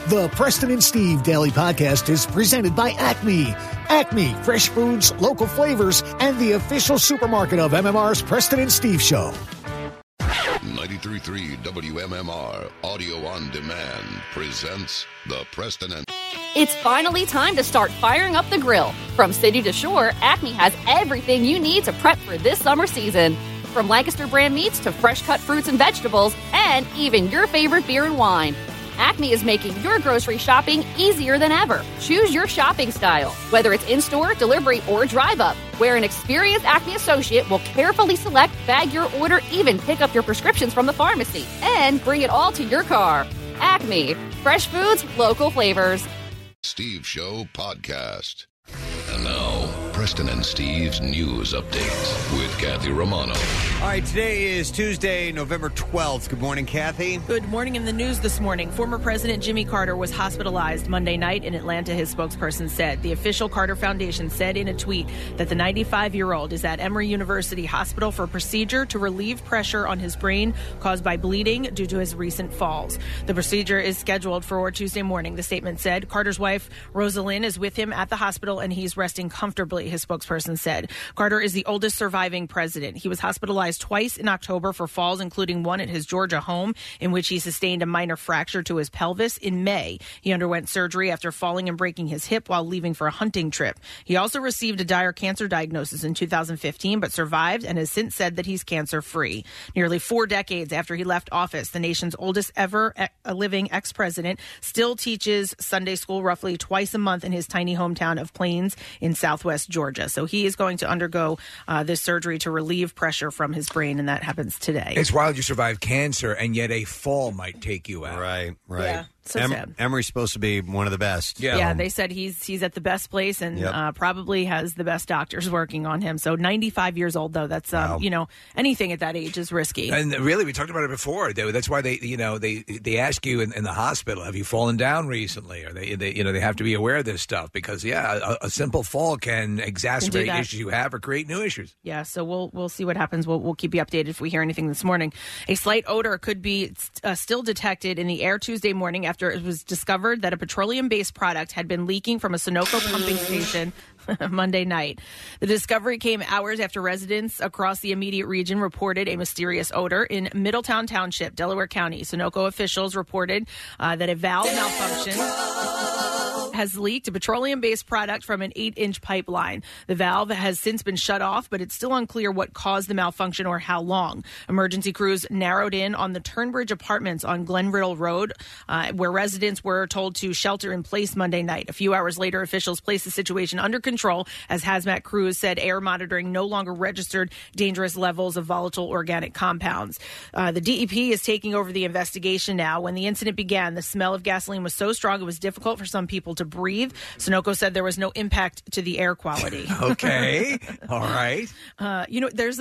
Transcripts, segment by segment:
The Preston and Steve Daily Podcast is presented by Acme. Acme, fresh foods, local flavors, and the official supermarket of MMR's Preston and Steve Show. 93.3 WMMR Audio on Demand presents the Preston and... It's finally time to start firing up the grill. From city to shore, Acme has everything you need to prep for this summer season. From Lancaster brand meats to fresh-cut fruits and vegetables, and even your favorite beer and wine. Acme is making your grocery shopping easier than ever. Choose your shopping style, whether it's in-store, delivery, or drive-up, where an experienced Acme associate will carefully select, bag your order, even pick up your prescriptions from the pharmacy, and bring it all to your car. Acme. Fresh foods, local flavors. Steve Show Podcast. And now, Preston and Steve's News Update with Kathy Romano. All right, today is Tuesday, November 12th. Good morning, Kathy. Good morning. In the news this morning, former President Jimmy Carter was hospitalized Monday night in Atlanta, his spokesperson said. The official Carter Foundation said in a tweet that the 95-year-old is at Emory University Hospital for a procedure to relieve pressure on his brain caused by bleeding due to his recent falls. The procedure is scheduled for Tuesday morning, the statement said. Carter's wife, Rosalind, is with him at the hospital, and he's resting comfortably, his spokesperson said. Carter is the oldest surviving president. He was hospitalized twice in October for falls, including one at his Georgia home, in which he sustained a minor fracture to his pelvis. In May, he underwent surgery after falling and breaking his hip while leaving for a hunting trip. He also received a dire cancer diagnosis in 2015, but survived and has since said that he's cancer-free. Nearly 4 decades after he left office, the nation's oldest ever living ex-president still teaches Sunday school roughly twice a month in his tiny hometown of Plains in southwest Georgia. So he is going to undergo this surgery to relieve pressure from his brain, and that happens today. It's wild you survive cancer, and yet a fall might take you out. Right. Yeah. So sad. Emory's supposed to be one of the best. Yeah, they said he's at the best place and probably has the best doctors working on him. So 95 years old, though, that's, anything at that age is risky. And really, we talked about it before. That's why they ask you in the hospital, have you fallen down recently? Or they have to be aware of this stuff because, a simple fall can exacerbate issues you have or create new issues. Yeah, so we'll see what happens. We'll keep you updated if we hear anything this morning. A slight odor could be still detected in the air Tuesday morning after it was discovered that a petroleum-based product had been leaking from a Sunoco pumping station Monday night. The discovery came hours after residents across the immediate region reported a mysterious odor. In Middletown Township, Delaware County, Sunoco officials reported that a valve malfunction has leaked a petroleum-based product from an 8-inch pipeline. The valve has since been shut off, but it's still unclear what caused the malfunction or how long. Emergency crews narrowed in on the Turnbridge Apartments on Glen Riddle Road, where residents were told to shelter in place Monday night. A few hours later, officials placed the situation under control as hazmat crews said air monitoring no longer registered dangerous levels of volatile organic compounds. The DEP is taking over the investigation now. When the incident began, the smell of gasoline was so strong it was difficult for some people to breathe. Sunoco said there was no impact to the air quality. Okay. All right. There's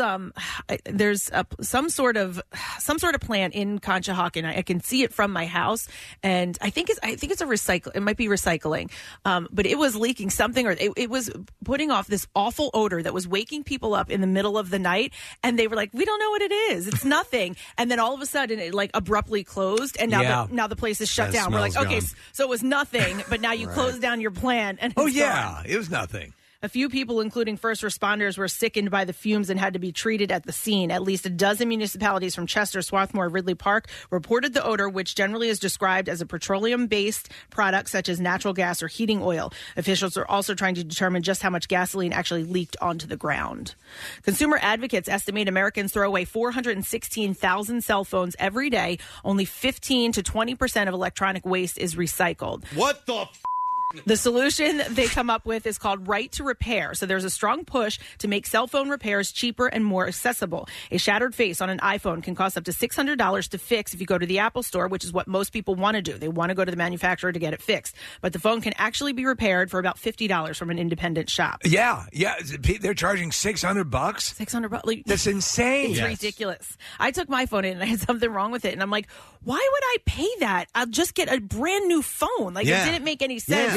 some sort of plant in Conshohocken. I can see it from my house, and I think it's a recycle. It might be recycling, but it was leaking something, or it was putting off this awful odor that was waking people up in the middle of the night, and they were like, "We don't know what it is. It's nothing." And then all of a sudden, it abruptly closed, and now the place is shut down. We're like, okay, so it was nothing, but now you close down your plant, and it's gone. It was nothing. A few people, including first responders, were sickened by the fumes and had to be treated at the scene. At least a dozen municipalities from Chester, Swarthmore, Ridley Park reported the odor, which generally is described as a petroleum-based product such as natural gas or heating oil. Officials are also trying to determine just how much gasoline actually leaked onto the ground. Consumer advocates estimate Americans throw away 416,000 cell phones every day. Only 15 to 20% of electronic waste is recycled. What the The solution they come up with is called Right to Repair. So there's a strong push to make cell phone repairs cheaper and more accessible. A shattered face on an iPhone can cost up to $600 to fix if you go to the Apple Store, which is what most people want to do. They want to go to the manufacturer to get it fixed. But the phone can actually be repaired for about $50 from an independent shop. Yeah. They're charging $600. $600. That's insane. It's ridiculous. I took my phone in and I had something wrong with it. And I'm like, why would I pay that? I'll just get a brand new phone. It didn't make any sense.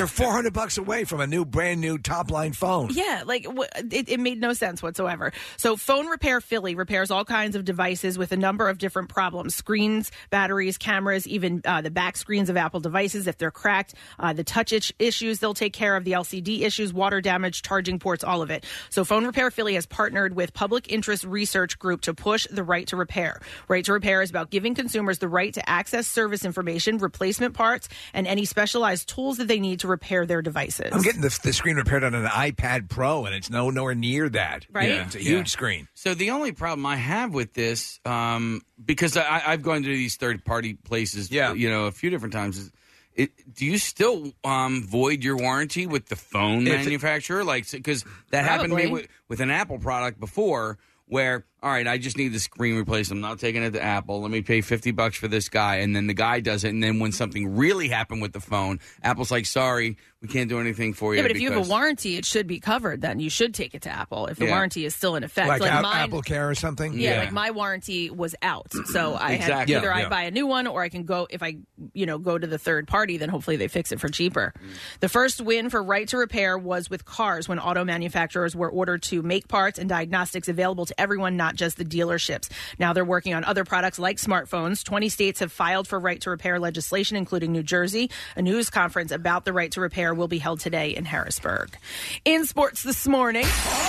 They're $400 away from a brand new top line phone. Yeah, like it made no sense whatsoever. So Phone Repair Philly repairs all kinds of devices with a number of different problems: screens, batteries, cameras, even the back screens of Apple devices if they're cracked, the touch issues they'll take care of, the LCD issues, water damage, charging ports, all of it. So Phone Repair Philly has partnered with Public Interest Research Group to push the right to repair. Right to repair is about giving consumers the right to access service information, replacement parts, and any specialized tools that they need to repair their devices. I'm getting the screen repaired on an iPad Pro, and it's nowhere near that. Right? Yeah, it's a huge screen. So the only problem I have with this, because I've gone to these third-party places, a few different times, do you still void your warranty with the phone manufacturer? Because that happened to me with an Apple product before, where, all right, I just need the screen replaced. I'm not taking it to Apple. Let me pay $50 for this guy. And then the guy does it. And then when something really happened with the phone, Apple's like, sorry, we can't do anything for you. Yeah, but if you have a warranty, it should be covered. Then you should take it to Apple if the warranty is still in effect. Like Apple Care or something? Yeah, like my warranty was out. So I had either I buy a new one or I can go, if I go to the third party, then hopefully they fix it for cheaper. The first win for Right to Repair was with cars, when auto manufacturers were ordered to make parts and diagnostics available to everyone, not just the dealerships. Now they're working on other products like smartphones. 20 states have filed for Right to Repair legislation, including New Jersey. A news conference about the Right to Repair will be held today in Harrisburg. In sports this morning.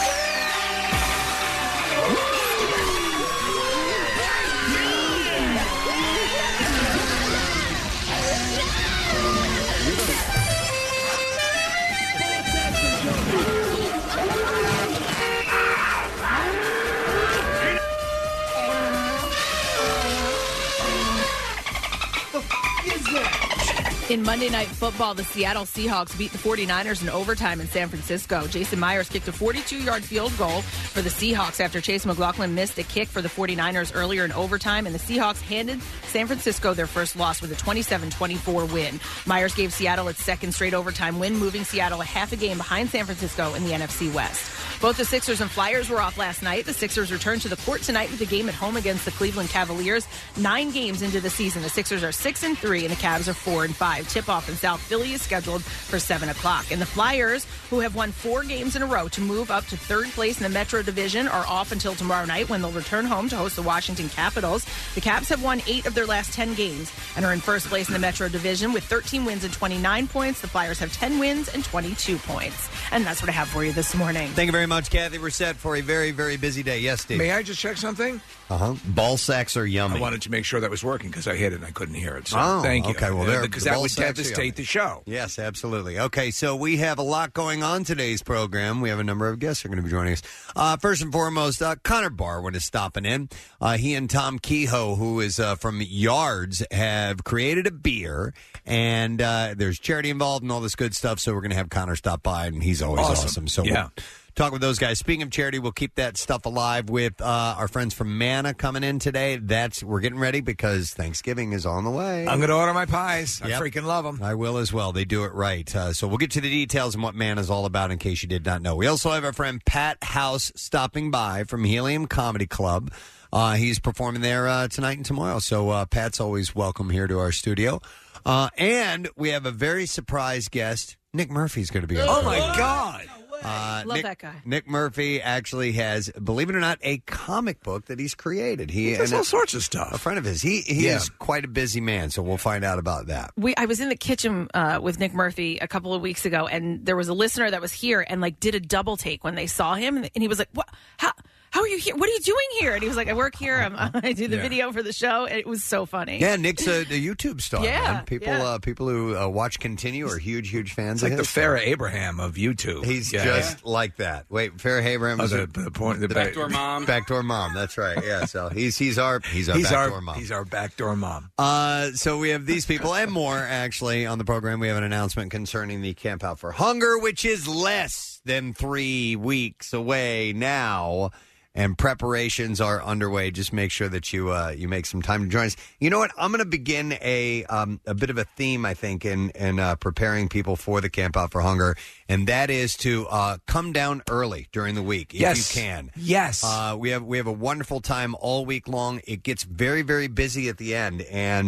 In Monday Night Football, the Seattle Seahawks beat the 49ers in overtime in San Francisco. Jason Myers kicked a 42-yard field goal for the Seahawks after Chase McLaughlin missed a kick for the 49ers earlier in overtime, and the Seahawks handed San Francisco their first loss with a 27-24 win. Myers gave Seattle its second straight overtime win, moving Seattle a half a game behind San Francisco in the NFC West. Both the Sixers and Flyers were off last night. The Sixers return to the court tonight with a game at home against the Cleveland Cavaliers. 9 games into the season, the Sixers are 6-3 and the Cavs are 4-5. Tip-off in South Philly is scheduled for 7 o'clock. And the Flyers, who have won 4 games in a row to move up to third place in the Metro Division, are off until tomorrow night when they'll return home to host the Washington Capitals. The Caps have won 8 of their last 10 games and are in first place in the Metro Division with 13 wins and 29 points. The Flyers have 10 wins and 22 points. And that's what I have for you this morning. Thank you very much, Kathy. We're set for a very, very busy day. Yes, Steve. May I just check something? Ball sacks are yummy. I wanted to make sure that was working because I hit it and I couldn't hear it. So thank you. Okay, well, because that would devastate the show. Yes, absolutely. Okay, so we have a lot going on today's program. We have a number of guests who are going to be joining us. First and foremost, Connor Barwin is stopping in. He and Tom Kehoe, who is from Yards, have created a beer, and there's charity involved and all this good stuff, so we're going to have Connor stop by, and he's always awesome. So we'll talk with those guys. Speaking of charity, we'll keep that stuff alive with our friends from Manna coming in today. We're getting ready because Thanksgiving is on the way. I'm going to order my pies. I freaking love them. I will as well. They do it right. So we'll get to the details on what Manna is all about in case you did not know. We also have our friend Pat House stopping by from Helium Comedy Club. He's performing there tonight and tomorrow. So Pat's always welcome here to our studio. And we have a very surprise guest. Nick Murphy's going to be on. Oh, my God. Love that guy. Nick Murphy actually has, believe it or not, a comic book that he's created. He does all sorts of stuff. A friend of his. He is quite a busy man, so we'll find out about that. I was in the kitchen with Nick Murphy a couple of weeks ago, and there was a listener that was here and did a double take when they saw him, and he was like, "What? How are you here? What are you doing here?" And he was like, "I work here. I do the video for the show." And it was so funny. Yeah, Nick's a YouTube star. Yeah, man. People who watch Continue are huge fans. It's like the Farrah Abraham of YouTube. He's just like that. Wait, Farrah Abraham is the backdoor mom. Backdoor mom. That's right. Yeah. So he's our backdoor mom. He's our backdoor mom. So we have these people and more actually on the program. We have an announcement concerning the Camp Out for Hunger, which is less than 3 weeks away now. And preparations are underway. Just make sure that you make some time to join us. You know what? I'm going to begin a bit of a theme, I think, in preparing people for the Camp Out for Hunger, and that is to come down early during the week if you can. Yes. We have a wonderful time all week long. It gets very, very busy at the end, and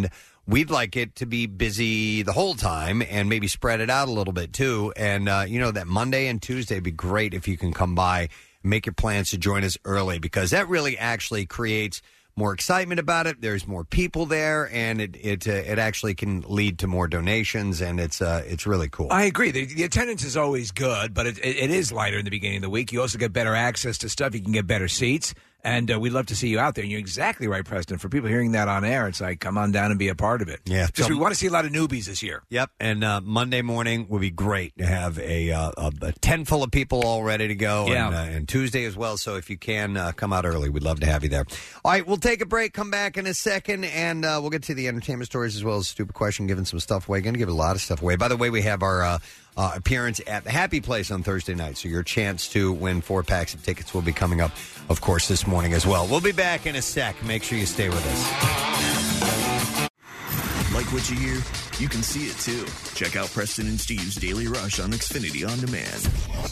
we'd like it to be busy the whole time and maybe spread it out a little bit too. And, that Monday and Tuesday would be great if you can come by and make your plans to join us early, because that really actually creates more excitement about it. There's more people there, and it actually can lead to more donations, and it's really cool. I agree. The attendance is always good, but it is lighter in the beginning of the week. You also get better access to stuff. You can get better seats. And we'd love to see you out there. And you're exactly right, Preston. For people hearing that on air, it's like, come on down and be a part of it. Yeah. Just we want to see a lot of newbies this year. Yep. And Monday morning will be great to have a tent full of people all ready to go. Yeah. And Tuesday as well. So if you can come out early, we'd love to have you there. All right. We'll take a break, come back in a second, and we'll get to the entertainment stories as well as Stupid Question, giving some stuff away. Going to give a lot of stuff away. By the way, we have our appearance at the Happy Place on Thursday night. So your chance to win 4 packs of tickets will be coming up, of course, this morning as well. We'll be back in a sec. Make sure you stay with us. Like what you hear? You can see it too. Check out Preston and Steve's Daily Rush on Xfinity On Demand.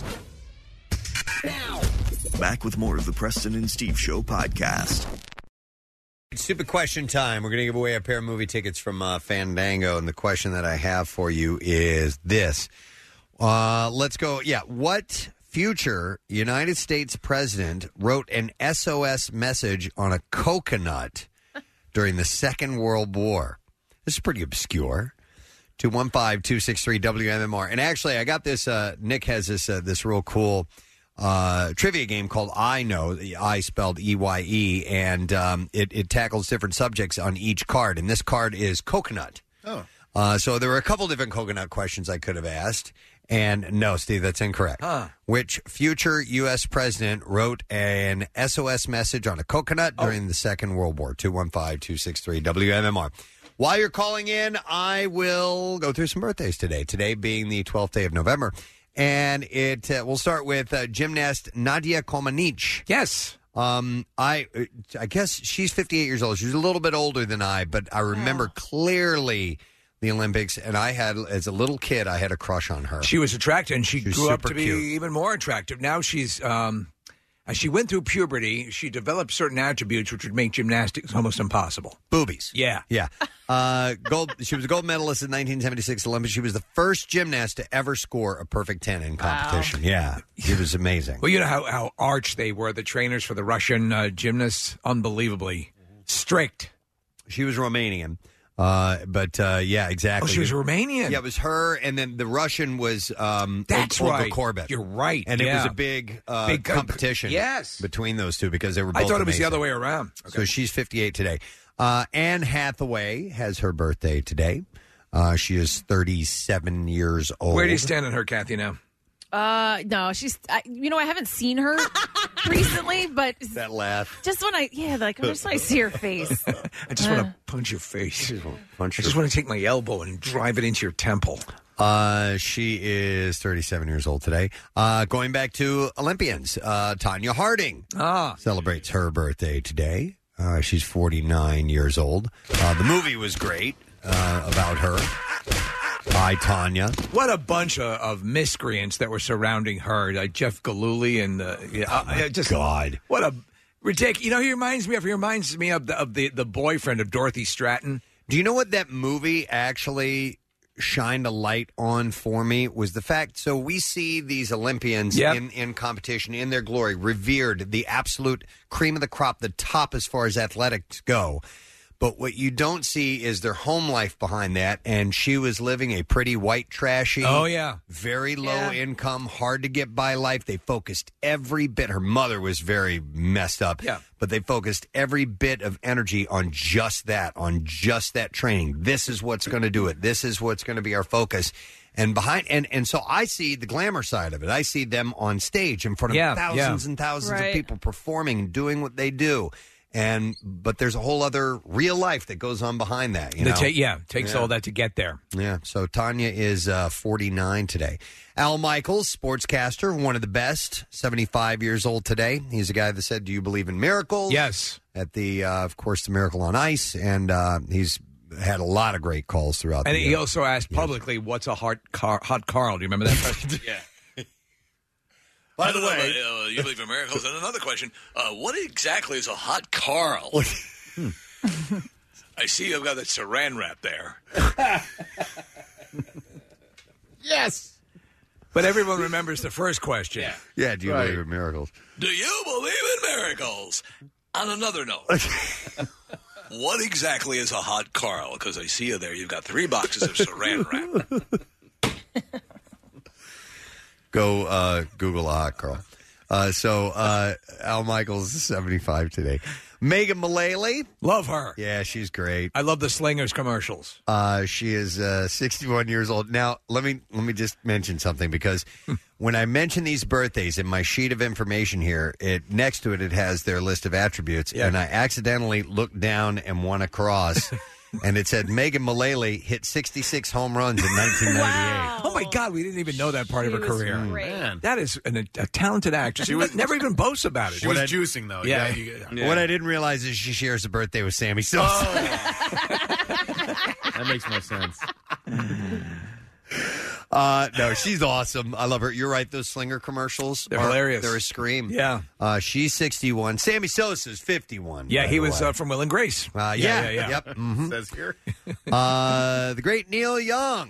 Now, back with more of the Preston and Steve Show podcast. Stupid Question time. We're going to give away a pair of movie tickets from Fandango. And the question that I have for you is this. Let's go. Yeah. What future United States president wrote an SOS message on a coconut during the Second World War? This is pretty obscure. 215-263-WMMR. And actually, I got this. Nick has this real cool trivia game called I Know. The I spelled EYE, and it tackles different subjects on each card. And this card is coconut. Oh. So there were a couple different coconut questions I could have asked. And no, Steve, that's incorrect. Huh. Which future U.S. president wrote an SOS message on a coconut during the Second World War? 215-263-WMMR. While you're calling in, I will go through some birthdays today. Today being the 12th day of November. And we'll start with gymnast Nadia Comaneci. Yes. I guess she's 58 years old. She's a little bit older than I, but I remember clearly the Olympics, and as a little kid, I had a crush on her. She was attractive, and she grew up to be cute. even more attractive. Now she's, as she went through puberty, she developed certain attributes which would make gymnastics almost impossible. Boobies. Yeah. Yeah. She was a gold medalist in 1976 Olympics. She was the first gymnast to ever score a perfect 10 in competition. Wow. Yeah. She was amazing. Well, you know how arch they were, the trainers for the Russian gymnasts? Unbelievably strict. She was Romanian. Yeah, exactly. Oh, she was Romanian. Yeah, it was her, and then the Russian was That's Olga right. Korbut. You're right. And it was a big competition between those two because they were both I thought it was amazing. the other way around. Okay. So she's 58 today. Anne Hathaway has her birthday today. She is 37 years old. Where do you stand on her, Kathy, now? No, she's. I haven't seen her recently, but that laugh. Just when I just when I see her face, I just want to punch your face. I just want to take my elbow and drive it into your temple. She is 37 years old today. Going back to Olympians, Tanya Harding celebrates her birthday today. She's 49 years old. The movie was great about her. Hi, Tanya. What a bunch of miscreants that were surrounding her, like Jeff Gillooly and God. What a ridiculous. You know, he reminds me of the boyfriend of Dorothy Stratton. Do you know what that movie actually shined a light on for me was the fact, so we see these Olympians in competition, in their glory, revered, the absolute cream of the crop, the top as far as athletics go. But what you don't see is their home life behind that. And she was living a pretty white, trashy, very low income, hard to get by life. They focused every bit. Her mother was very messed up. Yeah. But they focused every bit of energy on just that training. This is what's going to do it. This is what's going to be our focus. And so I see the glamour side of it. I see them on stage in front of thousands and thousands of people performing and doing what they do. But there's a whole other real life that goes on behind that. Takes all that to get there. Yeah. So Tanya is 49 today. Al Michaels, sportscaster, one of the best, 75 years old today. He's a guy that said, "Do you believe in miracles?" Yes. At the, of course, the Miracle on Ice, and he's had a lot of great calls throughout. And he also asked publicly, "What's a hot Carl?" Do you remember that question? Yeah. By the way, you believe in miracles. And another question: what exactly is a hot Carl? I see you've got that saran wrap there. Yes. But everyone remembers the first question. Yeah, do you believe in miracles? Do you believe in miracles? On another note, what exactly is a hot Carl? Because I see you there. You've got 3 boxes of saran wrap. Go Google a hot Carl. Al Michaels is 75 today. Megan Mullally. Love her. Yeah, she's great. I love the Slingers commercials. She is 61 years old. Now, let me just mention something, because when I mention these birthdays in my sheet of information here, next to it has their list of attributes, and I accidentally looked down and one across, and it said Megan Mullally hit 66 home runs in 1998. Wow. Oh, my God. We didn't even know that part of her career. Man. That is a talented actress. She never even boasts about it. She was juicing, though. Yeah. What I didn't realize is she shares a birthday with Sammy Sosa. That makes more sense. No, she's awesome. I love her. You're right. Those Slinger commercials, they're hilarious. They're a scream. Yeah. She's 61. Sammy Sosa's 51. Yeah, he was from Will and Grace. Yeah. Yep. Mm-hmm. Says here. The great Neil Young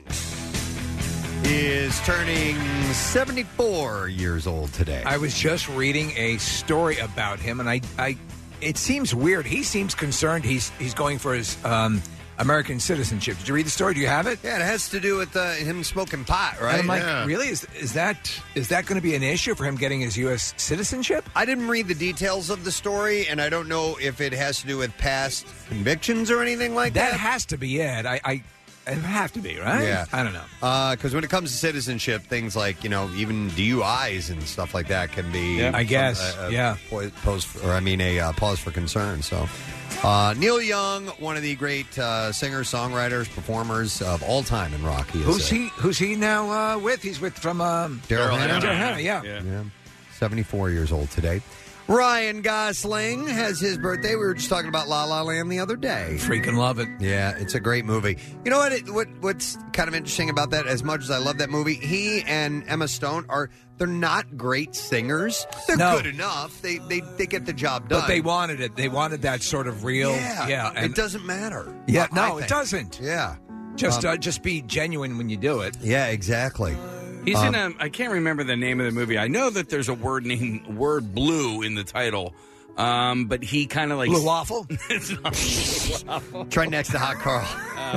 is turning 74 years old today. I was just reading a story about him, and I it seems weird. He seems concerned. He's going for his American citizenship. Did you read the story? Do you have it? Yeah, it has to do with him smoking pot, right? And I'm like, really? Is that going to be an issue for him getting his U.S. citizenship? I didn't read the details of the story, and I don't know if it has to do with past convictions or anything like that. That has to be it. It have to be, right? Yeah. I don't know. Because when it comes to citizenship, things like, even DUIs and stuff like that can be, I guess, pause for concern. So, Neil Young, one of the great singers, songwriters, performers of all time in rock. Who's he now with? He's with from Daryl Hannah. Daryl Hannah, yeah. 74 years old today. Ryan Gosling has his birthday. We were just talking about La La Land the other day. Freaking love it. Yeah, it's a great movie. You know what's kind of interesting about that, as much as I love that movie, he and Emma Stone they're not great singers. They're good enough. They get the job done. But they wanted it. They wanted that sort of real. Yeah. And it doesn't matter. Yeah, no, it doesn't. Yeah. Just be genuine when you do it. Yeah, exactly. He's in I can't remember the name of the movie. I know that there's a word blue in the title. But he kind of like... Blue waffle? It's not blue waffle. Try next to hot Carl.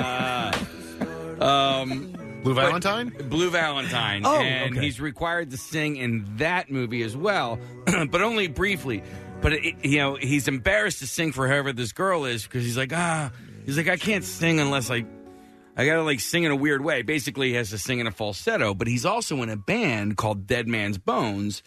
Blue Valentine? Blue Valentine. Oh, and he's required to sing in that movie as well, but only briefly. But, he's embarrassed to sing for whoever this girl is, because he's like, I can't sing unless I gotta sing in a weird way. Basically, he has to sing in a falsetto, but he's also in a band called Dead Man's Bones,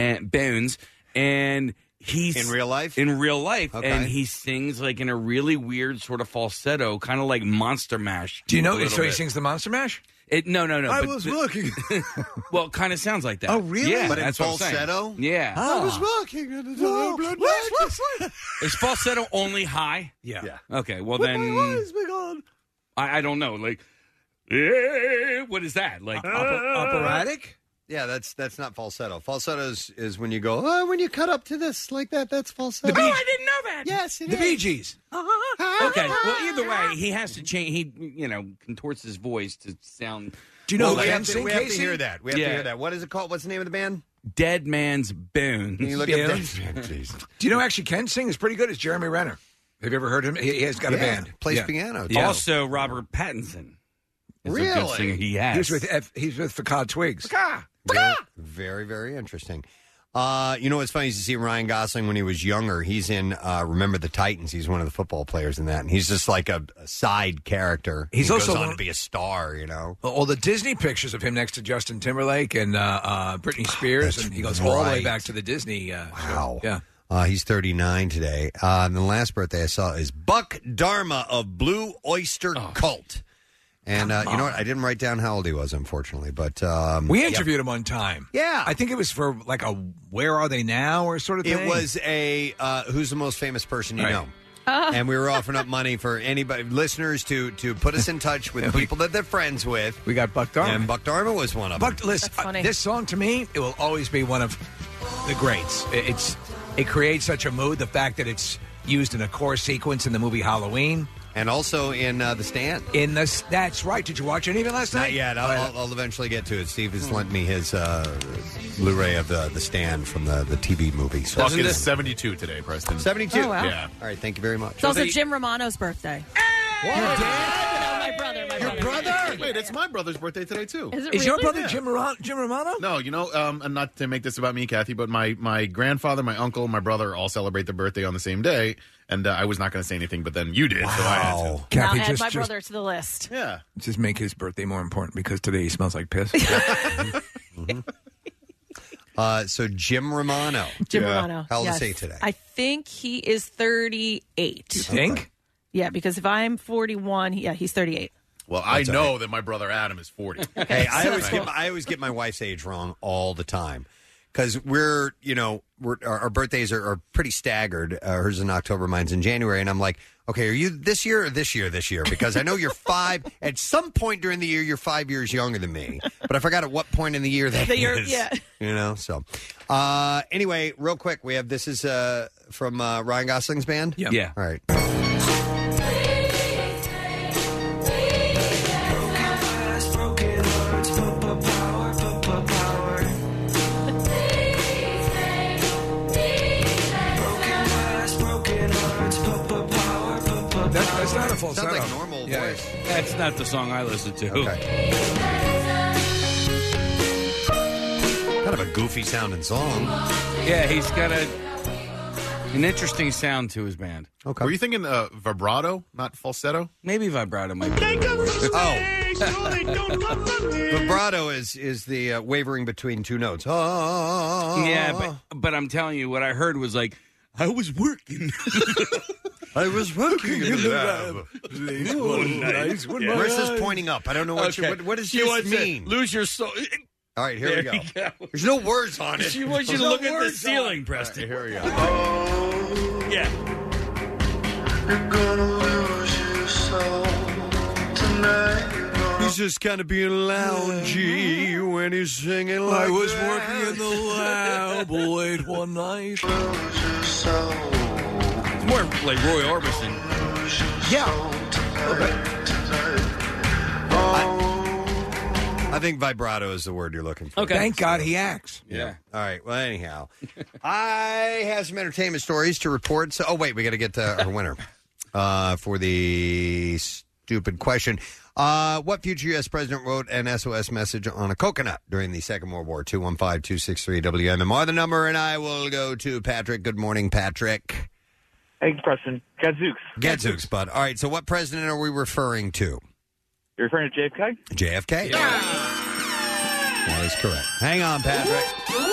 and he's in real life, okay. And he sings in a really weird sort of falsetto, kind of like Monster Mash. Do you know? So he sings the Monster Mash? No. I was walking. Well, it kind of sounds like that. Oh, really? Yeah, but in that's falsetto? Yeah. I was walking in the Is falsetto only high? Yeah. Okay. Well, then I don't know. What is that? Operatic? Yeah, that's not falsetto. Falsetto is when you go, when you cut up to this like that, that's falsetto. I didn't know that. Yes, it the is. Bee Gees. Okay. Well, either way, he has to change. He, contorts his voice to sound. Do you know we have Casey? to hear that. We have to hear that. What is it called? What's the name of the band? Dead Man's Bones. Can you look at that? Do you know actually Ken sing is pretty good? It's Jeremy Renner. Have you ever heard him? He has got a band. Plays piano. Yeah. Also, Robert Pattinson. Really? A good singer. He has. He's with Facade Twigs. Very, very interesting. What's funny is to see Ryan Gosling when he was younger. He's in Remember the Titans. He's one of the football players in that, and he's just like a side character. He's also goes on to be a star. All the Disney pictures of him next to Justin Timberlake and Britney Spears, and he goes all the way back to the Disney. Wow. Show. Yeah. He's 39 today. And the last birthday I saw is Buck Dharma of Blue Oyster Cult. And you know what? I didn't write down how old he was, unfortunately. But we interviewed him one time. Yeah. I think it was for a Where Are They Now or sort of thing. It was a Who's the Most Famous Person You Know? And we were offering up money for anybody, listeners, to put us in touch with people that they're friends with. We got Buck Dharma. And Buck Dharma was one of them. Listen, this song, to me, it will always be one of the greats. It creates such a mood. The fact that it's used in a chorus sequence in the movie Halloween. And also in The Stand. That's right. Did you watch any of it last night? Not yet. I'll eventually get to it. Steve has lent me his Blu-ray of The Stand from the TV movie. So. Clock is 72 today, Preston. 72? Oh, wow. Yeah. All right, thank you very much. It's also Jim Romano's birthday. What? No, my brother. Your brother? Wait, it's my brother's birthday today, too. Is it Is your really? brother Jim Romano? No, and not to make this about me, Kathy, but my grandfather, my uncle, my brother all celebrate their birthday on the same day, and I was not going to say anything, but then you did, so I had to. Now Kathy, add my brother to the list. Yeah. Just make his birthday more important because today he smells like piss. So Jim Romano. Jim Romano. How old yes. is he today? I think he is 38. You think? Yeah, because if I'm 41, he's 38. Well, I know that my brother Adam is 40. Hey, I always get my wife's age wrong all the time because our birthdays are pretty staggered. Hers in October, mine's in January, and I'm like, okay, are you this year or this year? This year, because I know you're 5. At some point during the year, you're 5 years younger than me, but I forgot at what point in the year that is. Yeah. So anyway, real quick, we have this is from Ryan Gosling's band. Yeah. All right. That's not a full Sounds setup. like normal voice. That's not the song I listen to. Okay. Kind of a goofy sounding song. Yeah, he's got an interesting sound to his band. Okay. Were you thinking vibrato, not falsetto? Maybe vibrato might be. Vibrato is the wavering between two notes. Oh. Yeah, but I'm telling you, what I heard was like, I was working. I was working in the lab. Marissa's pointing up. I don't know what what does this mean? Lose your soul. All right, here we go. There's no words on it. She wants you to look at the ceiling, Preston. Here we go. Yeah. You're gonna lose your soul tonight. He's just kind of being loungy when he's singing like I was that. working in the lab late one night. It's more like Roy Orbison. Yeah. I think vibrato is the word you're looking for. Okay. Thank God he acts. Yeah. All right. Well, anyhow, I have some entertainment stories to report. So, wait, we got to get to our winner for the stupid question. What future U.S. president wrote an SOS message on a coconut during the Second World War? 215-263-WMMR, the number, and I will go to Patrick. Good morning, Patrick. Hey, Preston. Gadzooks. Gadzooks, bud. All right, so what president are we referring to? You're referring to JFK? JFK. That is correct. Hang on, Patrick.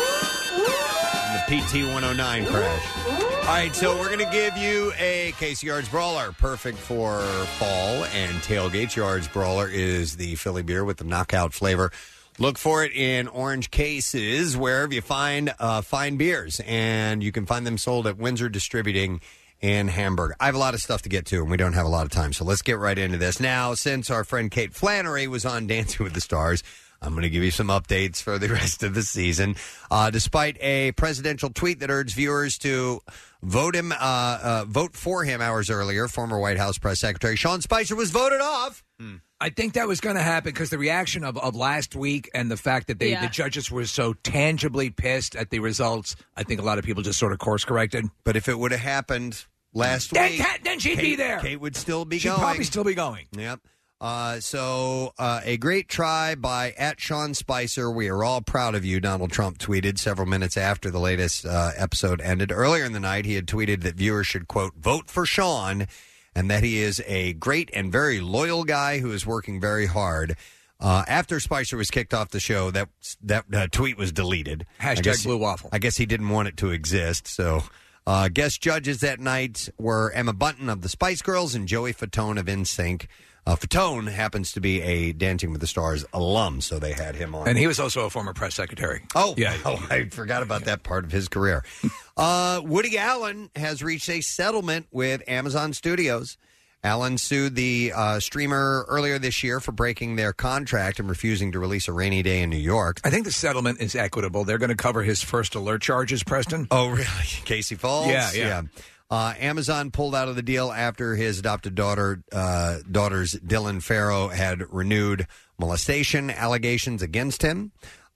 The PT-109 crash. All right, so we're going to give you a case of Yards Brawler, perfect for fall and tailgates. Yards Brawler is the Philly beer with the knockout flavor. Look for it in orange cases wherever you find fine beers, and you can find them sold at Windsor Distributing in Hamburg. I have a lot of stuff to get to, and we don't have a lot of time, so let's get right into this. Now, since our friend Kate Flannery was on Dancing with the Stars, I'm going to give you some updates for the rest of the season. Despite a presidential tweet that urged viewers to vote for him hours earlier, former White House press secretary Sean Spicer was voted off. I think that was going to happen because the reaction of last week and the fact that the judges were so tangibly pissed at the results, I think a lot of people just sort of course corrected. But if it would have happened last week, then she'd be there. Kate would still be She'd going. probably still be going. Yep. So a great try by @Sean Spicer. We are all proud of you, Donald Trump tweeted several minutes after the latest episode ended. Earlier in the night, he had tweeted that viewers should, quote, vote for Sean, and that he is a great and very loyal guy who is working very hard. After Spicer was kicked off the show, that tweet was deleted. Hashtag Blue Waffle. I guess he didn't want it to exist. So guest judges that night were Emma Bunton of the Spice Girls and Joey Fatone of NSYNC. Fatone happens to be a Dancing with the Stars alum, so they had him on. And he was also a former press secretary. Oh, yeah. Oh, I forgot about that part of his career. Woody Allen has reached a settlement with Amazon Studios. Allen sued the streamer earlier this year for breaking their contract and refusing to release A Rainy Day in New York. I think the settlement is equitable. They're going to cover his first alert charges, Preston. Oh, really? Casey Falls? Yeah. Amazon pulled out of the deal after his adopted daughter's Dylan Farrow had renewed molestation allegations against him.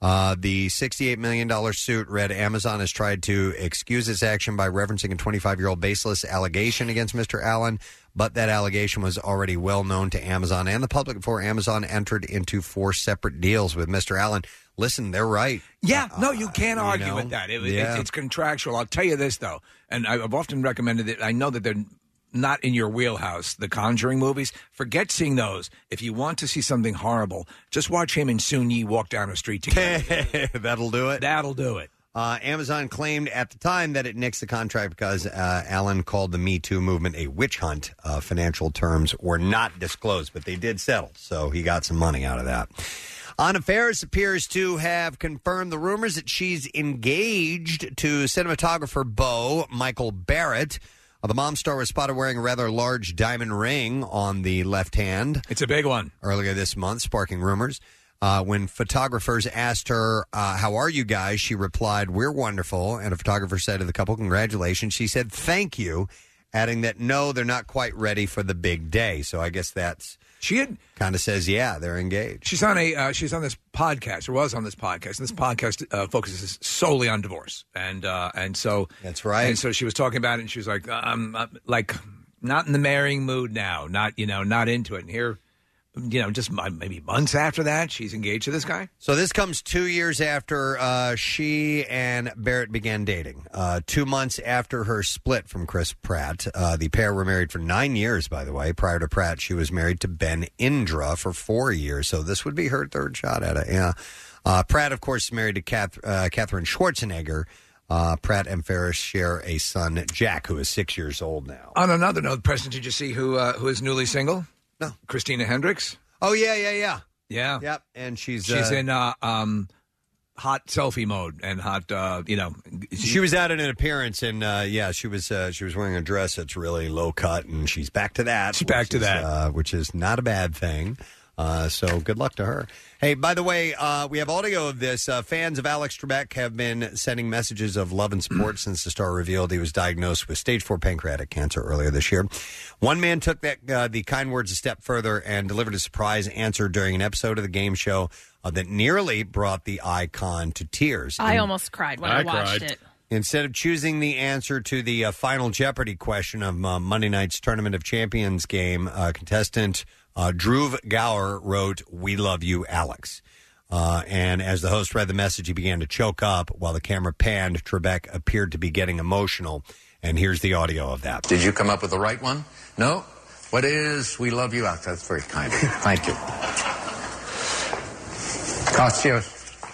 The $68 million suit read Amazon has tried to excuse its action by referencing a 25-year-old baseless allegation against Mr. Allen, but that allegation was already well known to Amazon and the public before Amazon entered into 4 separate deals with Mr. Allen. Listen, they're right. Yeah, no, you can't argue with that. It's contractual. I'll tell you this, though, and I've often recommended it. I know that they're not in your wheelhouse, the Conjuring movies. Forget seeing those. If you want to see something horrible, just watch him and Soon Yi walk down a street together. That'll do it? That'll do it. Amazon claimed at the time that it nixed the contract because Allen called the Me Too movement a witch hunt. Financial terms were not disclosed, but they did settle, so he got some money out of that. Anna Faris appears to have confirmed the rumors that she's engaged to cinematographer beau Michael Barrett. The mom star was spotted wearing a rather large diamond ring on the left hand. It's a big one. Earlier this month, sparking rumors. When photographers asked her, how are you guys? She replied, we're wonderful. And a photographer said to the couple, congratulations. She said, thank you, adding that, no, they're not quite ready for the big day. So I guess that's... She had kind of says, yeah, they're engaged. She's on this podcast, or was on this podcast, and this podcast focuses solely on divorce, and so that's right. And so she was talking about it, and she was like, I'm like not in the marrying mood now, not into it. And here, just maybe months after that, she's engaged to this guy. So this comes 2 years after she and Barrett began dating. 2 months after her split from Chris Pratt. The pair were married for 9 years, by the way. Prior to Pratt, she was married to Ben Indra for 4 years. So this would be her third shot at it. Yeah. Pratt, of course, is married to Katherine Schwarzenegger. Pratt and Faris share a son, Jack, who is 6 years old now. On another note, Preston, did you see who is newly single? No. Christina Hendricks. Oh, yeah. Yeah. Yep. And she's in hot selfie mode and hot, She was at an appearance, and she was wearing a dress that's really low cut, and she's back to that. She's back to that, which is not a bad thing. So good luck to her. Hey, by the way, we have audio of this. Fans of Alex Trebek have been sending messages of love and support since the star revealed he was diagnosed with stage 4 pancreatic cancer earlier this year. One man took the kind words a step further and delivered a surprise answer during an episode of the game show that nearly brought the icon to tears. I almost cried when I watched it. Instead of choosing the answer to the Final Jeopardy question of Monday night's Tournament of Champions game, contestant Dhruv Gower wrote, "We love you, Alex." And as the host read the message, he began to choke up. While the camera panned, Trebek appeared to be getting emotional. And here's the audio of that. Did you come up with the right one? No? What is "We love you, Alex"? That's very kind of you. Thank you. Cost you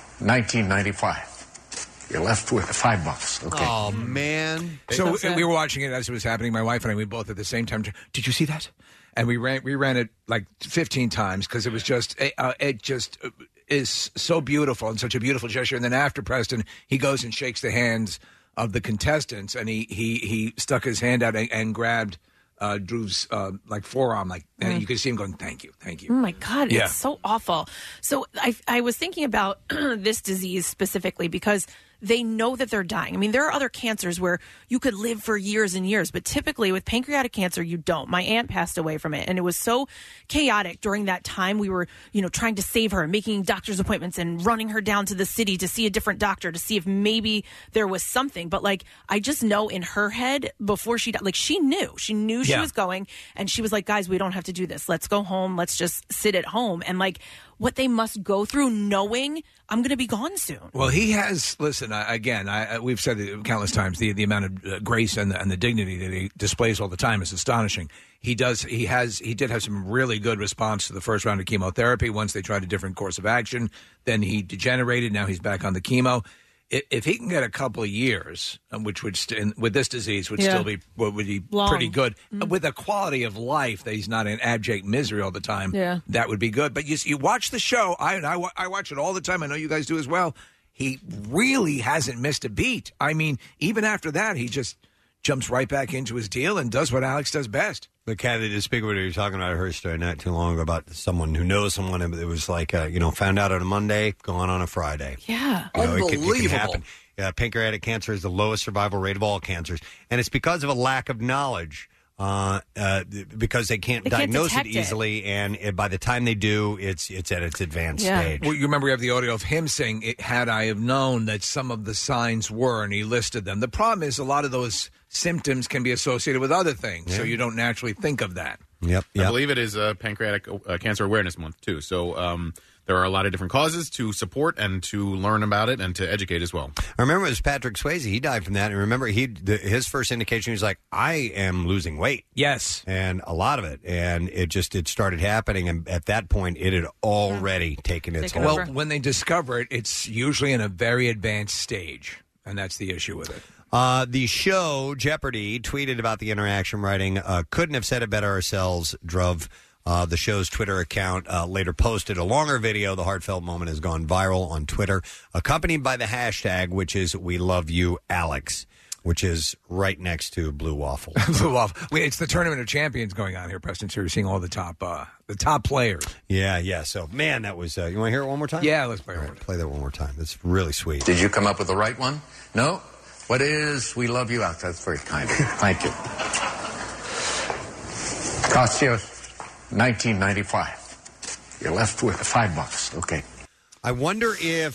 $19.95. You're left with $5. Okay. Oh, man. So we were watching it as it was happening. My wife and I, we both at the same time. Did you see that? And we ran it like 15 times because it was just it just is so beautiful and such a beautiful gesture. And then after Preston, he goes and shakes the hands of the contestants, and he stuck his hand out and grabbed Dhruv's forearm, and you could see him going, "Thank you, thank you." Oh my God, It's so awful. So I was thinking about this disease specifically because they know that they're dying. I mean, there are other cancers where you could live for years and years, but typically with pancreatic cancer, you don't. My aunt passed away from it, and it was so chaotic during that time. We were, trying to save her, making doctor's appointments and running her down to the city to see a different doctor to see if maybe there was something. But I just know in her head before she died, she knew she was going, and she was like, "Guys, we don't have to do this. Let's go home. Let's just sit at home." And what they must go through knowing I'm going to be gone soon. Well, he has, listen, we've said it countless times, the amount of grace and the dignity that he displays all the time is astonishing. He did have some really good response to the first round of chemotherapy. Once they tried a different course of action, then he degenerated. Now he's back on the chemo. If he can get a couple of years, which would with this disease would still be long. Pretty good, with a quality of life that he's not in abject misery all the time, that would be good. But you watch the show. I watch it all the time. I know you guys do as well. He really hasn't missed a beat. I mean, even after that, he just jumps right back into his deal and does what Alex does best. But Kathy, to speak of what you were talking about, her story not too long ago about someone who knows someone. It was found out on a Monday, gone on a Friday. Yeah. Unbelievable. It can happen. Pancreatic cancer is the lowest survival rate of all cancers, and it's because of a lack of knowledge. Because they can't diagnose it easily, and by the time they do, it's at its advanced stage. Well, you remember we have the audio of him saying, "Had I have known that some of the signs were," and he listed them. The problem is a lot of those symptoms can be associated with other things, so you don't naturally think of that. Yep. I believe it is Pancreatic Cancer Awareness Month, too. So there are a lot of different causes to support and to learn about it and to educate as well. I remember it was Patrick Swayze. He died from that. And remember, his first indication, he was like, I am losing weight. Yes. And a lot of it. And it started happening. And at that point, it had already taken its hold. Well, when they discover it, it's usually in a very advanced stage. And that's the issue with it. The show, Jeopardy, tweeted about the interaction, writing, couldn't have said it better ourselves, Druv. The show's Twitter account later posted a longer video. The heartfelt moment has gone viral on Twitter, accompanied by the hashtag, which is We Love You, Alex, which is right next to Blue Waffle. Blue Waffle. Wait, it's the Tournament of Champions going on here, Preston. So you're seeing all the top players. Yeah. So, man, that was... you want to hear it one more time? Yeah, let's play it. Play that one more time. It's really sweet. Did you come up with the right one? No? What is We Love You, Alex? That's very kind of you. Thank you. Cost you $19.95. You're left with $5. Okay. I wonder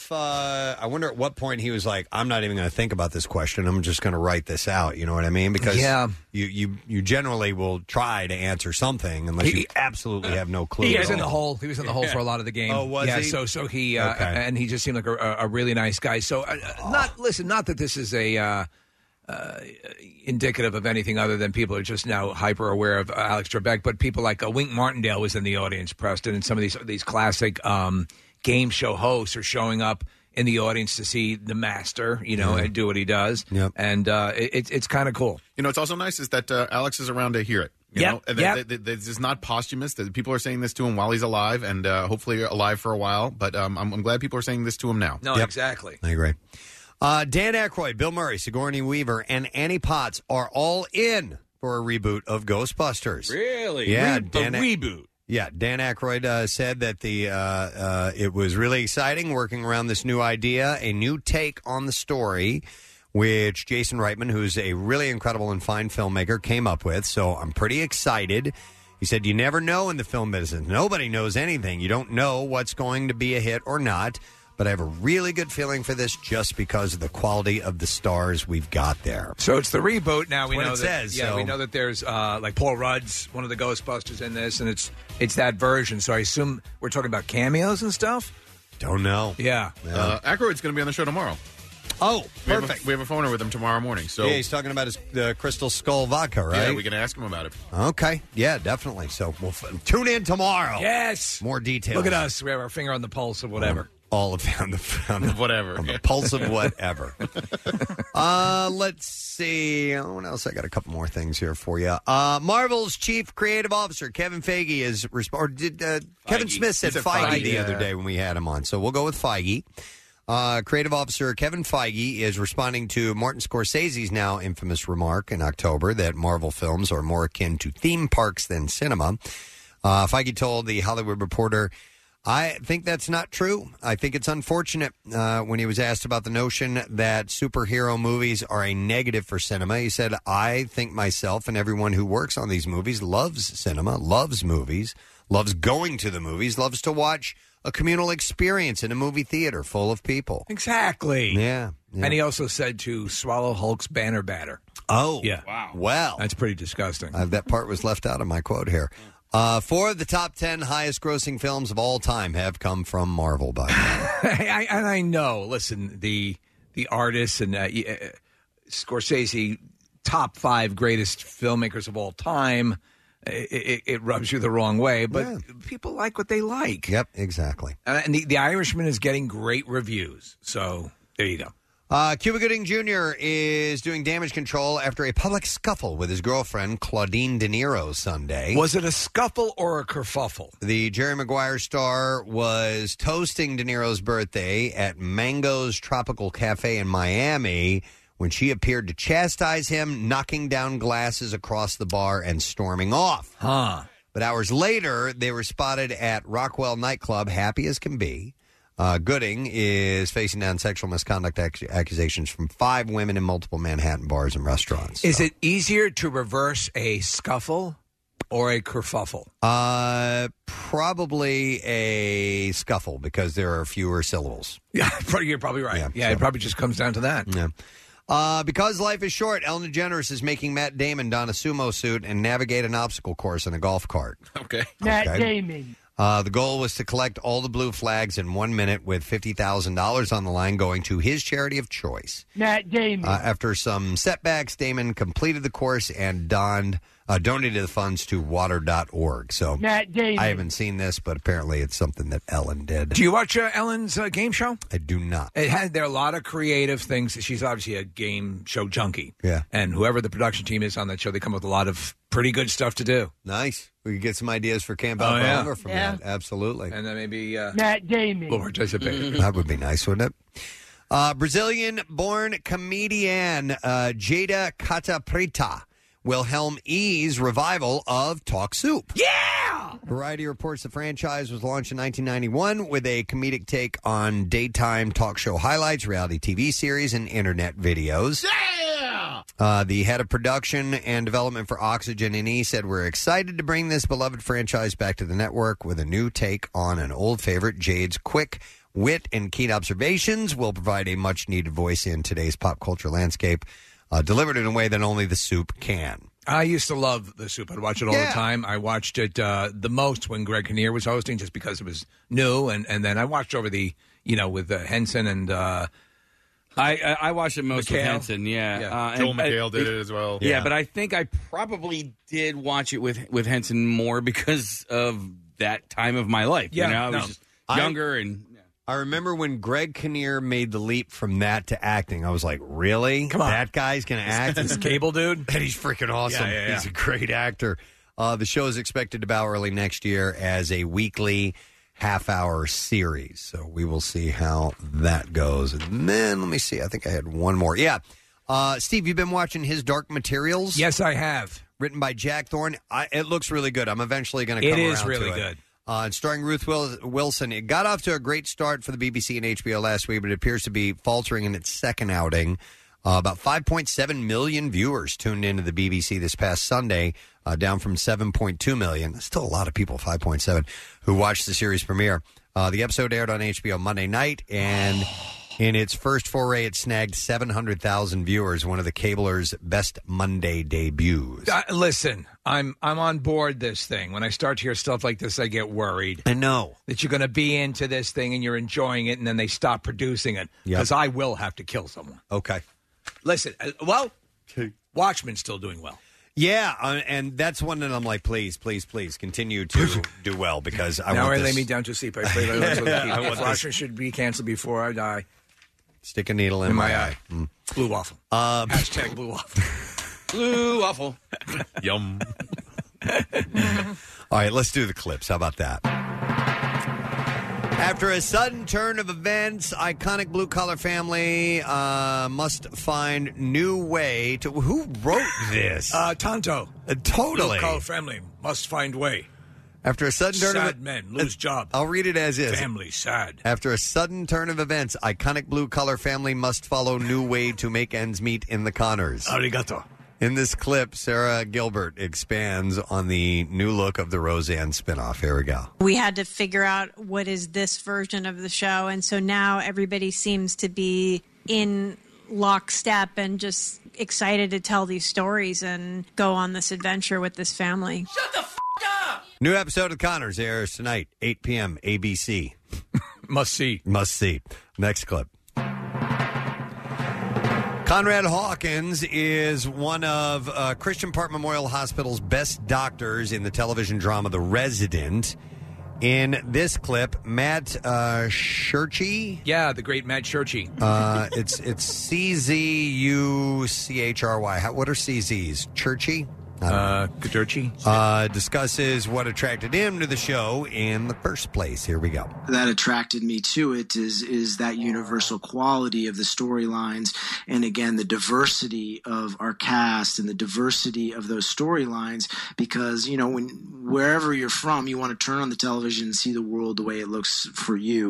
at what point he was like, I'm not even going to think about this question. I'm just going to write this out. You know what I mean? Because you generally will try to answer something unless you absolutely have no clue. He was in the hole. He was in the hole for a lot of the game. Oh, was he? So he and he just seemed like a really nice guy. So not that this is a indicative of anything other than people are just now hyper aware of Alex Trebek, but people like Wink Martindale was in the audience, Preston, and some of these classic game show hosts are showing up in the audience to see the master, and do what he does. Yep. And it's kind of cool. It's also nice is that Alex is around to hear it. This is not posthumous. That people are saying this to him while he's alive, and hopefully alive for a while. But I'm glad people are saying this to him now. No, exactly. I agree. Dan Aykroyd, Bill Murray, Sigourney Weaver, and Annie Potts are all in for a reboot of Ghostbusters. Really? Yeah, a reboot. Yeah, Dan Aykroyd said that it was really exciting working around this new idea, a new take on the story, which Jason Reitman, who's a really incredible and fine filmmaker, came up with. So I'm pretty excited. He said, you never know in the film business. Nobody knows anything. You don't know what's going to be a hit or not. But I have a really good feeling for this just because of the quality of the stars we've got there. So it's the reboot now. We what know it that, says. Yeah, so. we know that there's like Paul Rudd's one of the Ghostbusters in this, and it's that version. So I assume we're talking about cameos and stuff. Don't know. Yeah. Aykroyd's going to be on the show tomorrow. Oh, perfect. We have a phoner with him tomorrow morning. So yeah, he's talking about the Crystal Skull vodka, right? Yeah, we can ask him about it. Okay. Yeah, definitely. So we'll tune in tomorrow. Yes. More details. Look at us. We have our finger on the pulse of whatever. All of on the whatever. On the pulse of whatever. Let's see. What else? I got a couple more things here for you. Marvel's chief creative officer, Kevin Feige, is Kevin Smith said Feige the other day when we had him on. So we'll go with Feige. Creative officer Kevin Feige is responding to Martin Scorsese's now infamous remark in October that Marvel films are more akin to theme parks than cinema. Feige told The Hollywood Reporter, I think that's not true. I think it's unfortunate when he was asked about the notion that superhero movies are a negative for cinema. He said, I think myself and everyone who works on these movies loves cinema, loves movies, loves going to the movies, loves to watch a communal experience in a movie theater full of people. Exactly. Yeah. And he also said to swallow Hulk's banner batter. Oh. Yeah. Wow. Well. That's pretty disgusting. That part was left out of my quote here. 4 of the top 10 highest grossing films of all time have come from Marvel, by the way. I know. Listen, the artists and Scorsese, top 5 greatest filmmakers of all time. It rubs you the wrong way, but people like what they like. Yep, exactly. And the Irishman is getting great reviews. So there you go. Cuba Gooding Jr. is doing damage control after a public scuffle with his girlfriend, Claudine De Niro, Sunday. Was it a scuffle or a kerfuffle? The Jerry Maguire star was toasting De Niro's birthday at Mango's Tropical Cafe in Miami when she appeared to chastise him, knocking down glasses across the bar and storming off. Huh. But hours later, they were spotted at Rockwell nightclub, happy as can be. Gooding is facing down sexual misconduct accusations from 5 women in multiple Manhattan bars and restaurants. Is it easier to reverse a scuffle or a kerfuffle? Probably a scuffle because there are fewer syllables. Yeah, you're probably right. Yeah, it probably just comes down to that. Yeah. Because life is short, Ellen DeGeneres is making Matt Damon don a sumo suit and navigate an obstacle course in a golf cart. Okay. Matt Damon. The goal was to collect all the blue flags in 1 minute with $50,000 on the line going to his charity of choice. Matt Damon. After some setbacks, Damon completed the course and donated the funds to water.org. So Matt Damon. I haven't seen this, but apparently it's something that Ellen did. Do you watch Ellen's game show? I do not. There are a lot of creative things. She's obviously a game show junkie. Yeah. And whoever the production team is on that show, they come up with a lot of pretty good stuff to do. Nice. We could get some ideas for Camp Out for Hunger from that. Absolutely. And then maybe Matt Damon will participate. That would be nice, wouldn't it? Brazilian-born comedian Jada Catapreta will helm E's revival of Talk Soup. Yeah! Variety reports the franchise was launched in 1991 with a comedic take on daytime talk show highlights, reality TV series, and internet videos. Yeah! The head of production and development for Oxygen and E said, "We're excited to bring this beloved franchise back to the network with a new take on an old favorite. Jade's quick wit and keen observations will provide a much-needed voice in today's pop culture landscape, delivered in a way that only the soup can." I used to love the soup. I'd watch it all the time. I watched it the most when Greg Kinnear was hosting, just because it was new, and then I watched over the, with Henson and I watched it most McHale. with Henson, Joel McHale did it as well. Yeah, but I think I probably did watch it with Henson more because of that time of my life. I was just younger and... I remember when Greg Kinnear made the leap from that to acting. I was like, really? Come on. That guy's going to act? This cable dude? And he's freaking awesome. Yeah. He's a great actor. The show is expected to bow early next year as a weekly half-hour series. So we will see how that goes. And then, let me see. I think I had one more. Yeah. Steve, you've been watching his Dark Materials? Yes, I have. Written by Jack Thorne. It looks really good. I'm eventually going to come around to it. It is really good. And starring Ruth Wilson. It got off to a great start for the BBC and HBO last week, but it appears to be faltering in its second outing. About 5.7 million viewers tuned into the BBC this past Sunday, down from 7.2 million. Still a lot of people, 5.7, who watched the series premiere. The episode aired on HBO Monday night, and in its first foray, it snagged 700,000 viewers, one of the cabler's best Monday debuts. Listen, I'm on board this thing. When I start to hear stuff like this, I get worried. I know. That you're going to be into this thing and you're enjoying it, and then they stop producing it. Because I will have to kill someone. Okay. Listen, Watchmen's still doing well. Yeah, and that's one that I'm like, please continue to do well, because I now want I this. lay me down to sleep. I pray that Watchmen should be canceled before I die. Stick a needle in my eye. Blue waffle. Hashtag blue waffle. Blue waffle. Yum. All right, let's do the clips. How about that? After a sudden turn of events, iconic blue-collar family must find new way to... Who wrote this? Tonto. Totally. Blue-collar family must find way. After a sudden turn sad men lose job. I'll read it as is. Family sad. After a sudden turn of events, iconic blue-collar family must follow new way to make ends meet in the Connors. Arigato. In this clip, Sarah Gilbert expands on the new look of the Roseanne spinoff. Here we go. We had to figure out what is this version of the show, and so now everybody seems to be in lockstep and just excited to tell these stories and go on this adventure with this family. Shut the f*** up! New episode of Connors airs tonight, 8 p.m., ABC. Must see. Must see. Next clip. Conrad Hawkins is one of Christian Park Memorial Hospital's best doctors in the television drama The Resident. In this clip, Matt Shurchey. Yeah, the great Matt Shurchey. It's CZUCHRY. What are CZs? Churchy? Kudurchi. Discusses what attracted him to the show in the first place. Here we go. That attracted me to it is that universal quality of the storylines, and again the diversity of our cast and the diversity of those storylines, because wherever you're from, you want to turn on the television and see the world the way it looks for you.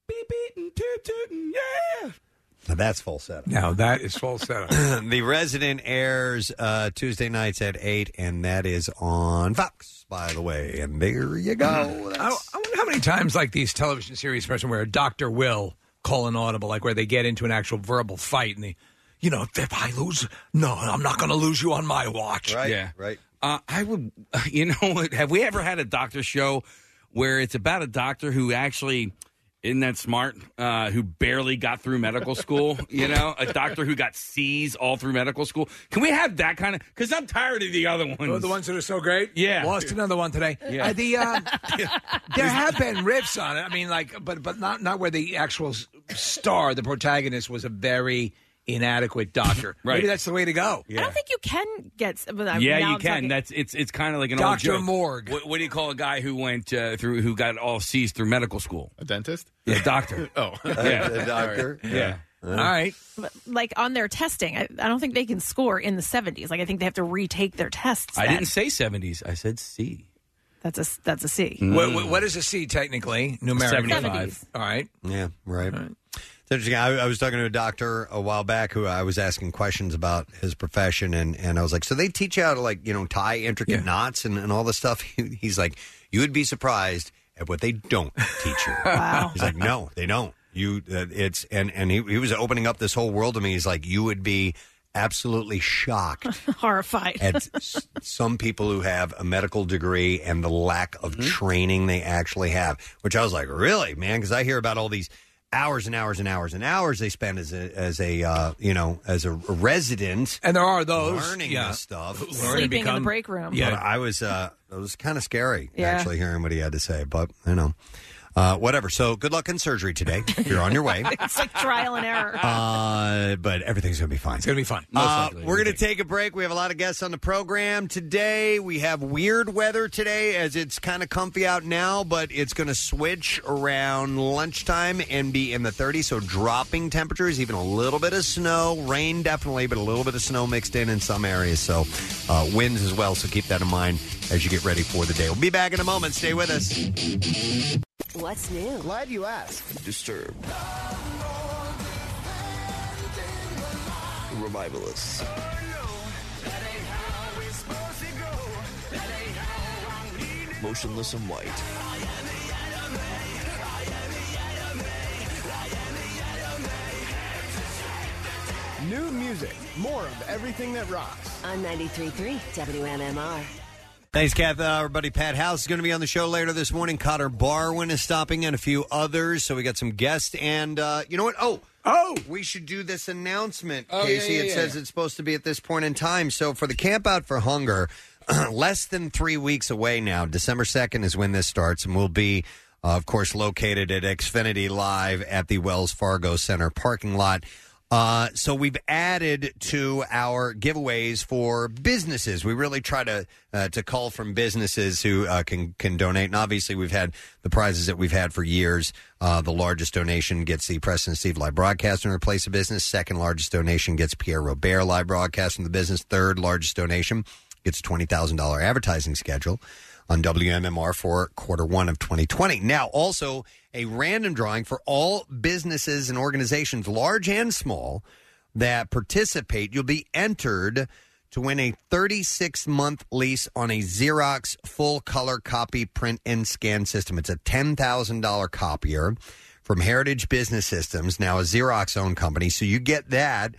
beep beating, toot tooting, yeah. Now that's full setup. Now that is full setup. The Resident airs Tuesday nights at 8, and that is on Fox, by the way. And there you go. I wonder how many times, like these television series, especially where a doctor will call an audible, like where they get into an actual verbal fight, and if I lose, no, I'm not going to lose you on my watch. Right. Yeah. Right. I would, have we ever had a doctor show where it's about a doctor who actually isn't that smart, who barely got through medical school, a doctor who got C's all through medical school? Can we have that kind of, because I'm tired of the other ones. Oh, the ones that are so great? Yeah. Lost another one today. Yeah. There have been riffs on it. I mean, but not where the actual star, the protagonist, was a very inadequate doctor. Right. Maybe that's the way to go. I don't think you can get. Yeah, you can. It's kind of like an Dr. old joke. Morgue. What do you call a guy who went who got all C's through medical school? A dentist? Yeah, doctor. Oh, yeah, a doctor. Yeah. All right. But, like on their testing, I don't think they can score in the 70s. Like I think they have to retake their tests. I didn't say 70s. I said C. That's a C. What is a C technically? Numerically? 75. All right. Yeah, right. It's interesting. I was talking to a doctor a while back who I was asking questions about his profession, and I was like, so they teach you how to tie intricate knots and all this stuff? He's like, you would be surprised at what they don't teach you. Wow. He's like, no, they don't. He was opening up this whole world to me. He's like, you would be absolutely shocked, horrified at some people who have a medical degree and the lack of training they actually have. Which I was like, really, man? Because I hear about all these hours and hours and hours and hours they spend as a resident, and there are those learning this stuff, sleeping in the break room. Yeah, but it was kind of scary actually hearing what he had to say, but whatever. So good luck in surgery today. You're on your way. It's like trial and error. But everything's going to be fine. It's going to be fine. We're going to take a break. We have a lot of guests on the program today. We have weird weather today as it's kind of comfy out now, but it's going to switch around lunchtime and be in the 30s, so dropping temperatures, even a little bit of snow, rain definitely, but a little bit of snow mixed in some areas, so winds as well, so keep that in mind as you get ready for the day. We'll be back in a moment. Stay with us. What's new? Glad you asked. Disturbed. Revivalists. Motionless in White. New music. More of everything that rocks. On 93.3 WMMR. Thanks, Kath. Our buddy Pat House is going to be on the show later this morning. Connor Barwin is stopping in, a few others. So we got some guests. And you know what? Oh, we should do this announcement, Casey. It says it's supposed to be at this point in time. So for the Camp Out for Hunger, less than 3 weeks away now. December 2nd is when this starts. And we'll be, of course, located at Xfinity Live at the Wells Fargo Center parking lot. So we've added to our giveaways for businesses. We really try to call from businesses who can donate. And obviously, we've had the prizes that we've had for years. The largest donation gets the Preston and Steve Live Broadcast in Place of Business. Second largest donation gets Pierre Robert Live Broadcast from the business. Third largest donation gets a $20,000 advertising schedule on WMMR for Q1 of 2020. Now, also a random drawing for all businesses and organizations, large and small, that participate. You'll be entered to win a 36-month lease on a Xerox full-color copy print and scan system. It's a $10,000 copier from Heritage Business Systems, now a Xerox-owned company. So you get that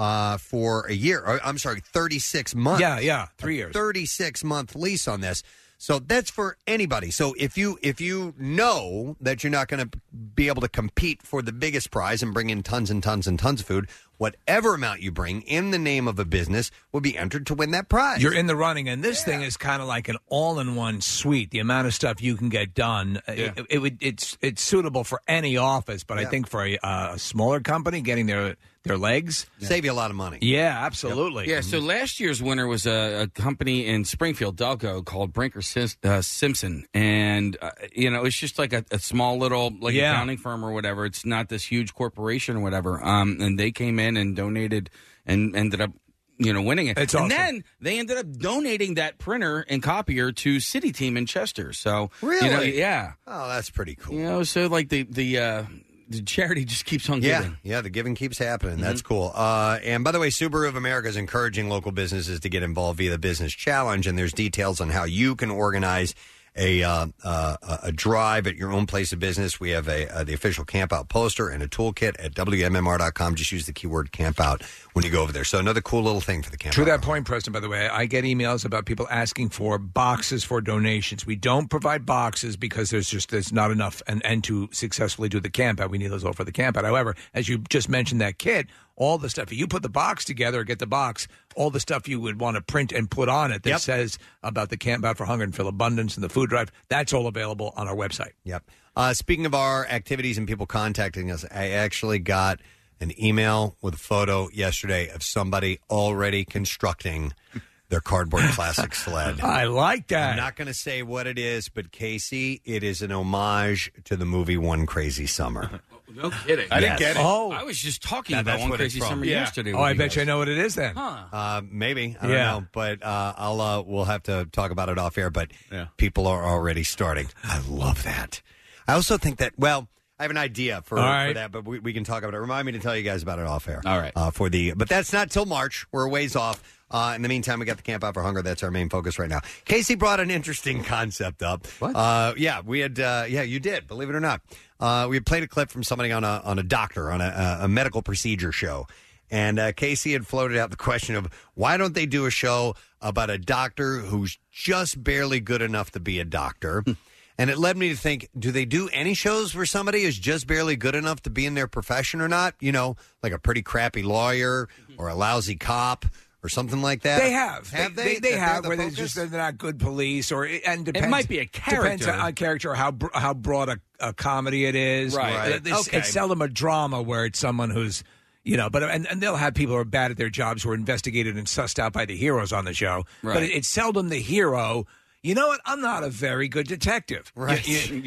for a year. I'm sorry, 36 months. Yeah, 3 years. 36-month lease on this. So that's for anybody. So if you know that you're not going to be able to compete for the biggest prize and bring in tons and tons and tons of food, whatever amount you bring in the name of a business will be entered to win that prize. You're in the running, and this thing is kind of like an all-in-one suite. The amount of stuff you can get done, it's suitable for any office, but I think for a smaller company getting their legs, save you a lot of money. Yeah, absolutely. Yeah, so last year's winner was a company in Springfield, Delco, called Brinker Simpson, and it's just like a small little accounting firm or whatever. It's not this huge corporation or whatever. And they came in and donated and ended up winning it. It's and awesome. then they ended up donating that printer and copier to City Team in Chester. So really, yeah. Oh, that's pretty cool. So like the the charity just keeps on giving. Yeah, the giving keeps happening. That's cool. And by the way, Subaru of America is encouraging local businesses to get involved via the Business Challenge, and there's details on how you can organize a drive at your own place of business. We have the official Camp Out poster and a toolkit at WMMR.com. Just use the keyword Camp Out when you go over there. So another cool little thing for the Camp Out. To that point, Preston, by the way, I get emails about people asking for boxes for donations. We don't provide boxes because there's not enough and to successfully do the Camp Out. We need those all for the Camp Out. However, as you just mentioned that kit, all the stuff, if you put the box together or get the box, all the stuff you would want to print and put on it that says about the Camp Out for Hunger and Fill Abundance and the food drive, that's all available on our website. Yep. Speaking of our activities and people contacting us, I actually got an email with a photo yesterday of somebody already constructing their cardboard plastic sled. I like that. I'm not going to say what it is, but Casey, it is an homage to the movie One Crazy Summer. No kidding. I didn't get it. Oh, I was just talking about One Crazy Summer yesterday. Oh, I bet you I know what it is then. Maybe. I don't know. But we'll have to talk about it off air. But people are already starting. I love that. I also think that, I have an idea for that, but we can talk about it. Remind me to tell you guys about it off air. All right. But that's not till March. We're a ways off. In the meantime, we got the Camp Out for Hunger. That's our main focus right now. Casey brought an interesting concept up. What? We had. You did. Believe it or not, we had played a clip from somebody on a doctor on a medical procedure show, and Casey had floated out the question of why don't they do a show about a doctor who's just barely good enough to be a doctor. And it led me to think, do they do any shows where somebody is just barely good enough to be in their profession or not? You know, like a pretty crappy lawyer or a lousy cop or something like that? They have. Have they? They have, where they're not good police, and depends. It might be a character. Depends on character or how broad a comedy it is. Right. It's seldom a drama where it's someone who's, but and they'll have people who are bad at their jobs who are investigated and sussed out by the heroes on the show. Right. But it's seldom the hero. You know what? I'm not a very good detective. Right.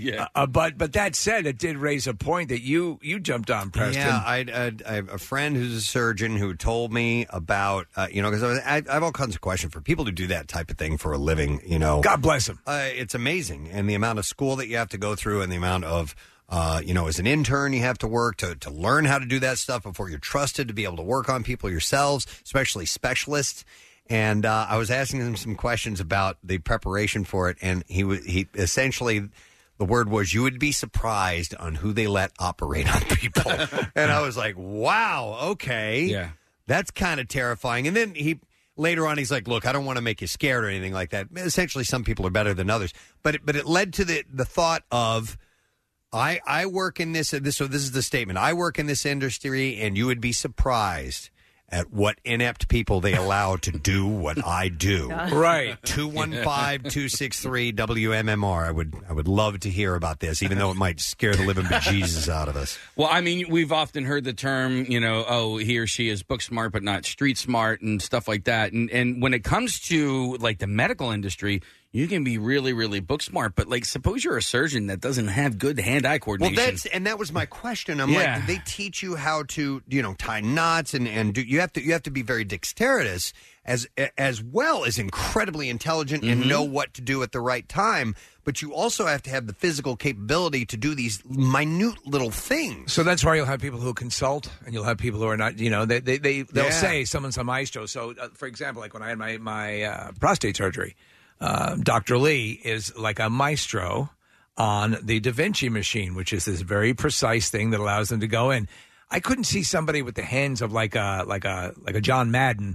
But that said, it did raise a point that you jumped on, Preston. Yeah, I have a friend who's a surgeon who told me about, because I have all kinds of questions for people who do that type of thing for a living, God bless them. It's amazing. And the amount of school that you have to go through and the amount of, as an intern, you have to work to learn how to do that stuff before you're trusted to be able to work on people yourselves, especially specialists. And I was asking him some questions about the preparation for it, and he essentially, the word was, you would be surprised on who they let operate on people. And I was like, wow, okay. Yeah. That's kind of terrifying. And then later on, he's like, look, I don't want to make you scared or anything like that. Essentially, some people are better than others. But it led to the thought of, I work in this, so this is the statement, I work in this industry, and you would be surprised at what inept people they allow to do what I do. Right. 215-263-WMMR. I would love to hear about this, even though it might scare the living bejesus out of us. Well, I mean, we've often heard the term, he or she is book smart but not street smart and stuff like that. And when it comes to, like, the medical industry, you can be really, really book smart, but suppose you're a surgeon that doesn't have good hand-eye coordination. Well, that was my question. I'm like, do they teach you how to, tie knots and do you have to be very dexterous as well as incredibly intelligent and know what to do at the right time, but you also have to have the physical capability to do these minute little things. So that's why you'll have people who consult, and you'll have people who are not. They'll say someone's a maestro. So, for example, like when I had my prostate surgery. Dr. Lee is like a maestro on the Da Vinci machine, which is this very precise thing that allows them to go in. I couldn't see somebody with the hands of like a John Madden,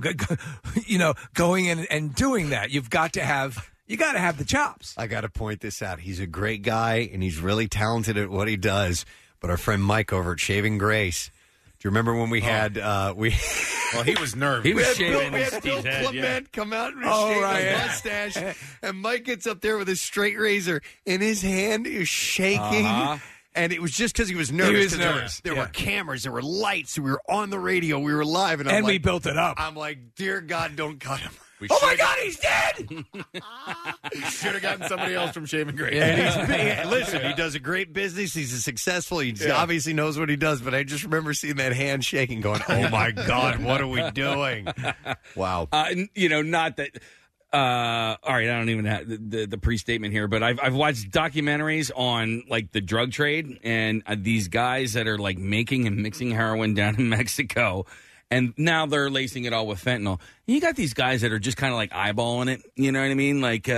going in and doing that. You got to have the chops. I got to point this out. He's a great guy and he's really talented at what he does. But our friend Mike over at Shaving Grace. Do you remember when we had Well, he was nervous. He was shaving we had Bill Clement come out and shave his mustache, and Mike gets up there with his straight razor, and his hand is shaking. And it was just because he was nervous. He was nervous. There were cameras, there were lights, we were on the radio, we were live, and we built it up. I'm like, dear God, don't cut him. Oh my God, he's dead! We should have gotten somebody else from Shaving Grace. And listen, he does a great business. He's successful. He obviously knows what he does. But I just remember seeing that hand shaking, going, "Oh my God, what are we doing?" Wow. Not that. all right, I don't even have the pre-statement here, but I've watched documentaries on like the drug trade and these guys that are like making and mixing heroin down in Mexico, and now they're lacing it all with fentanyl. You got these guys that are just kind of like eyeballing it. You know what I mean? Like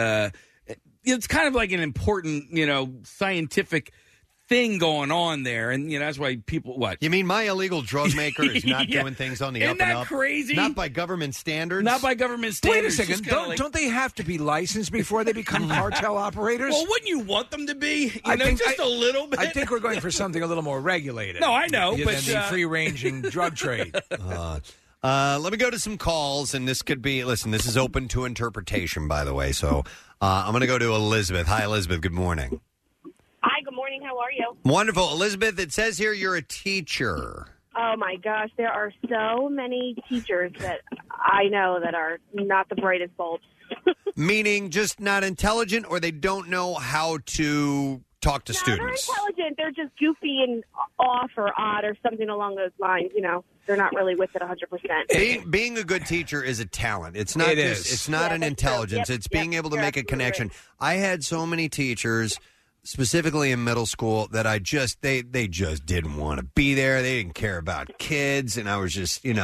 it's kind of like an important, scientific thing going on there, and that's why people. What you mean? My illegal drug maker is not doing things on the Isn't up and that up. Crazy? Not by government standards. Not by government Wait a standards. second. Don't they have to be licensed before they become cartel operators? Well, wouldn't you want them to be? I think just a little bit. I think we're going for something a little more regulated. No, I know, than but the free-ranging drug trade. Let me go to some calls, and this could be. Listen, this is open to interpretation, by the way. So I'm going to go to Elizabeth. Hi, Elizabeth. Good morning. Hi, good morning. How are you? Wonderful. Elizabeth, it says here you're a teacher. Oh, my gosh. There are so many teachers that I know that are not the brightest bulbs. Meaning just not intelligent, or they don't know how to talk to students? They're intelligent. They're just goofy and off or odd or something along those lines. They're not really with it 100%. Being a good teacher is a talent. It's not. It's not an intelligence. Yep, it's being able to you're make a absolutely connection. right. I had so many teachers, specifically in middle school, that I just they just didn't want to be there. They didn't care about kids, and I was just you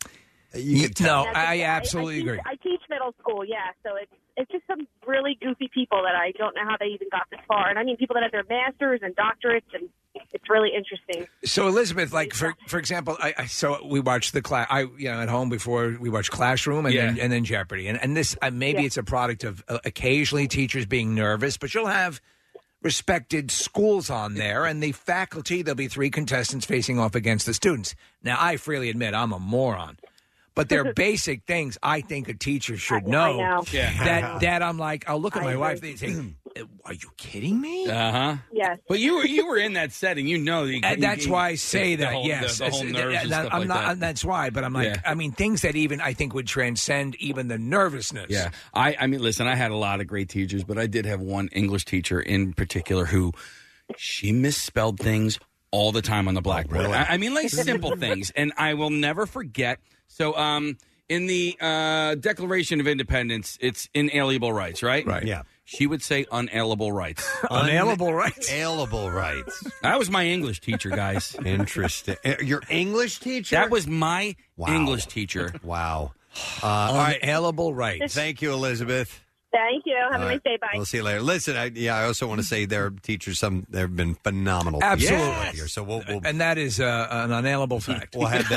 could tell. No, I absolutely agree. I teach middle school, so it's just some really goofy people that I don't know how they even got this far. And I mean people that have their masters and doctorates, and it's really interesting. So Elizabeth, like for example, so we watched the class. At home before we watched Classroom and then Jeopardy, and this maybe it's a product of occasionally teachers being nervous, but you'll have respected schools on there, and the faculty, there'll be 3 contestants facing off against the students. Now, I freely admit I'm a moron, but they're basic things I think a teacher should know. I know. Yeah. That I'm like, I'll look at my wife, they say, are you kidding me? Uh-huh. Yes. But you were in that setting. That's why I say that, whole, yes. The whole nerves and stuff like that. That's why, but I'm like, I mean, things that even I think would transcend even the nervousness. Yeah. I mean, listen, I had a lot of great teachers, but I did have one English teacher in particular who she misspelled things all the time on the blackboard. Really? I mean, like simple things. And I will never forget. So, in the Declaration of Independence, it's inalienable rights, right? Right. Yeah. She would say unalienable rights. Unalienable rights? Unalienable rights. That was my English teacher, guys. Interesting. Your English teacher? That was my English teacher. Wow. All right. Unalienable rights. Thank you, Elizabeth. Thank you. Have a nice day. Bye. We'll see you later. Listen, I also want to say there are teachers, they've been phenomenal. Absolutely. Yes. Here, so we'll and that is an unalienable fact. We'll have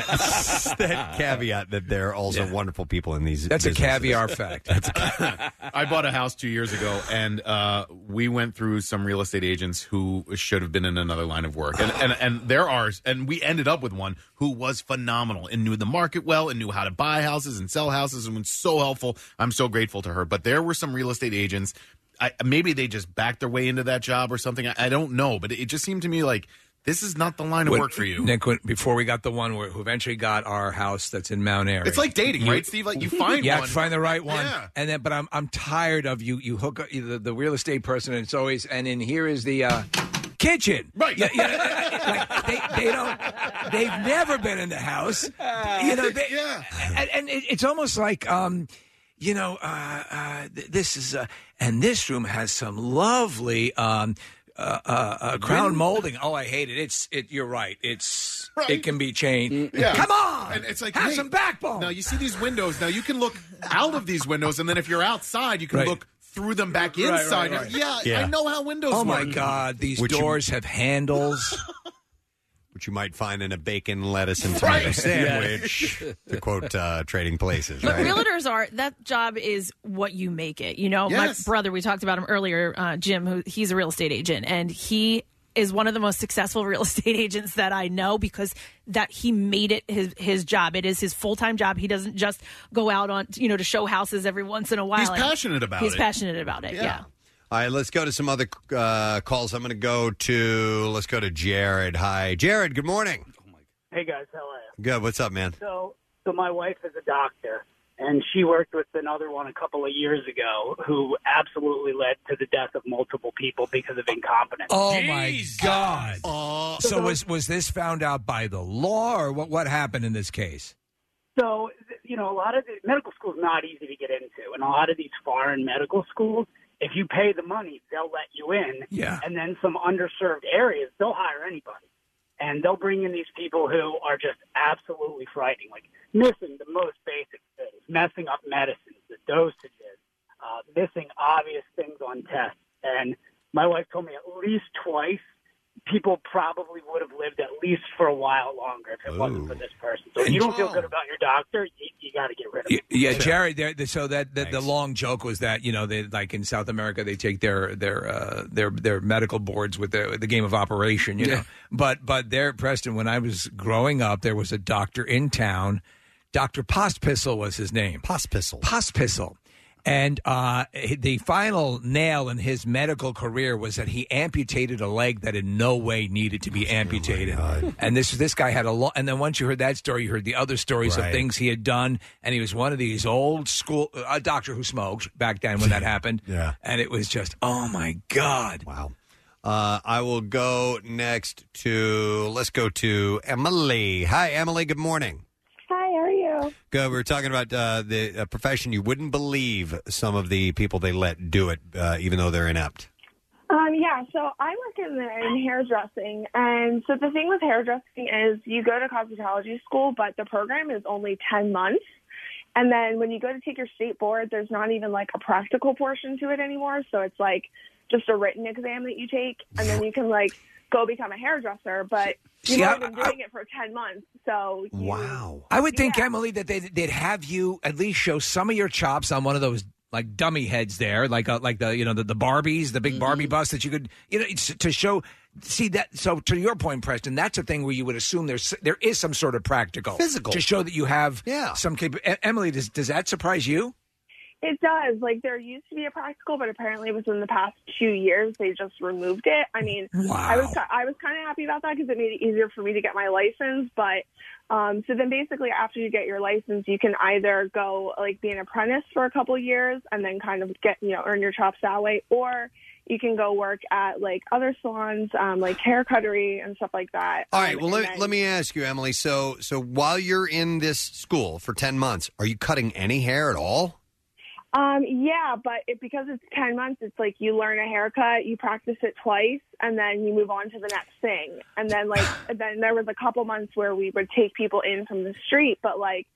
that caveat that there are also wonderful people in these. That's businesses. a caviar fact. I bought a house 2 years ago, and we went through some real estate agents who should have been in another line of work, and there are, and we ended up with one who was phenomenal and knew the market well and knew how to buy houses and sell houses and was so helpful. I'm so grateful to her. But there were some real estate agents. Maybe they just backed their way into that job or something. I don't know, but it just seemed to me like this is not the line of work for you. Nick, before we got the one who eventually got our house that's in Mount Airy. It's like dating, right, Steve? Like you find you one. have to find the right one. Yeah. And then, but I'm tired of you hook up the real estate person, and it's always, and then here is the kitchen. Right. Like they've never been in the house. And it's almost like, this is, and this room has some lovely, crown molding. Oh, I hate it. You're right. It can be changed. Yeah. Come on. And it's like, have hey, some backbone. Now you see these windows. Now you can look out of these windows, and then if you're outside, you can look through them back inside. Right. Yeah, I know how windows Oh work. my God, these doors have handles. Which you might find in a bacon, lettuce, and tomato sandwich, to quote Trading Places. But Right? realtors that job is what you make it. Yes. My brother, we talked about him earlier, Jim, he's a real estate agent, and he is one of the most successful real estate agents that I know because that he made it his job. It is his full-time job. He doesn't just go out on, to show houses every once in a while. He's passionate about it. He's passionate about it, yeah. All right, let's go to some other calls. I'm going to go to Jared. Hi, Jared. Good morning. Hey guys, how are you? Good. What's up, man? So my wife is a doctor, and she worked with another one a couple of years ago who absolutely led to the death of multiple people because of incompetence. Oh my God! So was this found out by the law, or what happened in this case? So a lot of the medical school is not easy to get into. And a lot of these foreign medical schools, if you pay the money, they'll let you in. Yeah. And then some underserved areas, they'll hire anybody. And they'll bring in these people who are just absolutely frightening, like missing the most basic things, messing up medicines, the dosages, missing obvious things on tests. And my wife told me at least twice people probably would have lived at least for a while longer if it wasn't for this person. So if you don't feel good about your doctor, you got to get rid of him. Yeah, Jared. So the long joke was that they, like in South America, they take their medical boards with the game of Operation. You know, but there, Preston, when I was growing up, there was a doctor in town. Dr. Pospisil was his name. Pospisil. And the final nail in his medical career was that he amputated a leg that in no way needed to be amputated. And this guy had a lot. And then once you heard that story, you heard the other stories of things he had done. And he was one of these old school a doctor who smoked back then when that happened. Yeah. And it was just, oh my God! Wow. I will go next let's go to Emily. Hi, Emily. Good morning. Hi, how are you? Good. We were talking about the profession. You wouldn't believe some of the people they let do it, even though they're inept. Yeah, so I work in hairdressing, and so the thing with hairdressing is you go to cosmetology school, but the program is only 10 months. And then when you go to take your state board, there's not even like a practical portion to it anymore. So it's like just a written exam that you take, and then you can like go become a hairdresser. But you've only been doing it for 10 months. So Wow. I would think, Emily, that they'd have you at least show some of your chops on one of those like dummy heads there, like the the Barbies, the big Barbie bust that you could to show. See that? So to your point, Preston, that's a thing where you would assume there is some sort of practical physical to show that you have some Emily, does that surprise you? It does. Like, there used to be a practical, but apparently within the past 2 years, they just removed it. I mean, I was kind of happy about that because it made it easier for me to get my license. But so then basically after you get your license, you can either go, like, be an apprentice for a couple years and then kind of get, earn your chops that way. Or you can go work at, like, other salons, like hair cuttery and stuff like that. All right. Well, let me ask you, Emily. So while you're in this school for 10 months, are you cutting any hair at all? Yeah, but because it's 10 months, it's like you learn a haircut, you practice it twice, and then you move on to the next thing. And then, then there was a couple months where we would take people in from the street, but, like,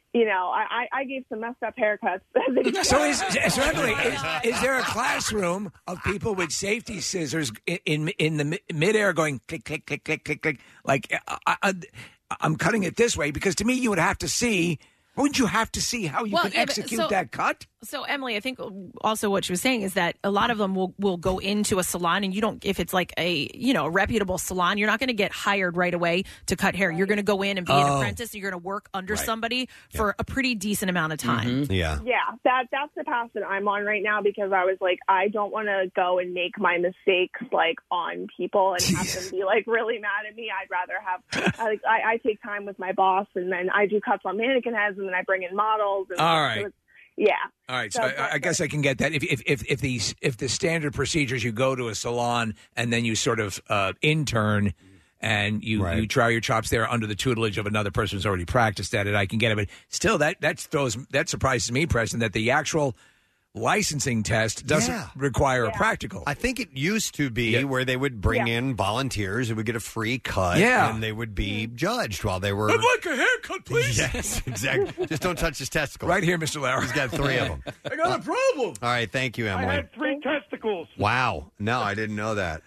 I gave some messed up haircuts. So Emily, is there a classroom of people with safety scissors in the midair going click, click, click, click, click, click? Like, I'm cutting it this way, because to me, you would have to see. Wouldn't you have to see how you can execute that cut? So, Emily, I think also what she was saying is that a lot of them will go into a salon, and you don't, if it's like a reputable salon, you're not going to get hired right away to cut hair. You're going to go in and be an apprentice, and you're going to work under somebody for a pretty decent amount of time. Mm-hmm. Yeah. Yeah, that's the path that I'm on right now, because I was like, I don't want to go and make my mistakes like on people and have them be like really mad at me. I'd rather have I take time with my boss, and then I do cuts on mannequin heads, and then I bring in models. And all right. So yeah. All right. So I guess I can get that. If the standard procedures, you go to a salon and then you sort of intern and you try your chops there under the tutelage of another person who's already practiced at it, I can get it. But still, that surprises me, Preston, that the actual licensing test doesn't require a practical. I think it used to be where they would bring in volunteers who would get a free cut, and they would be judged while they were... I'd like a haircut, please. Yes, exactly. Just don't touch his testicles. Right here, Mr. Lauer. He's got 3 of them. I got a problem. All right, thank you, Emily. I had 3 testicles. Wow. No, I didn't know that.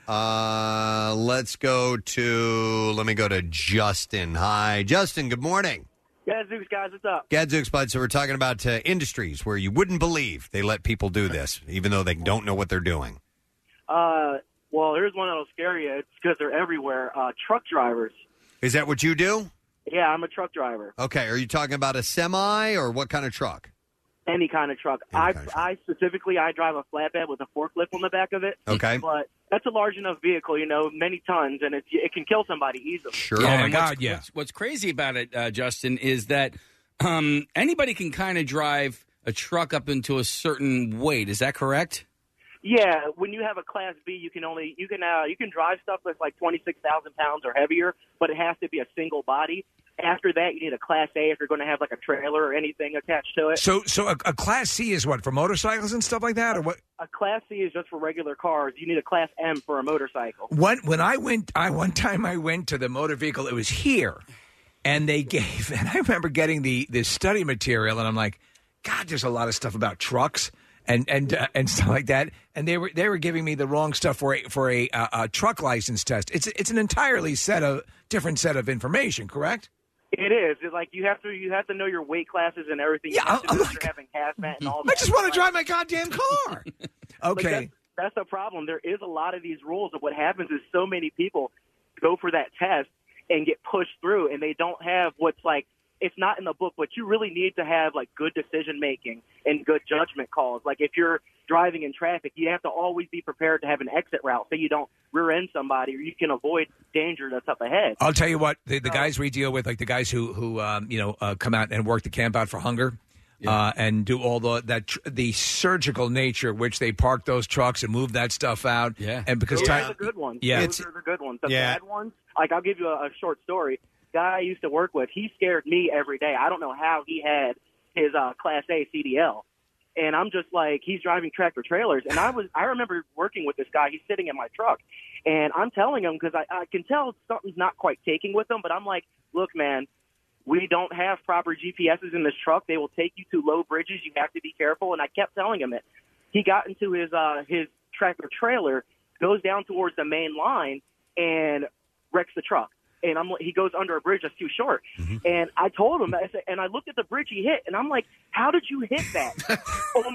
Let me go to Justin. Hi, Justin, good morning. Gadzooks, guys, what's up? Gadzooks, bud. So we're talking about industries where you wouldn't believe they let people do this, even though they don't know what they're doing. Well, here's one that'll scare you. It's because they're everywhere. Truck drivers. Is that what you do? Yeah, I'm a truck driver. Okay. Are you talking about a semi or what kind of truck? Any kind of truck. I specifically drive a flatbed with a forklift on the back of it. Okay. But that's a large enough vehicle, many tons, and it can kill somebody easily. Sure. Oh, my God, yeah. What's crazy about it, Justin, is that anybody can kind of drive a truck up into a certain weight. Is that correct? Yeah, when you have a Class B, you can drive stuff that's like 26,000 pounds or heavier, but it has to be a single body. After that, you need a Class A if you're going to have like a trailer or anything attached to it. So a Class C is what, for motorcycles and stuff like that, or what? A Class C is just for regular cars. You need a Class M for a motorcycle. One time I went to the motor vehicle. It was here, and I remember getting the study material, and I'm like, God, there's a lot of stuff about trucks and stuff like that. And they were giving me the wrong stuff for a truck license test. It's an entirely different set of information, correct? It is. It's like you have to know your weight classes and everything. Yeah, I'm like, you're having hazmat and all that. I just want to drive my goddamn car. Okay. Like that's the problem. There is a lot of these rules, and what happens is so many people go for that test and get pushed through, and they don't have what's like, it's not in the book, but you really need to have like good decision making and good judgment calls. Like if you're driving in traffic, you have to always be prepared to have an exit route so you don't rear end somebody, or you can avoid danger that's up ahead. I'll tell you what, the guys we deal with, like the guys who come out and work the Camp Out for Hunger. And do all the surgical nature which they park those trucks and move that stuff out. Yeah, and because those are the good ones. Yeah, those are the good ones. The bad ones, like I'll give you a short story. Guy I used to work with, he scared me every day. I don't know how he had his Class A CDL, and I'm just like, he's driving tractor trailers, and I remember working with this guy. He's sitting in my truck, and I'm telling him because I can tell something's not quite taking with him, but I'm like, look, man. We don't have proper GPSs in this truck. They will take you to low bridges. You have to be careful. And I kept telling him it. He got into his tractor trailer, goes down towards the main line, and wrecks the truck. And he goes under a bridge that's too short. Mm-hmm. And I told him, and I looked at the bridge he hit, and I'm like, "How did you hit that on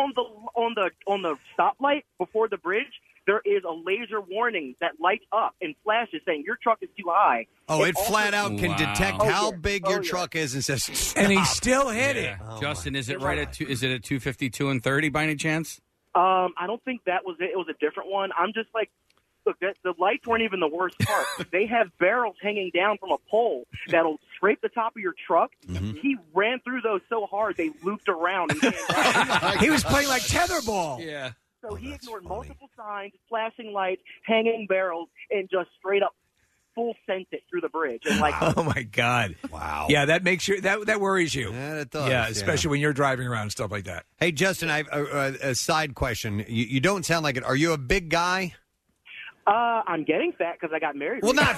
the stoplight before the bridge?" There is a laser warning that lights up and flashes saying your truck is too high. Oh, it flat out can detect how big your truck is and says, stop. And he still hit it. Oh, Justin, is it right at is it at 252 and 30 by any chance? I don't think that was it. It was a different one. I'm just like, look, the lights weren't even the worst part. They have barrels hanging down from a pole that'll scrape the top of your truck. Mm-hmm. He ran through those so hard they looped around. And he was playing like tetherball. Yeah. So he ignored multiple signs, flashing lights, hanging barrels, and just straight up full sent it through the bridge. And like, oh my God! Wow. Yeah, that makes you that worries you. Yeah, it does. Yeah, especially when you're driving around and stuff like that. Hey, Justin, I have a side question. You don't sound like it. Are you a big guy? I'm getting fat because I got married. Well, not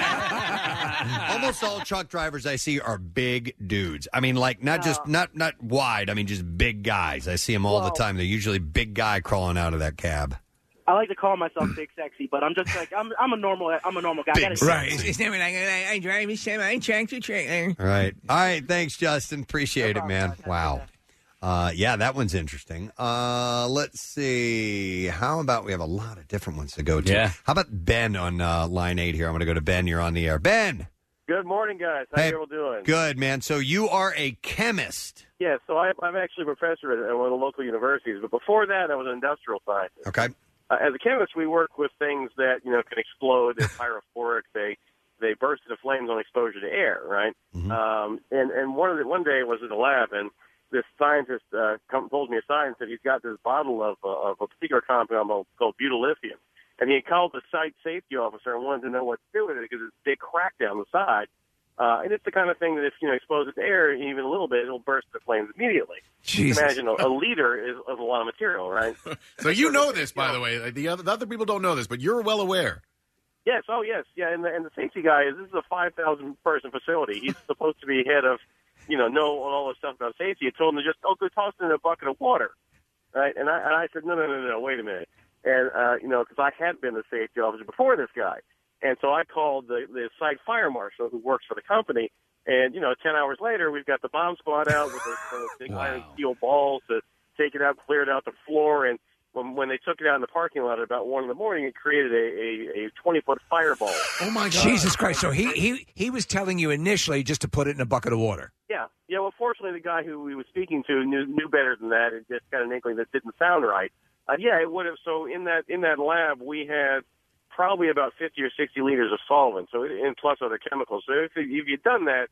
fat. Almost all truck drivers I see are big dudes. I mean, like not wide. I mean, just big guys. I see them all the time. They're usually big guy crawling out of that cab. I like to call myself big sexy, but I'm just like I'm a normal guy. Right. It's never like I drive a semi tractor trailer. Right. All right. Thanks, Justin. Appreciate it, man. Wow. Yeah, that one's interesting. Let's see. How about we have a lot of different ones to go to? Yeah. How about Ben on line 8 here? I'm going to go to Ben. You're on the air. Ben. Good morning, guys. How you all doing? Good, man. So you are a chemist. Yeah, so I'm actually a professor at one of the local universities, but before that, I was an industrial scientist. Okay. As a chemist, we work with things that can explode. They're pyrophoric. They burst into flames on exposure to air, right? Mm-hmm. And one day I was in the lab, and this scientist told me aside and said he's got this bottle of a particular compound called butyllithium. And he called the site safety officer and wanted to know what to do with it because it's a big crack down the side. And it's the kind of thing that if expose it to air even a little bit, it'll burst into flames immediately. Jesus. Imagine a liter is a lot of material, right? So you know this, by the way. The other people don't know this, but you're well aware. Yes. Oh, yes. Yeah. And the safety guy this is a 5,000 person facility. He's supposed to be head of know all this stuff about safety. I told him to just go toss it in a bucket of water, right? And I said, no, wait a minute. And because I had been the safety officer before this guy, and so I called the site fire marshal who works for the company. And 10 hours later, we've got the bomb squad out with those big iron steel balls to take it out, cleared out the floor, and when they took it out in the parking lot at about 1 a.m, it created a 20-foot fireball. Oh my God! Jesus Christ! So he was telling you initially just to put it in a bucket of water. Yeah. Well, fortunately, the guy who we were speaking to knew better than that. It just got an inkling that didn't sound right. It would have. So in that lab, we had probably about 50 or 60 liters of solvent. So and plus other chemicals. So if you'd done that,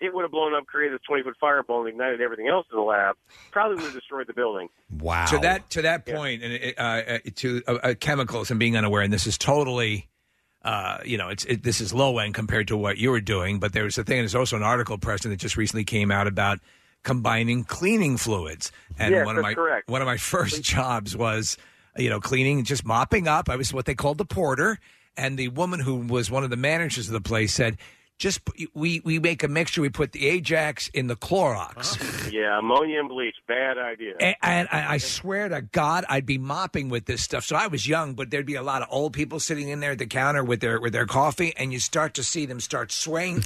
it would have blown up, created this 20-foot fireball, and ignited everything else in the lab. Probably would have destroyed the building. Wow. To that point, and to chemicals and being unaware, and this is totally, this is low end compared to what you were doing. But there's a thing. There's also an article, Preston, that just recently came out about combining cleaning fluids. And Yes, one of that's correct. One of my first jobs was, cleaning, just mopping up. I was what they called the porter, and the woman who was one of the managers of the place said, we make a mixture. We put the Ajax in the Clorox. Yeah, ammonia and bleach, bad idea. And I swear to God, I'd be mopping with this stuff. So I was young, but there'd be a lot of old people sitting in there at the counter with their coffee, and you start to see them start swaying.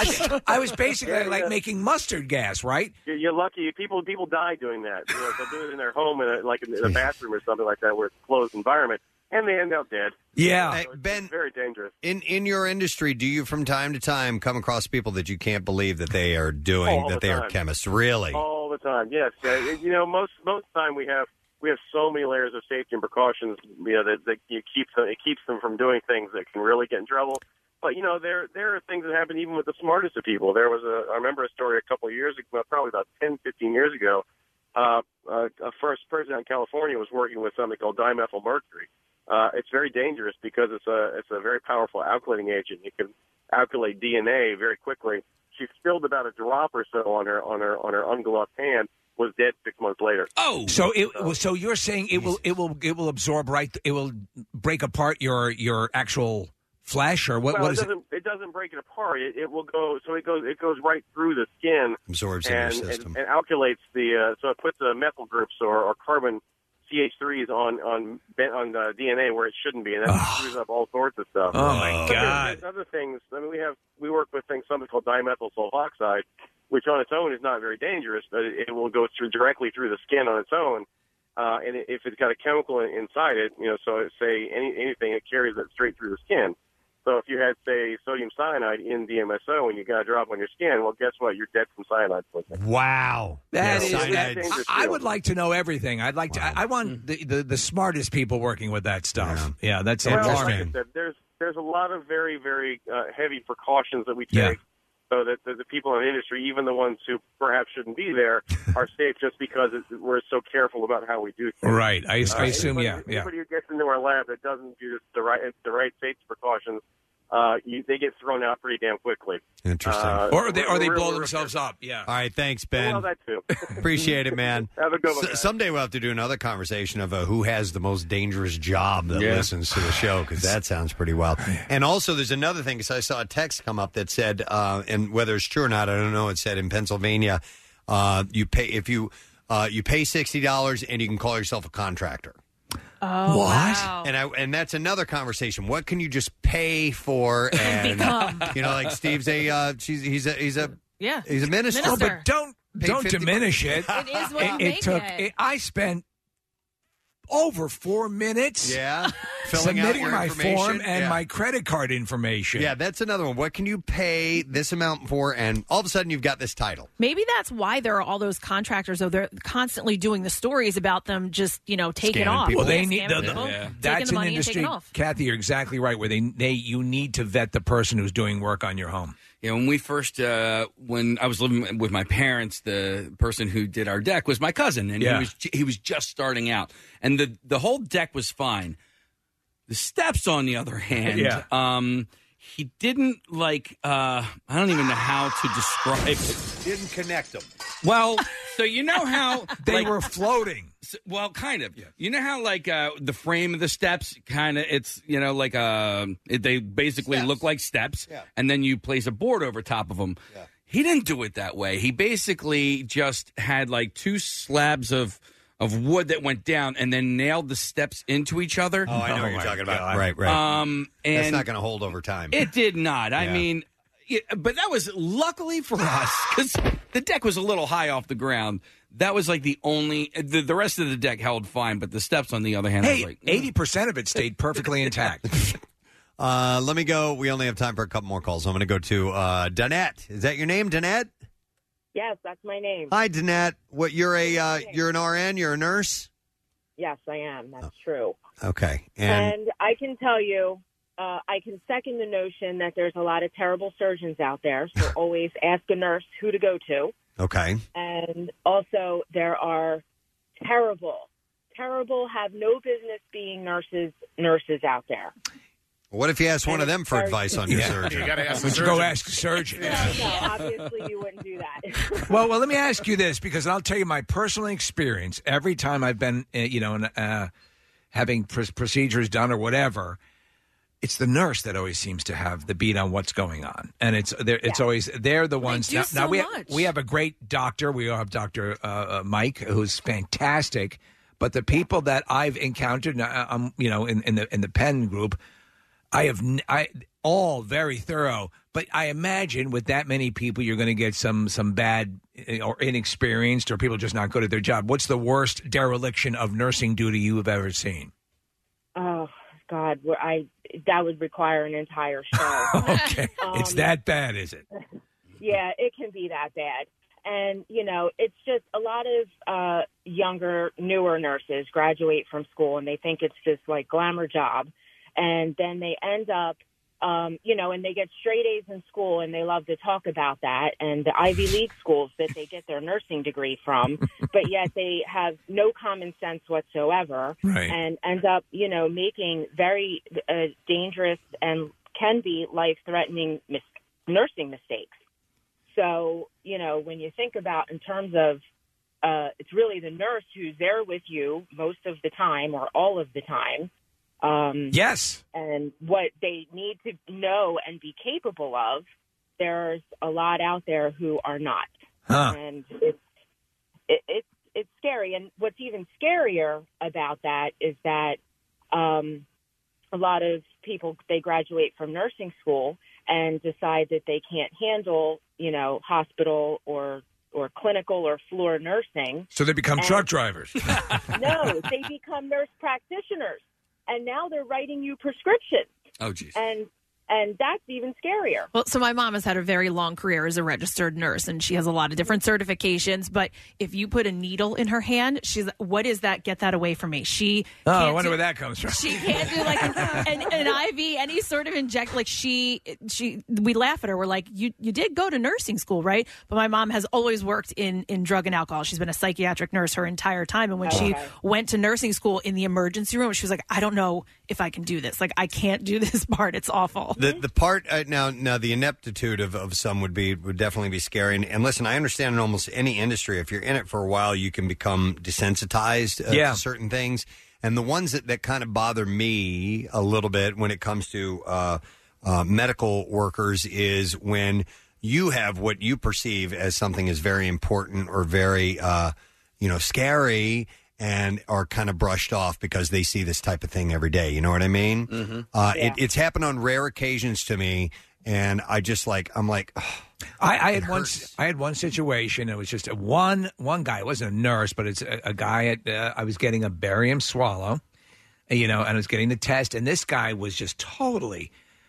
I was basically like making mustard gas, right? You're lucky. People die doing that. They'll do it in their home, in a bathroom or something like that, where it's a closed environment, and they end up dead. Yeah. Hey, So Ben, it's very dangerous. In your industry, do you from time to time come across people that you can't believe that they are doing, All that the they are time. chemists? Really? All the time, yes. Most of the time we have so many layers of safety and precautions, that it keeps them from doing things that can really get in trouble. But there are things that happen even with the smartest of people. I remember a story a couple of years ago, probably about 10, 15 years ago. A first person out in California was working with something called dimethylmercury. It's very dangerous because it's a very powerful alkylating agent. It can alkylate DNA very quickly. She spilled about a drop or so on her ungloved hand. Was dead 6 months later. Oh, so you're saying it will absorb it will break apart your actual flesh, or what? Well, What is it? It doesn't break it apart. It will go. So it goes right through the skin, absorbs in your system, and alkylates the. So it puts the methyl groups or carbon CH3s on DNA where it shouldn't be, and that screws up all sorts of stuff. Oh my God! There's other things. I mean, we work with something called dimethyl sulfoxide, which on its own is not very dangerous, but it will go directly through the skin on its own. And if it's got a chemical inside it, so say anything, it carries it straight through the skin. So if you had, say, sodium cyanide in DMSO and you got a drop on your skin, well, guess what? You're dead from cyanide poisoning. Wow. That is. dangerous I field. would like to know everything. I'd like to. I want the smartest people working with that stuff. Yeah, that's Well, like I interesting. said, there's a lot of very, very heavy precautions that we take so that the people in the industry, even the ones who perhaps shouldn't be there, are safe just because we're so careful about how we do things. Right. I assume, anybody who gets into our lab that doesn't do the right safety precautions, they get thrown out pretty damn quickly. Interesting. Or they blow themselves up. Yeah. All right, thanks, Ben. Well, that too. Appreciate it, man. Have a good one, guys. Someday we'll have to do another conversation of who has the most dangerous job that listens to the show, because that sounds pretty wild. And also, there's another thing, because I saw a text come up that said, and whether it's true or not, I don't know. It said in Pennsylvania, you pay $60 and you can call yourself a contractor. Oh, what? Wow. And that's another conversation. What can you just pay for? And like Steve's he's a minister. Oh, but don't diminish it. It is what you make it. I spent over 4 minutes. Yeah. Filling out submitting your my information. form and Yeah. my credit card information. Yeah, that's another one. What can you pay this amount for? And all of a sudden, you've got this title. Maybe that's why there are all those contractors, though. They're constantly doing the stories about them just, taking Scamming off. people. Well, they Yeah, need scamming people, that's taking the an money and industry. taking off. Kathy, you're exactly right. Where you need to vet the person who's doing work on your home. Yeah, when we first, when I was living with my parents, the person who did our deck was my cousin, and he was just starting out, and the whole deck was fine. The steps, on the other hand, he didn't I don't even know how to describe it. Didn't connect them. Well, so you know how they were floating. Well, kind of. Yeah. You know how the frame of the steps it's they basically look like steps, and then you place a board over top of them. Yeah. He didn't do it that way. He basically just had two slabs of wood that went down and then nailed the steps into each other. Oh, I know what you're talking about. Right. And that's not going to hold over time. It did not. I mean, but that was luckily for us because the deck was a little high off the ground. That was the only. The rest of the deck held fine, but the steps, on the other hand, hey, 80% of it stayed perfectly intact. Let me go. We only have time for a couple more calls. I'm going to go to Danette. Is that your name, Danette? Yes, that's my name. Hi, Danette. What you're an RN? You're a nurse? Yes, I am. That's true. Okay. And I can tell you I can second the notion that there's a lot of terrible surgeons out there, so always ask a nurse who to go to. Okay. And also, there are terrible, have no business being nurses out there. What if you ask one of them for advice on your surgery? You got to ask. Go ask a surgeon. No, obviously you wouldn't do that. Well, let me ask you this, because I'll tell you my personal experience. Every time I've been, having procedures done or whatever, it's the nurse that always seems to have the beat on what's going on, and it's always they're the ones. Now we have a great doctor. We have Dr. Mike, who's fantastic. But the people that I've encountered, in the Penn group, I all very thorough. But I imagine with that many people, you're going to get some bad or inexperienced, or people just not good at their job. What's the worst dereliction of nursing duty you have ever seen? Oh God, that would require an entire show. Okay, it's that bad, is it? Yeah, it can be that bad. And, it's just a lot of younger, newer nurses graduate from school and they think it's this like glamour job. And then they end up, and they get straight A's in school and they love to talk about that. And the Ivy League schools that they get their nursing degree from, but yet they have no common sense whatsoever. Right. And end up, making very dangerous and can be life-threatening nursing mistakes. So, when you think about in terms of it's really the nurse who's there with you most of the time or all of the time. Yes. And what they need to know and be capable of, there's a lot out there who are not. Huh. And it's scary. And what's even scarier about that is that a lot of people, they graduate from nursing school and decide that they can't handle, hospital or clinical or floor nursing. So they become truck drivers. No, they become nurse practitioners. And now they're writing you prescriptions. Oh, geez. And that's even scarier. Well, so my mom has had a very long career as a registered nurse, and she has a lot of different certifications. But if you put a needle in her hand, she's like, what is that? Get that away from me. I wonder where that comes from. She can't do like an IV, any sort of inject. Like we laugh at her. We're like, you did go to nursing school, right? But my mom has always worked in drug and alcohol. She's been a psychiatric nurse her entire time. And when she went to nursing school in the emergency room, she was like, I don't know if I can do this. Like, I can't do this part. It's awful. The part now the ineptitude of some would definitely be scary. And listen, I understand in almost any industry, if you're in it for a while, you can become desensitized to certain things. And the ones that kind of bother me a little bit when it comes to medical workers is when you have what you perceive as something as very important or very scary, and are kind of brushed off because they see this type of thing every day. You know what I mean? Mm-hmm. It's happened on rare occasions to me, and I'm like, I had one situation. It was just one guy. It wasn't a nurse, but it's a guy I was getting a barium swallow, and I was getting the test, and this guy was just totally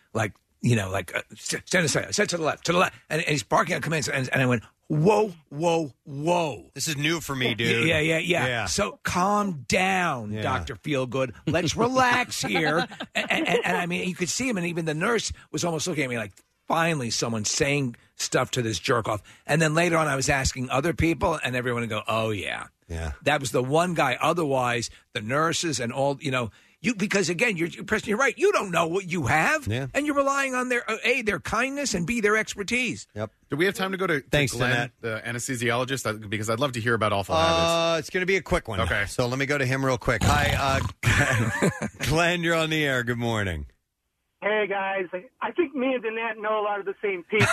stand aside, set to the left, and he's barking at commands, and I went, whoa. This is new for me, dude. Yeah. So calm down, Dr. Feelgood. Let's relax here. And I mean, you could see him, and even the nurse was almost looking at me like, finally someone saying stuff to this jerk off. And then later on, I was asking other people, and everyone would go, oh, yeah. That was the one guy. Otherwise, the nurses and all, because again, Preston, you're right. You don't know what you have, and you're relying on their their kindness, and B, their expertise. Yep. Do we have time to go to Glenn, the anesthesiologist? Because I'd love to hear about awful habits. It's going to be a quick one. Okay. So let me go to him real quick. Hi, Glenn, you're on the air. Good morning. Hey, guys. I think me and Danette know a lot of the same people.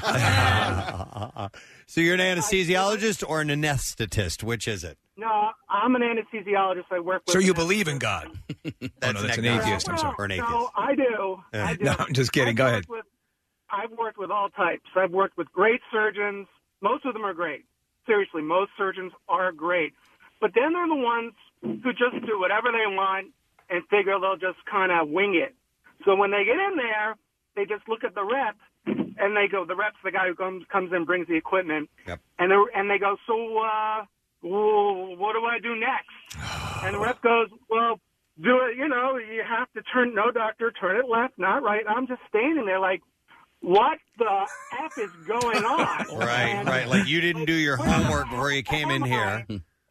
So you're an anesthesiologist or an anesthetist? Which is it? No, I'm an anesthesiologist. I work with... So you believe in God? That's an atheist. I'm sorry. Or an atheist. No, I do. I do. No, I'm just kidding. Go ahead. I've worked with all types. I've worked with great surgeons. Most of them are great. Seriously, most surgeons are great. But then there are the ones who just do whatever they want and figure they'll just kind of wing it. So when they get in there, they just look at the rep, and they go, the rep's the guy who comes in, brings the equipment, and they go, so what do I do next? And the rep goes, well, do it, you know, you have to turn, no doctor, turn it left, not right. I'm just standing there like, what the F is going on? Right. Like you didn't do your homework before you came in here.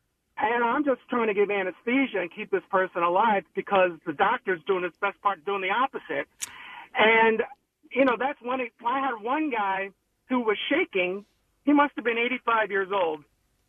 And I'm just trying to give anesthesia and keep this person alive because the doctor's doing his best part, doing the opposite. And, you know, that's one. I had one guy who was shaking. He must have been 85 years old.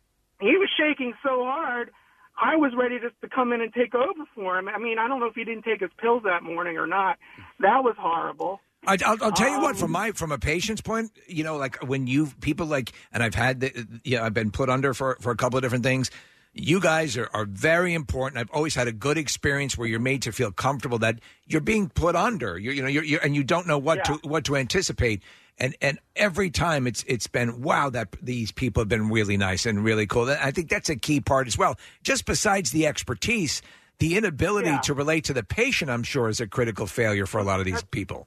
He was shaking so hard, I was ready just to come in and take over for him. I mean, I don't know if he didn't take his pills that morning or not. That was horrible. I'll tell you what, from a patient's point, you know, like when people like, and I've had, I've been put under for a couple of different things. You guys are very important. I've always had a good experience where you're made to feel comfortable that you're being put under. You're and you don't know what to anticipate. And every time it's been, wow, that these people have been really nice and really cool. I think that's a key part as well. Just besides the expertise, the inability to relate to the patient, I'm sure, is a critical failure for a lot of these people.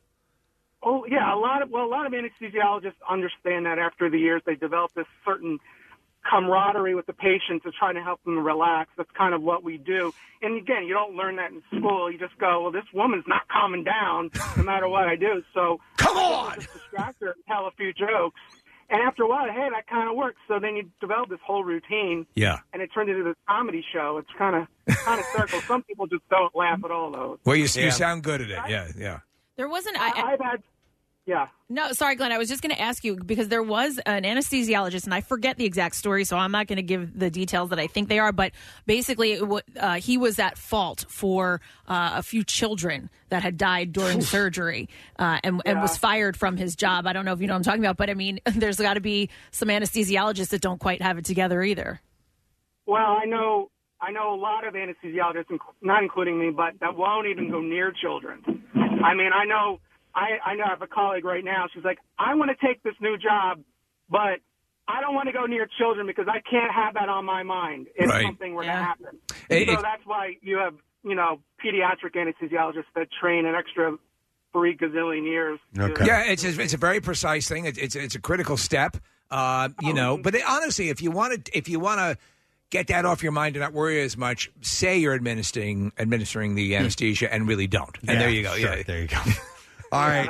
Oh yeah, a lot of anesthesiologists understand that after the years they develop this certain camaraderie with the patient to try to help them relax. That's kind of what we do. And again, you don't learn that in school. You just go, well, this woman's not calming down no matter what I do. So come on, just distract her and tell a few jokes. And after a while, hey, that kind of works. So then you develop this whole routine. Yeah. And it turned into this comedy show. It's kind of circle. Some people just don't laugh at all, though. Well, you sound good at it. Yeah. There wasn't. I've had. Yeah. No, sorry, Glenn. I was just going to ask you because there was an anesthesiologist, and I forget the exact story, so I'm not going to give the details that I think they are. But basically, he was at fault for a few children that had died during surgery and was fired from his job. I don't know if you know what I'm talking about, but I mean, there's got to be some anesthesiologists that don't quite have it together either. Well, I know a lot of anesthesiologists, not including me, but that won't even go near children. I mean, I know I have a colleague right now. She's like, I want to take this new job, but I don't want to go near children because I can't have that on my mind if something were to happen. So that's why you have, pediatric anesthesiologists that train an extra 3 gazillion years. Okay. Yeah, it's a very precise thing. It's a critical step. But honestly, if you want to get that off your mind and not worry as much, say you're administering the anesthesia and really don't. And there you go. Sure, yeah, there you go. All right.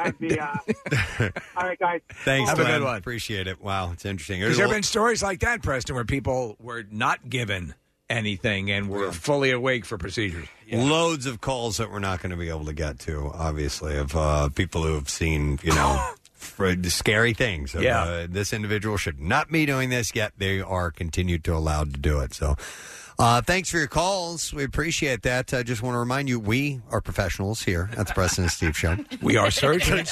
All right, guys. Thanks, Have Glenn. a good one. Appreciate it. Wow, it's interesting. Because there have been stories like that, Preston, where people were not given anything and were fully awake for procedures. Loads of calls that we're not going to be able to get to, obviously, of people who have seen, scary things. This individual should not be doing this, yet they are continued to allowed to do it. So thanks for your calls. We appreciate that. I just want to remind you, we are professionals here at the Preston and Steve Show. We are surgeons.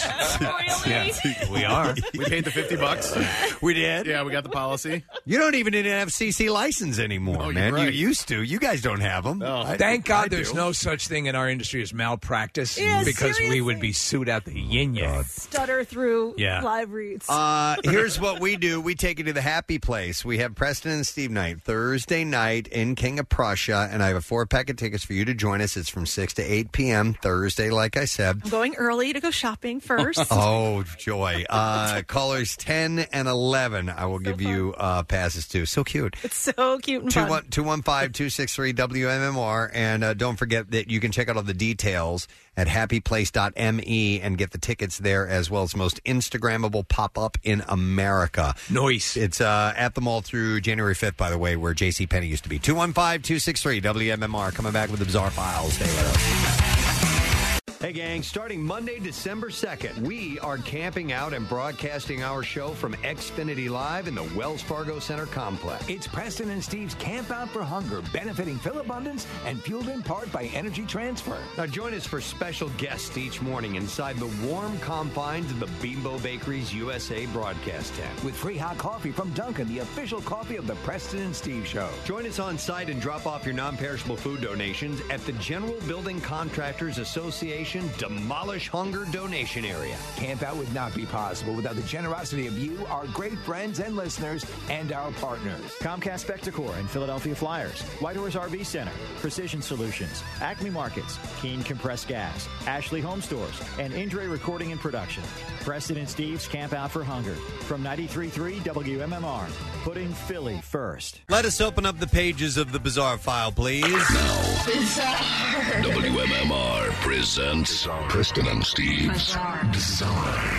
We are. We paid the $50. We did? Yeah, we got the policy. You don't even need an FCC license anymore, man. Right. You used to. You guys don't have them. Thank God there's no such thing in our industry as malpractice because we would be sued out the yin-yang. Stutter through live reads. Here's what we do. We take you to the happy place. We have Preston and Steve night, Thursday night in King of Prussia, and I have a 4-pack of tickets for you to join us. It's from 6 to 8 p.m. Thursday, like I said. I'm going early to go shopping first. Oh, joy. Callers 10 and 11, I will give you passes to. So cute. It's so cute and fun. 215-263-WMMR. And don't forget that you can check out all the details at happyplace.me and get the tickets there, as well as the most Instagrammable pop-up in America. Nice. It's at the mall through January 5th, by the way, where JCPenney used to be. 215-263-WMMR. Coming back with the Bizarre Files. Stay with us. Hey, gang, starting Monday, December 2nd, we are camping out and broadcasting our show from Xfinity Live in the Wells Fargo Center complex. It's Preston and Steve's Camp Out for Hunger, benefiting Phil Abundance and fueled in part by Energy Transfer. Now, join us for special guests each morning inside the warm confines of the Bimbo Bakeries USA broadcast tent. With free hot coffee from Dunkin', the official coffee of the Preston and Steve Show. Join us on site and drop off your non-perishable food donations at the General Building Contractors Association Operation Demolish Hunger donation area. Camp Out would not be possible without the generosity of you, our great friends and listeners, and our partners. Comcast Spectacor and Philadelphia Flyers, Whitehorse RV Center, Precision Solutions, Acme Markets, Keen Compressed Gas, Ashley Home Stores, and Indre Recording and Production. Preston and Steve's Camp Out for Hunger from 93.3 WMMR, putting Philly first. Let us open up the pages of the Bizarre File, please. WMMR presents Preston and Steve's Bizarre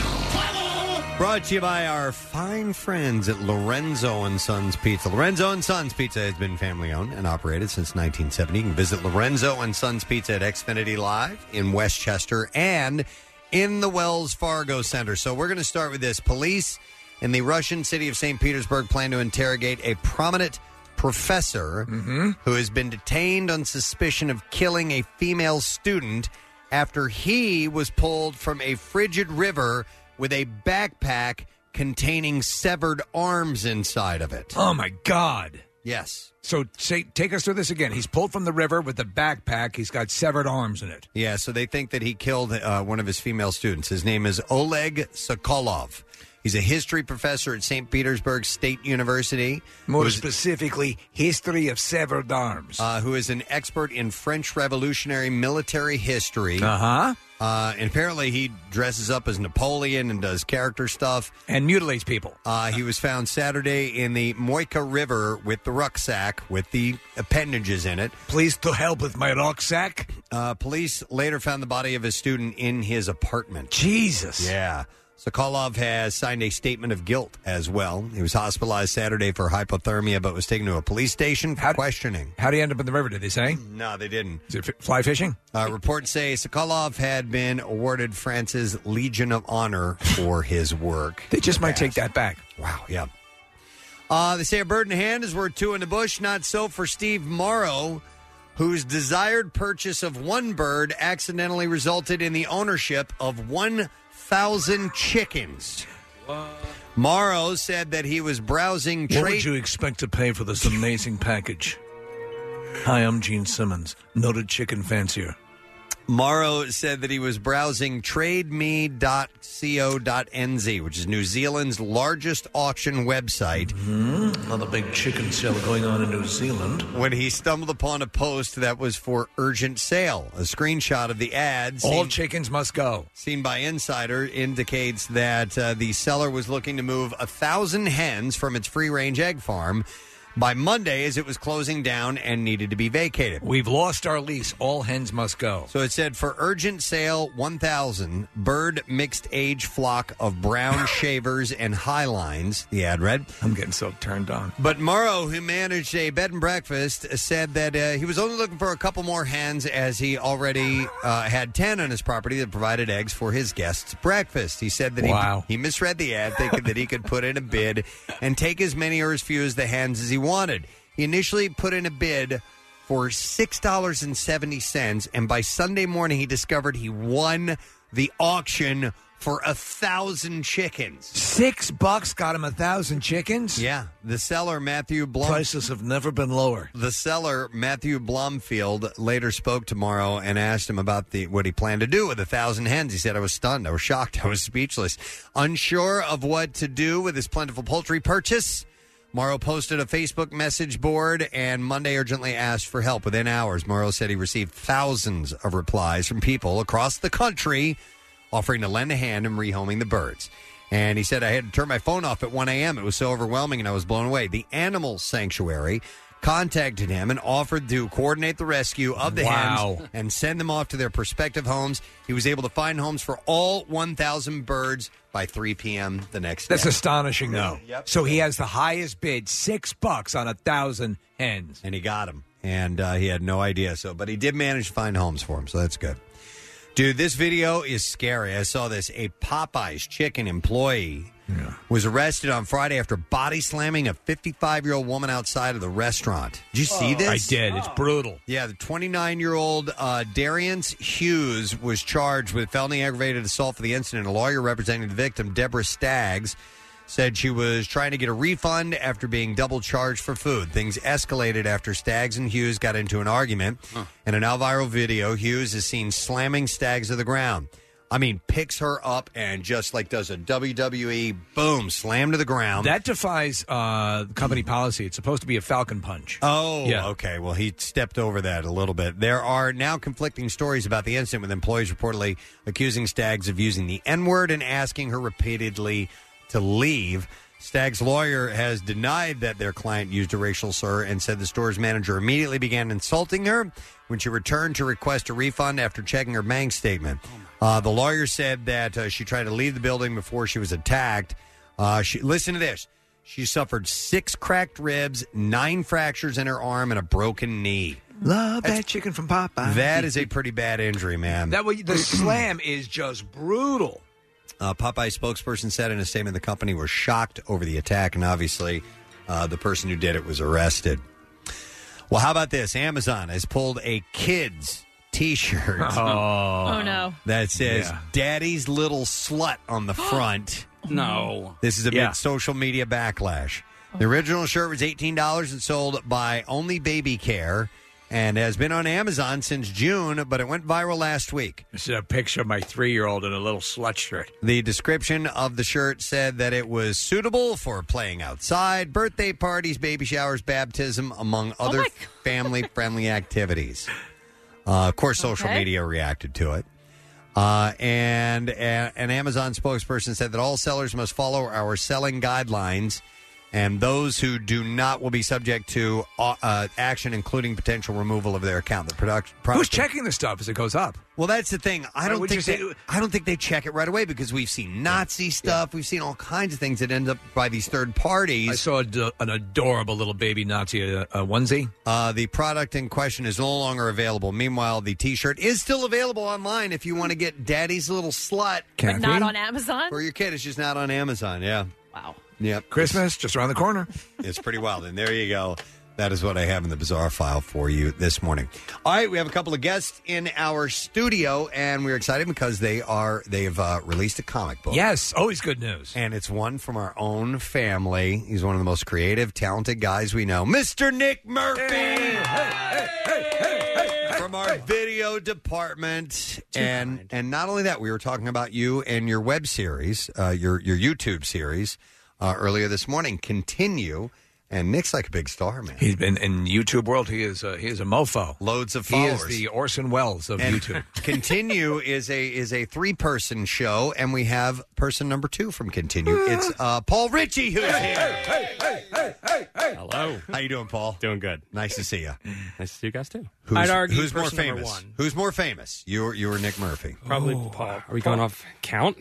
File. Brought to you by our fine friends at Lorenzo & Sons Pizza. Lorenzo & Sons Pizza has been family-owned and operated since 1970. You can visit Lorenzo & Sons Pizza at Xfinity Live in Westchester and in the Wells Fargo Center. So we're going to start with this. Police in the Russian city of St. Petersburg plan to interrogate a prominent professor who has been detained on suspicion of killing a female student after he was pulled from a frigid river with a backpack containing severed arms inside of it. Oh, my God. Yes. So take us through this again. He's pulled from the river with the backpack. He's got severed arms in it. Yeah, so they think that he killed one of his female students. His name is Oleg Sokolov. He's a history professor at St. Petersburg State University. More specifically, history of severed arms. Who is an expert in French Revolutionary military history. Uh-huh. And apparently he dresses up as Napoleon and does character stuff. And mutilates people. He was found Saturday in the Moika River with the rucksack with the appendages in it. Please to help with my rucksack. Police later found the body of his student in his apartment. Jesus. Yeah. Sokolov has signed a statement of guilt as well. He was hospitalized Saturday for hypothermia, but was taken to a police station for questioning. How did he end up in the river, did they say? No, they didn't. Is it fly fishing? Reports say Sokolov had been awarded France's Legion of Honor for his work. They just might take that back. Wow, yeah. They say a bird in hand is worth two in the bush. Not so for Steve Morrow, whose desired purchase of one bird accidentally resulted in the ownership of 1,000 chickens. Morrow said that he was browsing What would you expect to pay for this amazing package? Hi, I'm Gene Simmons, noted chicken fancier. Morrow said that he was browsing trademe.co.nz, which is New Zealand's largest auction website. Another big chicken sale going on in New Zealand. When he stumbled upon a post that was for urgent sale. A screenshot of the ad. All chickens must go. Seen by Insider indicates that the seller was looking to move 1,000 hens from its free-range egg farm by Monday as it was closing down and needed to be vacated. We've lost our lease. All hens must go. So it said, for urgent sale, 1,000 bird mixed age flock of brown shavers and highlines, the ad read. I'm getting so turned on. But Morrow, who managed a bed and breakfast, said that he was only looking for a couple more hens as he already had 10 on his property that provided eggs for his guests' breakfast. He said that he misread the ad, thinking that he could put in a bid and take as many or as few as the hens as he wanted. He initially put in a bid for $6.70, and by Sunday morning he discovered he won the auction for 1,000 chickens. $6 got him 1,000 chickens? Yeah. The seller, Matthew Blum... Prices have never been lower. The seller, Matthew Blumfield, later spoke to Morrow and asked him about what he planned to do with 1,000 hens. He said, I was stunned. I was shocked. I was speechless. Unsure of what to do with his plentiful poultry purchase, Morrow posted a Facebook message board and Monday urgently asked for help. Within hours, Morrow said he received thousands of replies from people across the country offering to lend a hand in rehoming the birds. And he said, I had to turn my phone off at 1 a.m. It was so overwhelming and I was blown away. The Animal Sanctuary contacted him and offered to coordinate the rescue of the hens and send them off to their prospective homes. He was able to find homes for all 1,000 birds by 3 p.m. the next day. That's astonishing, though. Yep. So he has the highest bid, $6 on 1,000 hens. And he got them. And he had no idea. But he did manage to find homes for them, so that's good. Dude, this video is scary. I saw this. A Popeyes chicken employee was arrested on Friday after body slamming a 55-year-old woman outside of the restaurant. Did you see this? I did. It's brutal. Yeah, the 29-year-old Darius Hughes was charged with felony aggravated assault for the incident. A lawyer representing the victim, Deborah Staggs, said she was trying to get a refund after being double charged for food. Things escalated after Staggs and Hughes got into an argument. In a now viral video, Hughes is seen slamming Staggs to the ground. I mean, picks her up and just like does a WWE, boom, slam to the ground. That defies company policy. It's supposed to be a falcon punch. Oh, okay. Well, he stepped over that a little bit. There are now conflicting stories about the incident, with employees reportedly accusing Staggs of using the N-word and asking her repeatedly to leave. Staggs' lawyer has denied that their client used a racial slur and said the store's manager immediately began insulting her when she returned to request a refund after checking her bank statement. The lawyer said that she tried to leave the building before she was attacked. Listen to this. She suffered 6 cracked ribs, 9 fractures in her arm, and a broken knee. Love that chicken from Popeye. That is a pretty bad injury, man. The slam is just brutal. Popeye spokesperson said in a statement the company was shocked over the attack, and obviously the person who did it was arrested. Well, how about this? Amazon has pulled a kids' T-shirt. Oh, no. That says Daddy's Little Slut on the front. No. This is amid social media backlash. The original shirt was $18 and sold by Only Baby Care and has been on Amazon since June, but it went viral last week. This is a picture of my 3-year-old in a little slut shirt. The description of the shirt said that it was suitable for playing outside, birthday parties, baby showers, baptism, among other family-friendly activities. Of course, social media reacted to it. And an Amazon spokesperson said that all sellers must follow our selling guidelines, and those who do not will be subject to action, including potential removal of their account. The product Who's checking this stuff as it goes up? Well, that's the thing. I don't think they check it right away because we've seen Nazi stuff. We've seen all kinds of things that end up by these third parties. I saw an adorable little baby Nazi onesie. The product in question is no longer available. Meanwhile, the T-shirt is still available online if you want to get Daddy's Little Slut. But not on Amazon? For your kid. It's just not on Amazon, yeah. Wow. Yep. Christmas, just around the corner. It's pretty wild. And there you go. That is what I have in the bizarre file for you this morning. All right, we have a couple of guests in our studio, and we're excited because they've released a comic book. Yes, always good news. And it's one from our own family. He's one of the most creative, talented guys we know, Mr. Nick Murphy. From our video department. And not only that, we were talking about you and your web series, your YouTube series, earlier this morning. Continue. And Nick's like a big star, man. He's been in YouTube world. He is a mofo. Loads of followers. He is the Orson Welles of YouTube. Continue is a 3-person show, and we have person number 2 from Continue. It's Paul Ritchie who's here. Hello. How you doing, Paul? Doing good. Nice to see you. Nice to see you guys too. Who's more person number famous? 1. Who's more famous? You or Nick Murphy? Probably Paul. Are we going off count?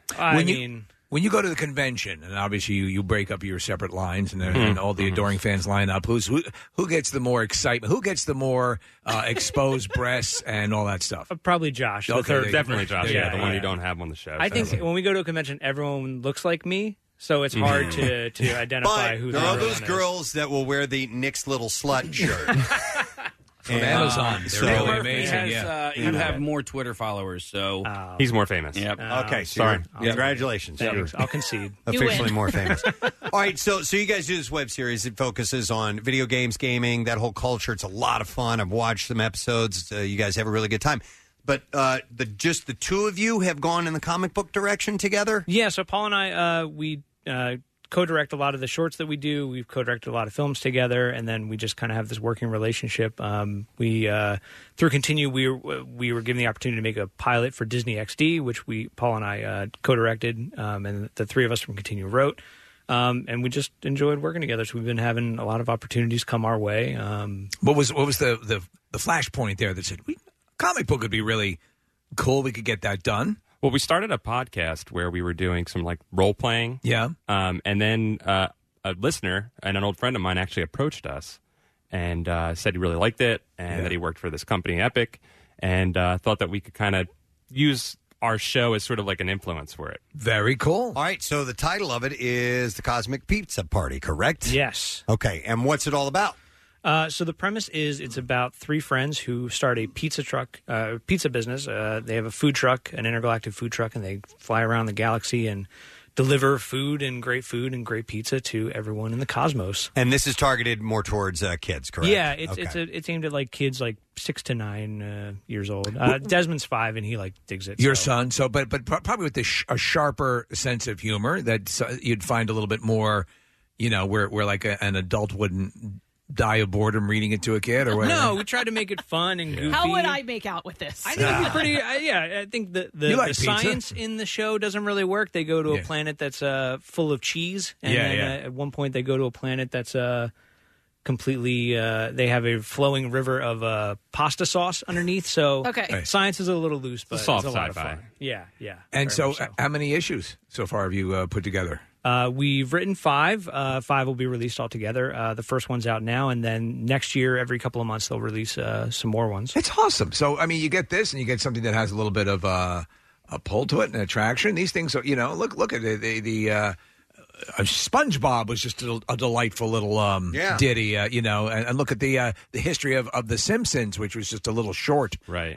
When you go to the convention, and obviously you break up your separate lines, and all the adoring fans line up, who gets the more excitement? Who gets the more exposed breasts and all that stuff? Probably Josh. Okay, Definitely Josh. Yeah, the one you don't have on the show. I think when we go to a convention, everyone looks like me. So it's hard to identify who there the are other those one is. girls that will wear the Nick's Little Slut shirt. From Amazon. They're really amazing. You have more Twitter followers, so he's more famous. Yep. Okay, so sorry. Congratulations. Thanks. I'll concede. Officially more famous. All right, so you guys do this web series. It focuses on video games, gaming, that whole culture. It's a lot of fun. I've watched some episodes. You guys have a really good time. But just the two of you have gone in the comic book direction together? Yeah, so Paul and I, we co-direct a lot of the shorts that we do. We've co-directed a lot of films together, and then we just kind of have this working relationship. We through Continue, we were given the opportunity to make a pilot for Disney XD, which Paul and I co-directed, and the three of us from Continue wrote. And we just enjoyed working together. So we've been having a lot of opportunities come our way. What was the flashpoint there that said comic book would be really cool? We could get that done. Well, we started a podcast where we were doing some like role playing. Yeah. And then a listener and an old friend of mine actually approached us and said he really liked it and that he worked for this company, Epic, and thought that we could kind of use our show as sort of like an influence for it. Very cool. All right, so the title of it is The Cosmic Pizza Party, correct? Yes. Okay, and what's it all about? So the premise is it's about three friends who start a pizza business. They have a food truck, an intergalactic food truck, and they fly around the galaxy and deliver food and great pizza to everyone in the cosmos. And this is targeted more towards kids, correct? Yeah, it's aimed at like kids like 6 to 9 years old. Desmond's 5 and he like digs it. Your son, but probably with a sharper sense of humor that you'd find a little bit more, where like an adult wouldn't die of boredom reading it to a kid or whatever. No, we tried to make it fun and goofy. How would I make out with this? I think it'd be pretty. I think the science in the show doesn't really work. They go to a planet that's full of cheese, and then at one point they go to a planet that's completely. They have a flowing river of pasta sauce underneath. So science is a little loose, but it's a lot of fun. Yeah. And so, how many issues so far have you put together? We've written 5. 5 will be released all together. The first one's out now, and then next year, every couple of months, they'll release some more ones. It's awesome. So, I mean, you get this, and you get something that has a little bit of a pull to it and attraction. These things, are, look at it. The SpongeBob was just a delightful little ditty, and look at the history of The Simpsons, which was just a little short. Right.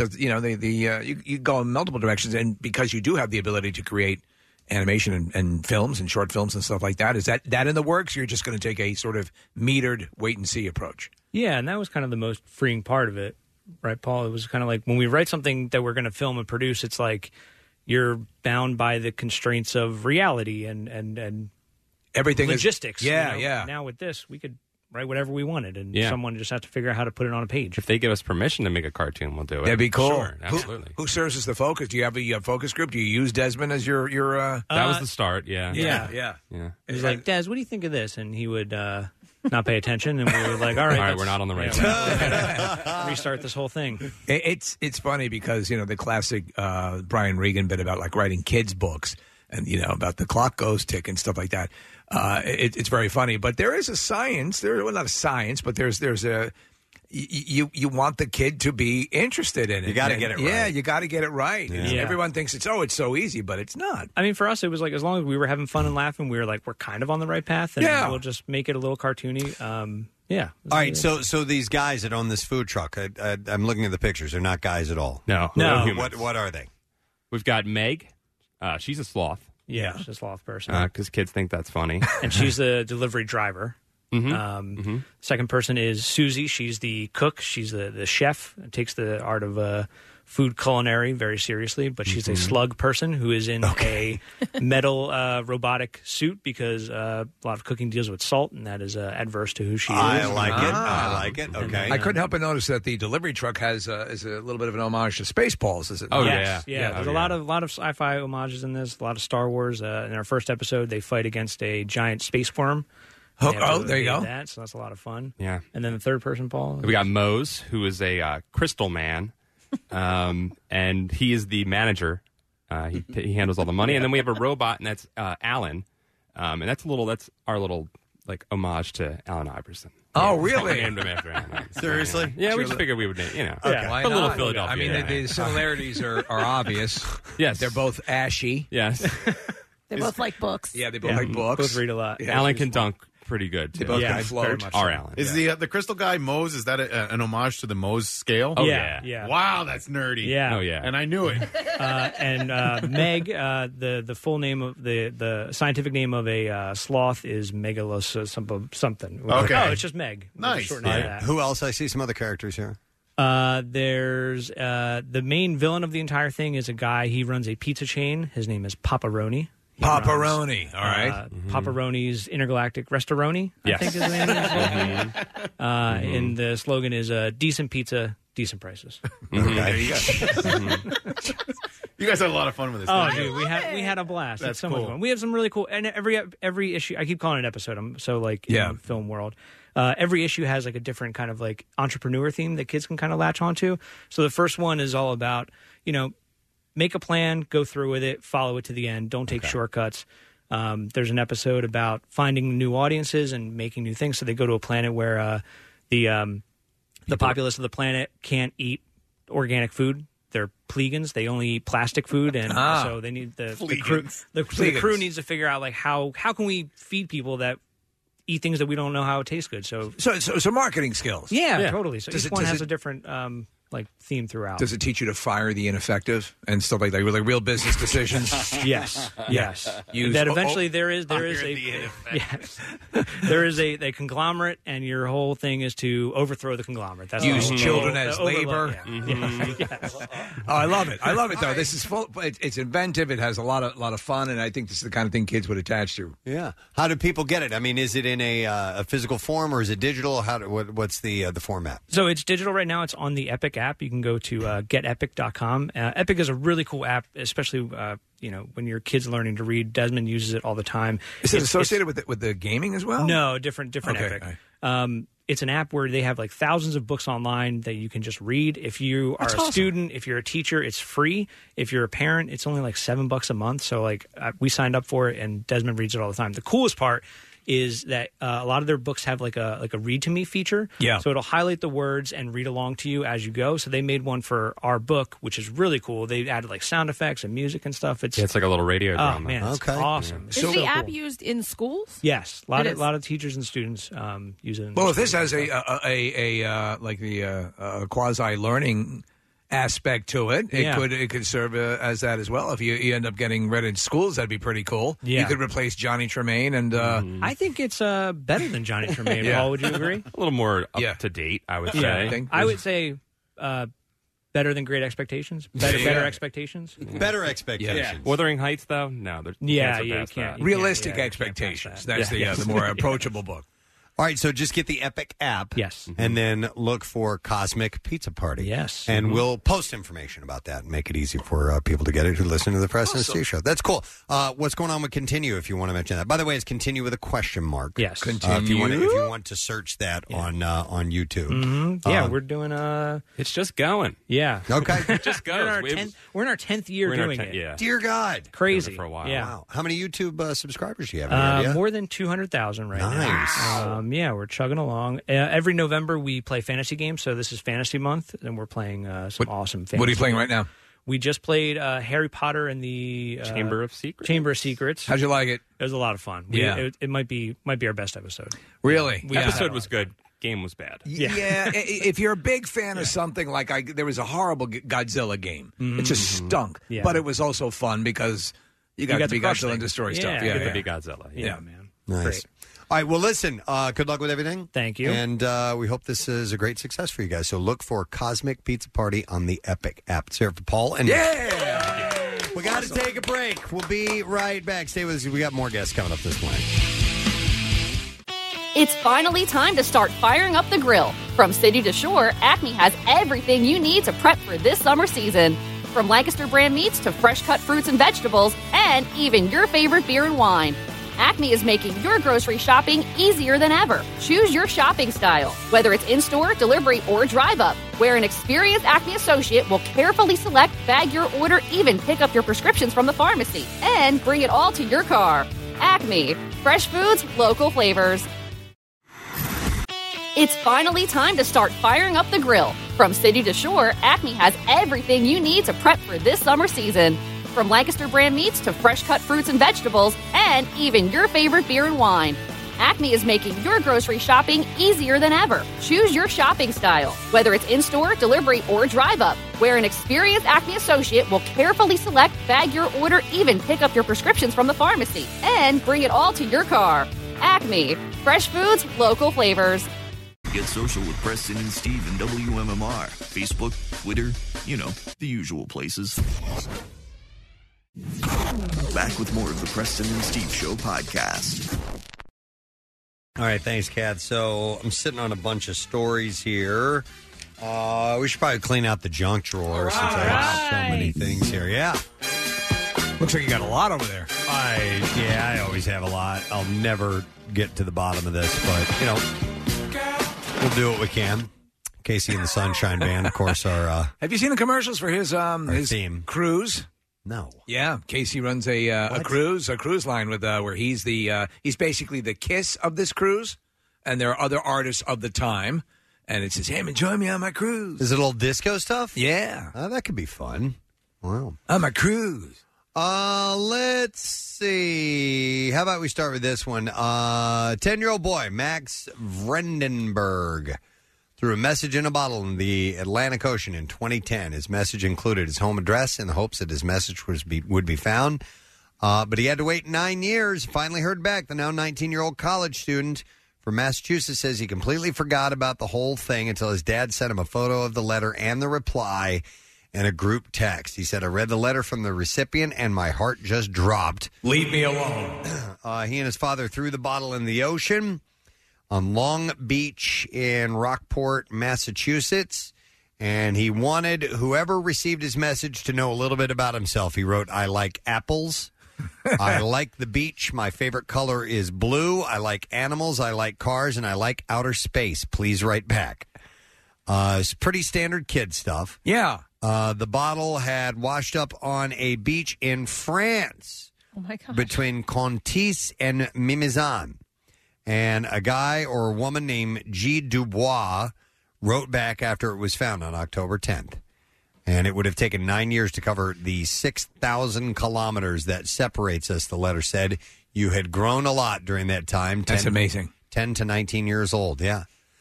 You go in multiple directions, and because you do have the ability to create animation and films and short films and stuff like that. Is that in the works? You're just going to take a sort of metered wait-and-see approach? Yeah, and that was kind of the most freeing part of it, right, Paul? It was kind of like when we write something that we're going to film and produce, it's like you're bound by the constraints of reality and everything logistics. Yeah. Now with this, we could write whatever we wanted, and Yeah. someone just has to figure out how to put it on a page. If they give us permission to make a cartoon, we'll do it. That'd be cool. Sure, absolutely. Who serves as the focus? Do you have a focus group? Do you use Desmond as your that was the start, yeah. Yeah. It was like, Des, what do you think of this? And he would not pay attention, and we were like, all right, we're not on the right track. Restart this whole thing. It's funny because, the classic Brian Regan bit about like writing kids' books and, about the clock goes tick and stuff like that. It's very funny, but there is a science. Not a science, but there's a you want the kid to be interested in it. You got to get it right. Yeah, you got to get it right. Yeah. Everyone thinks it's so easy, but it's not. I mean, for us, it was like as long as we were having fun and laughing, we were like, we're kind of on the right path, and we'll just make it a little cartoony. Yeah. All right. So these guys that own this food truck, I'm looking at the pictures. They're not guys at all. No. What are they? We've got Meg. She's a sloth. Yeah, she's a sloth person. Because kids think that's funny. And she's the delivery driver. Second person is Susie. She's the cook. She's the chef. Takes the art of food culinary very seriously, but she's a slug person who is in a metal robotic suit because a lot of cooking deals with salt, and that is adverse to who she is. I like it. Okay. I couldn't help but notice that the delivery truck is a little bit of an homage to Spaceballs, is it? Oh, not? Yeah. There's a lot of sci-fi homages in this, a lot of Star Wars. In our first episode, they fight against a giant space worm. There you go. So that's a lot of fun. Yeah. And then the third person, Paul? We got Mose, who is a crystal man, and he is the manager. He handles all the money. And then we have a robot, and that's Alan. And that's our little like homage to Alan Iverson. Oh, really? We named him after Alan Iverson. Seriously? Yeah, we just figured we would name, Okay. Why a little not? Philadelphia. I mean, the similarities are obvious. Yes. They're both ashy. Yes. They both like books. Yeah, they both like books. Both read a lot. Yeah, Alan can dunk pretty good, too. They both can float. Our Alan. Is the crystal guy Mose? Is that an homage to the Mose scale? Oh, yeah. Wow, that's nerdy. Yeah. Oh, yeah. And I knew it. And Meg, the full name of the scientific name of a sloth is Megalos something. Okay. Oh, it's just Meg. Nice. Short name of that. Who else? I see some other characters here. There's the main villain of the entire thing is a guy. He runs a pizza chain. His name is Paparoni. Paparoni. All right. Paparoni's Intergalactic Restoroni, I think his name is. And the slogan is decent pizza, decent prices. There you go. You guys had a lot of fun with this. Oh, dude, we had a blast. That's it's so much cool. fun. We have some really cool, and every issue. I keep calling it an episode. I'm so like in film world. Every issue has like a different kind of like entrepreneur theme that kids can kind of latch onto. So the first one is all about make a plan, go through with it, follow it to the end. Don't take shortcuts. There's an episode about finding new audiences and making new things. So they go to a planet where the populace of the planet can't eat organic food. They're plegans. They only eat plastic food, and so they need the crew. The crew needs to figure out like how can we feed people that eat things that we don't know how it tastes good. So marketing skills. Yeah, totally. So each one has a different theme throughout. Does it teach you to fire the ineffective and stuff like that? Like real business decisions? Yes. Use, that eventually there is a conglomerate, and your whole thing is to overthrow the conglomerate. That's use the children as overload. labor. Yes. Oh, I love it. I love it though. This is full. It's inventive. It has a lot of fun, and I think this is the kind of thing kids would attach to. Yeah. How do people get it? I mean, is it in a physical form or is it digital? What's the format? So it's digital right now. It's on the Epic app. You can go to getepic.com. Epic is a really cool app, especially when your kid's learning to read. Desmond uses it all the time. Is it associated with the gaming as well? No, different Okay. Epic. It's an app where they have thousands of books online that you can just read. If you are a student, if you're a teacher, it's free. If you're a parent, it's only $7 a month. So we signed up for it, and Desmond reads it all the time. The coolest part is that a lot of their books have a read to me feature. Yeah. So it'll highlight the words and read along to you as you go. So they made one for our book, which is really cool. They added sound effects and music and stuff. It's like a little radio drama. Oh man, it's awesome. Is the app used in schools? Yes, a lot of teachers and students use it. Well, if this has a quasi learning aspect to it, it could serve as that as well. If you end up getting read in schools, that'd be pretty cool. Yeah. You could replace Johnny Tremaine and I think it's better than Johnny Tremaine. Yeah. Paul, would you agree? A little more up to date, I would say. I would say better than Great Expectations. Better Expectations. Better Expectations. Yeah. Wuthering Heights, though, no. You can't. can't. Realistic Expectations. That's the more approachable book. All right, so just get the Epic app. Yes. And then look for Cosmic Pizza Party. Yes. And we'll post information about that and make it easy for people to get it who listen to the Preston and Steve Show. That's cool. What's going on with Continue, if you want to mention that? By the way, it's Continue with a question mark. Yes. If you want to search that on YouTube. Mm-hmm. Yeah, we're doing It's just going. Yeah. Okay. It just goes. We're in our 10th year doing it. Yeah. Dear God. Crazy. For a while. Yeah. Wow. How many YouTube subscribers do you have? Any idea? More than 200,000 right now. Nice. Yeah, we're chugging along. Every November we play fantasy games, so this is fantasy month, and we're playing some awesome fantasy. What are you playing right now? We just played Harry Potter and the Chamber of Secrets. Chamber of Secrets. How'd you like it? It was a lot of fun. It might be our best episode. Really? Episode was good. Game was bad. Yeah. If you're a big fan of something there was a horrible Godzilla game. It just stunk. Yeah. But it was also fun because you got to be Godzilla and destroy stuff. You get to be Godzilla. Yeah, man. Nice. Great. All right, well, listen, good luck with everything. Thank you. And we hope this is a great success for you guys. So look for Cosmic Pizza Party on the Epic app. It's here for Paul. And we got to take a break. We'll be right back. Stay with us. We got more guests coming up this morning. It's finally time to start firing up the grill. From city to shore, Acme has everything you need to prep for this summer season. From Lancaster brand meats to fresh cut fruits and vegetables, and even your favorite beer and wine. Acme is making your grocery shopping easier than ever. Choose your shopping style, whether it's in-store, delivery, or drive-up, where an experienced Acme associate will carefully select, bag your order, even pick up your prescriptions from the pharmacy, and bring it all to your car. Acme. Fresh foods, local flavors. It's finally time to start firing up the grill. From city to shore, Acme has everything you need to prep for this summer season. From Lancaster brand meats to fresh cut fruits and vegetables, and even your favorite beer and wine. Acme is making your grocery shopping easier than ever. Choose your shopping style, whether it's in-store, delivery, or drive-up, where an experienced Acme associate will carefully select, bag your order, even pick up your prescriptions from the pharmacy, and bring it all to your car. Acme. Fresh foods, local flavors. Get social with Preston and Steve and WMMR. Facebook, Twitter, the usual places. Back with more of the Preston and Steve Show podcast. All right, thanks, Kat. So I'm sitting on a bunch of stories here. We should probably clean out the junk drawer since I have so many things here. Yeah. Looks like you got a lot over there. I always have a lot. I'll never get to the bottom of this, but, we'll do what we can. Casey and the Sunshine Band, of course, are... Have you seen the commercials for his theme cruise? No. Yeah, Casey runs a cruise line with where he's basically the Kiss of this cruise, and there are other artists of the time, and it says, "Hey, join me on my cruise." Is it all disco stuff? Yeah. That could be fun. Wow. On my cruise. Let's see. How about we start with this one? 10-year-old boy, Max Vrendenberg, threw a message in a bottle in the Atlantic Ocean in 2010. His message included his home address in the hopes that his message would be found. But he had to wait 9 years. Finally heard back. The now 19-year-old college student from Massachusetts says he completely forgot about the whole thing until his dad sent him a photo of the letter and the reply in a group text. He said, I read the letter from the recipient and my heart just dropped. Leave me alone. He and his father threw the bottle in the ocean on Long Beach in Rockport, Massachusetts. And he wanted whoever received his message to know a little bit about himself. He wrote, I like apples. I like the beach. My favorite color is blue. I like animals. I like cars. And I like outer space. Please write back. It's pretty standard kid stuff. Yeah. The bottle had washed up on a beach in France. Oh, my gosh. Between Contis and Mimizan. And a guy or a woman named G. Dubois wrote back after it was found on October 10th. And it would have taken 9 years to cover the 6,000 kilometers that separates us, the letter said. You had grown a lot during that time. That's amazing. 10 to 19 years old, yeah.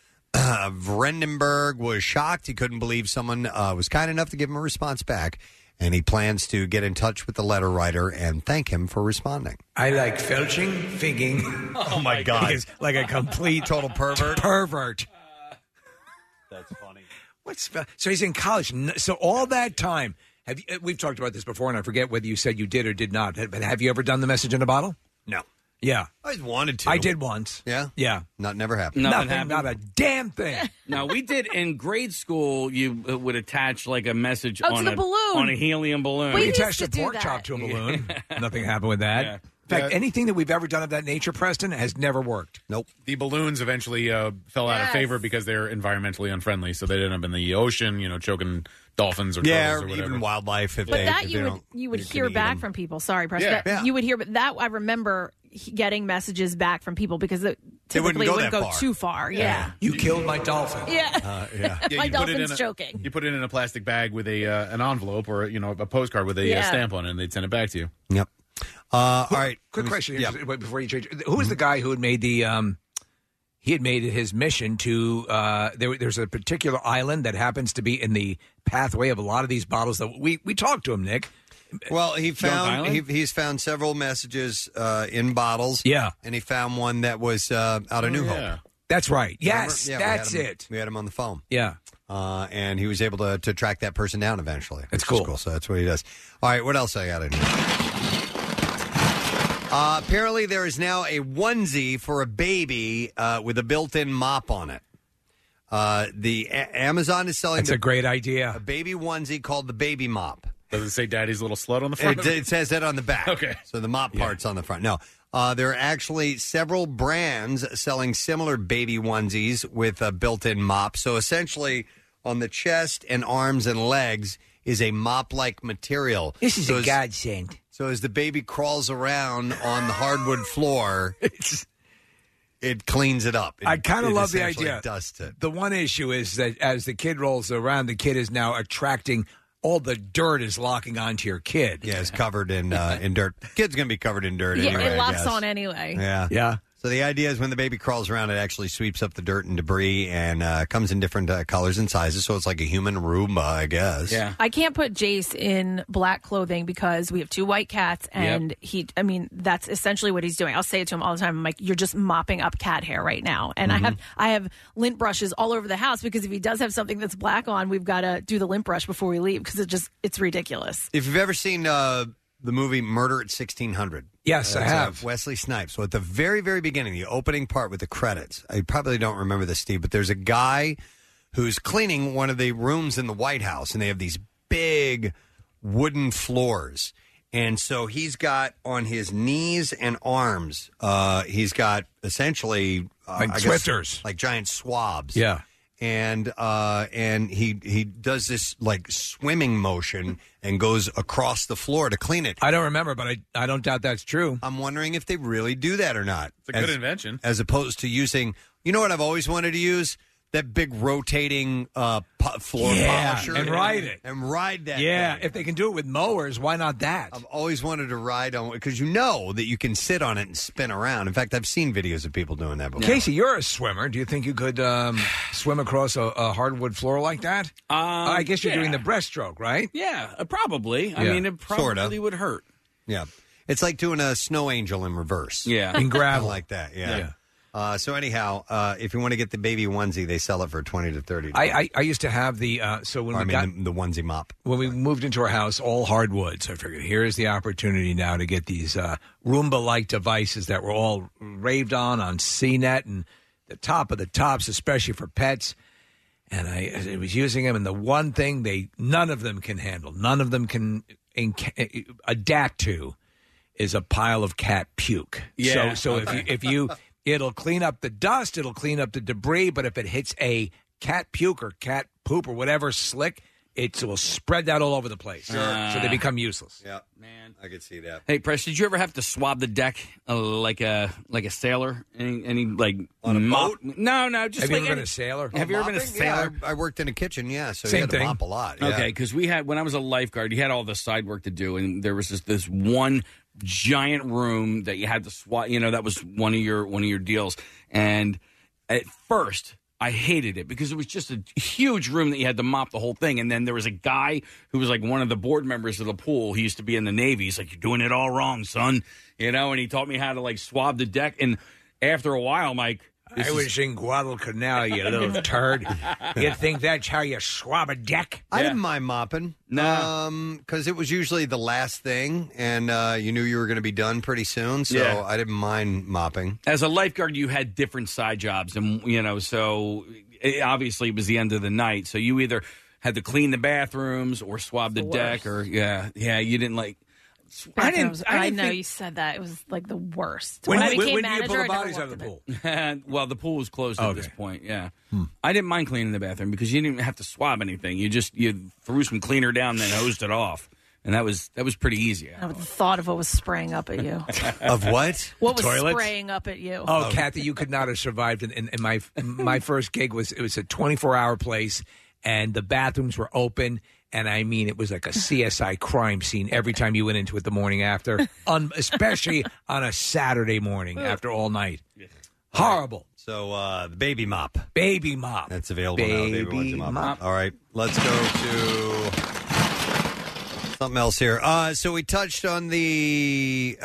Vredenberg was shocked. He couldn't believe someone was kind enough to give him a response back. And he plans to get in touch with the letter writer and thank him for responding. I like felching, figging. Oh, my God. He's like a complete total pervert. Pervert. That's funny. So he's in college. So all that time, we've talked about this before, and I forget whether you said you did or did not. But have you ever done the message in a bottle? No. Yeah. I always wanted to. I did once. Yeah? Yeah. Never happened. Nothing happened. Not a damn thing. No, we did in grade school. You would attach like a message Oh, to on the a balloon. on a helium balloon. We We used attached to a do pork that. chop to a balloon. Nothing happened with that. Yeah. In fact, anything that we've ever done of that nature, Preston, has never worked. Nope. The balloons eventually fell out of Yes. favor because they're environmentally unfriendly, so they ended up in the ocean, choking dolphins or Yeah, turtles or or whatever. even wildlife. If But they, that if you they would don't- you would you can hear eat back them. from people. Sorry, Preston. Yeah. That- You would hear, but that I remember getting messages back from people because it typically go wouldn't that go far. too far. Yeah. You killed my dolphin. Yeah. Yeah, My you put it dolphin's in a- choking. You put it in a plastic bag with an envelope or a postcard with a Yeah. stamp on it, and they'd send it back to you. Yep. All right. Quick question Yeah. before you change. Who was the guy who had made the? He had made it his mission to. There's a particular island that happens to be in the pathway of a lot of these bottles that we talked to him, Nick. Well, he found Island? he's found several messages in bottles. Yeah. And he found one that was out of New Hope. Yeah. That's right. Remember? Yes, Yeah, that's we had him- it. We had him on the phone. Yeah. And he was able to track that person down eventually. That's which is cool. So that's what he does. All right, what else I got in here? Apparently, there is now a onesie for a baby with a built-in mop on it. Amazon is selling That's a great idea. a baby onesie called the Baby Mop. Does it say "Daddy's little slut" on the front? It says that on the back. Okay. So the mop part's on the front. No. There are actually several brands selling similar baby onesies with a built-in mop. So essentially, on the chest and arms and legs is a mop-like material. This is So a as- godsend. So as the baby crawls around on the hardwood floor, it cleans it up. I kind of It love the essentially idea. Dusts it. The one issue is that as the kid rolls around, the kid is now attracting all the dirt is locking onto your kid. Yeah, it's covered in dirt. Kid's going to be covered in dirt Yeah, anyway, it I locks guess. on anyway. Yeah. Yeah. So the idea is when the baby crawls around, it actually sweeps up the dirt and debris and comes in different colors and sizes. So it's like a human Roomba, I guess. Yeah. I can't put Jace in black clothing because we have 2 white cats, and that's essentially what he's doing. I'll say it to him all the time. I'm like, you're just mopping up cat hair right now. And I have lint brushes all over the house because if he does have something that's black on, we've got to do the lint brush before we leave because it's ridiculous. If you've ever seen the movie Murder at 1600. Yes, I It's, have. Wesley Snipes. So at the very, very beginning, the opening part with the credits, I probably don't remember this, Steve, but there's a guy who's cleaning one of the rooms in the White House, and they have these big wooden floors. And so he's got on his knees and arms, he's got essentially Like I guess, Swifters. like giant swabs. Yeah. And he does this like swimming motion and goes across the floor to clean it. I don't remember, but I don't doubt that's true. I'm wondering if they really do that or not. It's a good invention. As opposed to using, you know what I've always wanted to use? that big rotating floor polisher and ride it. And ride that. Yeah, thing. if they can do it with mowers, why not that? I've always wanted to ride on because you know that you can sit on it and spin around. In fact, I've seen videos of people doing that before. Casey, you're a swimmer. Do you think you could swim across a hardwood floor like that? I guess you're doing the breaststroke, right? Yeah, probably. I mean, it probably would hurt. Yeah. It's like doing a snow angel in reverse. Yeah. In gravel. Like that, yeah. So anyhow, if you want to get the baby onesie, they sell it for $20 to $30. I used to have the so when the onesie mop. When we moved into our house, all hardwood. So I figured here's the opportunity now to get these Roomba-like devices that were all raved on CNET and the top of the tops, especially for pets. And I was using them, and the one thing none of them can handle, none of them can adapt to, is a pile of cat puke. Yeah. So if you it'll clean up the dust, it'll clean up the debris, but if it hits a cat puke or cat poop or whatever slick, it will spread that all over the place. So they become useless. Yeah, man, I could see that. Hey, Press, did you ever have to swab the deck like a sailor? Any like on a boat? No. Just have you like ever been a sailor? Have you ever been a sailor? Yeah, I worked in a kitchen. Yeah, so Same you had to thing. mop a lot. Yeah. Okay, because when I was a lifeguard, you had all the side work to do, and there was this one giant room that you had to swat. That was one of your deals. And at first, I hated it because it was just a huge room that you had to mop the whole thing. And then there was a guy who was like one of the board members of the pool. He used to be in the Navy. He's like, "You're doing it all wrong, son." And he taught me how to like swab the deck. And after a while, I'm like, I was in Guadalcanal, you little turd. You think that's how you swab a deck? I didn't mind mopping. No. Because it was usually the last thing, and you knew you were going to be done pretty soon, so I didn't mind mopping. As a lifeguard, you had different side jobs, and, so obviously it was the end of the night, so you either had to clean the bathrooms or swab the deck, or, you didn't like... I know you said that. It was like the worst. When I became do you manager, pull the I never bodies out of walked the in pool? Well, the pool was closed at this point, yeah. I didn't mind cleaning the bathroom because you didn't have to swab anything. You threw some cleaner down and then hosed it off. And that was pretty easy. The thought of what was spraying up at you. Of what? What was Toilets? spraying up at you? Oh, Kathy, you could not have survived. In my first gig was a 24-hour place, and the bathrooms were open. And I mean, it was like a CSI crime scene every time you went into it the morning after, especially on a Saturday morning after all night. Horrible. So the baby mop. Baby mop. That's available now. Baby Onesie mop. All right, let's go to something else here. So we touched on the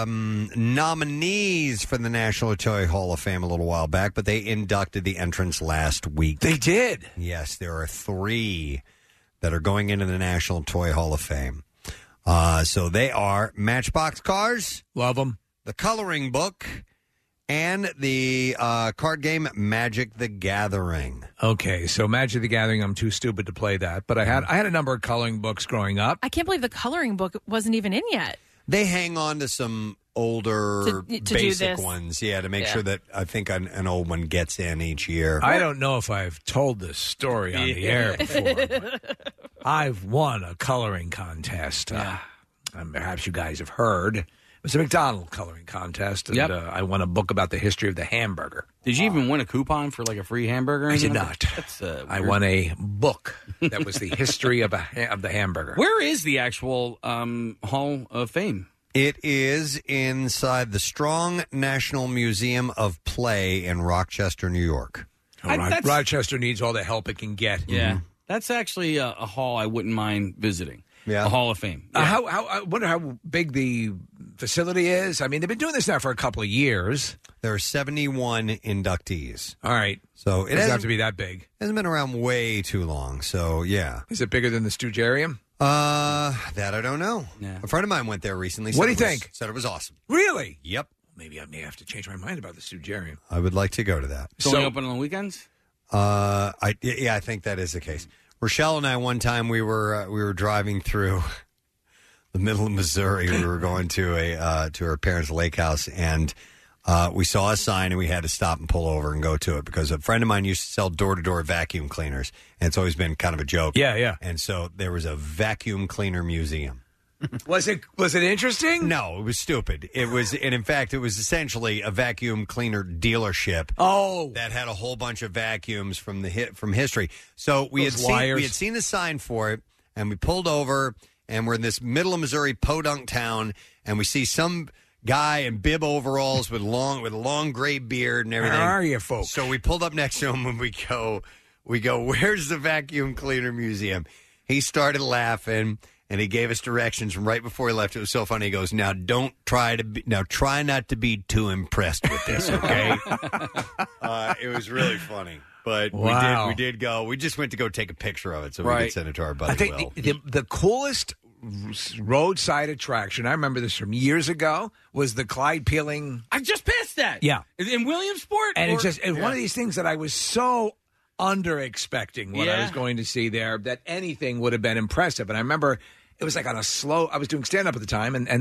nominees for the National Toy Hall of Fame a little while back, but they inducted the entrants last week. They did? Yes, there are 3 that are going into the National Toy Hall of Fame. So they are Matchbox Cars. Love them. The Coloring Book. And the card game Magic the Gathering. Okay, so Magic the Gathering, I'm too stupid to play that. But I had a number of coloring books growing up. I can't believe the coloring book wasn't even in yet. They hang on to some older to basic ones, to make sure that I think an old one gets in each year. I don't know if I've told this story on the air before. But I've won a coloring contest. Perhaps you guys have heard. It was a McDonald's coloring contest, and I won a book about the history of the hamburger. Did you even win a coupon for like a free hamburger? I did not. I won a book that was the history of the hamburger. Where is the actual Hall of Fame? It is inside the Strong National Museum of Play in Rochester, New York. Rochester needs all the help it can get. Yeah, that's actually a hall I wouldn't mind visiting. Yeah, a Hall of Fame. Yeah. I wonder how big the facility is. I mean, they've been doing this now for a couple of years. There are 71 inductees. All right, so it doesn't have to be that big. Hasn't been around way too long. So yeah, is it bigger than the Stugarium? That I don't know. Yeah. A friend of mine went there recently. What do you think? Said it was awesome. Really? Yep. Maybe I may have to change my mind about the Stugarium. I would like to go to that. It's only open on the weekends? I think that is the case. Rochelle and I, one time, we were driving through the middle of Missouri. We were going to her parents' lake house, and we saw a sign, and we had to stop and pull over and go to it because a friend of mine used to sell door-to-door vacuum cleaners, and it's always been kind of a joke. Yeah. And so there was a vacuum cleaner museum. Was it interesting? No, it was stupid. It was, and in fact, it was essentially a vacuum cleaner dealership. Oh, that had a whole bunch of vacuums from history. So we had seen the sign for it, and we pulled over, and we're in this middle of Missouri podunk town, and we see some guy in bib overalls with a long gray beard and everything. Where are you, folks? So we pulled up next to him, and we go, where's the vacuum cleaner museum? He started laughing. And he gave us directions from right before he left. It was so funny. He goes, try not to be too impressed with this, okay? It was really funny. But we did go. We just went to go take a picture of it so we could send it to our buddy I think Will. the coolest roadside attraction, I remember this from years ago, was the Clyde Peeling. I just passed that. Yeah. In Williamsport? And it's one of these things that I was so under-expecting what I was going to see there that anything would have been impressive. And I remember it was like on a slow... I was doing stand-up at the time, and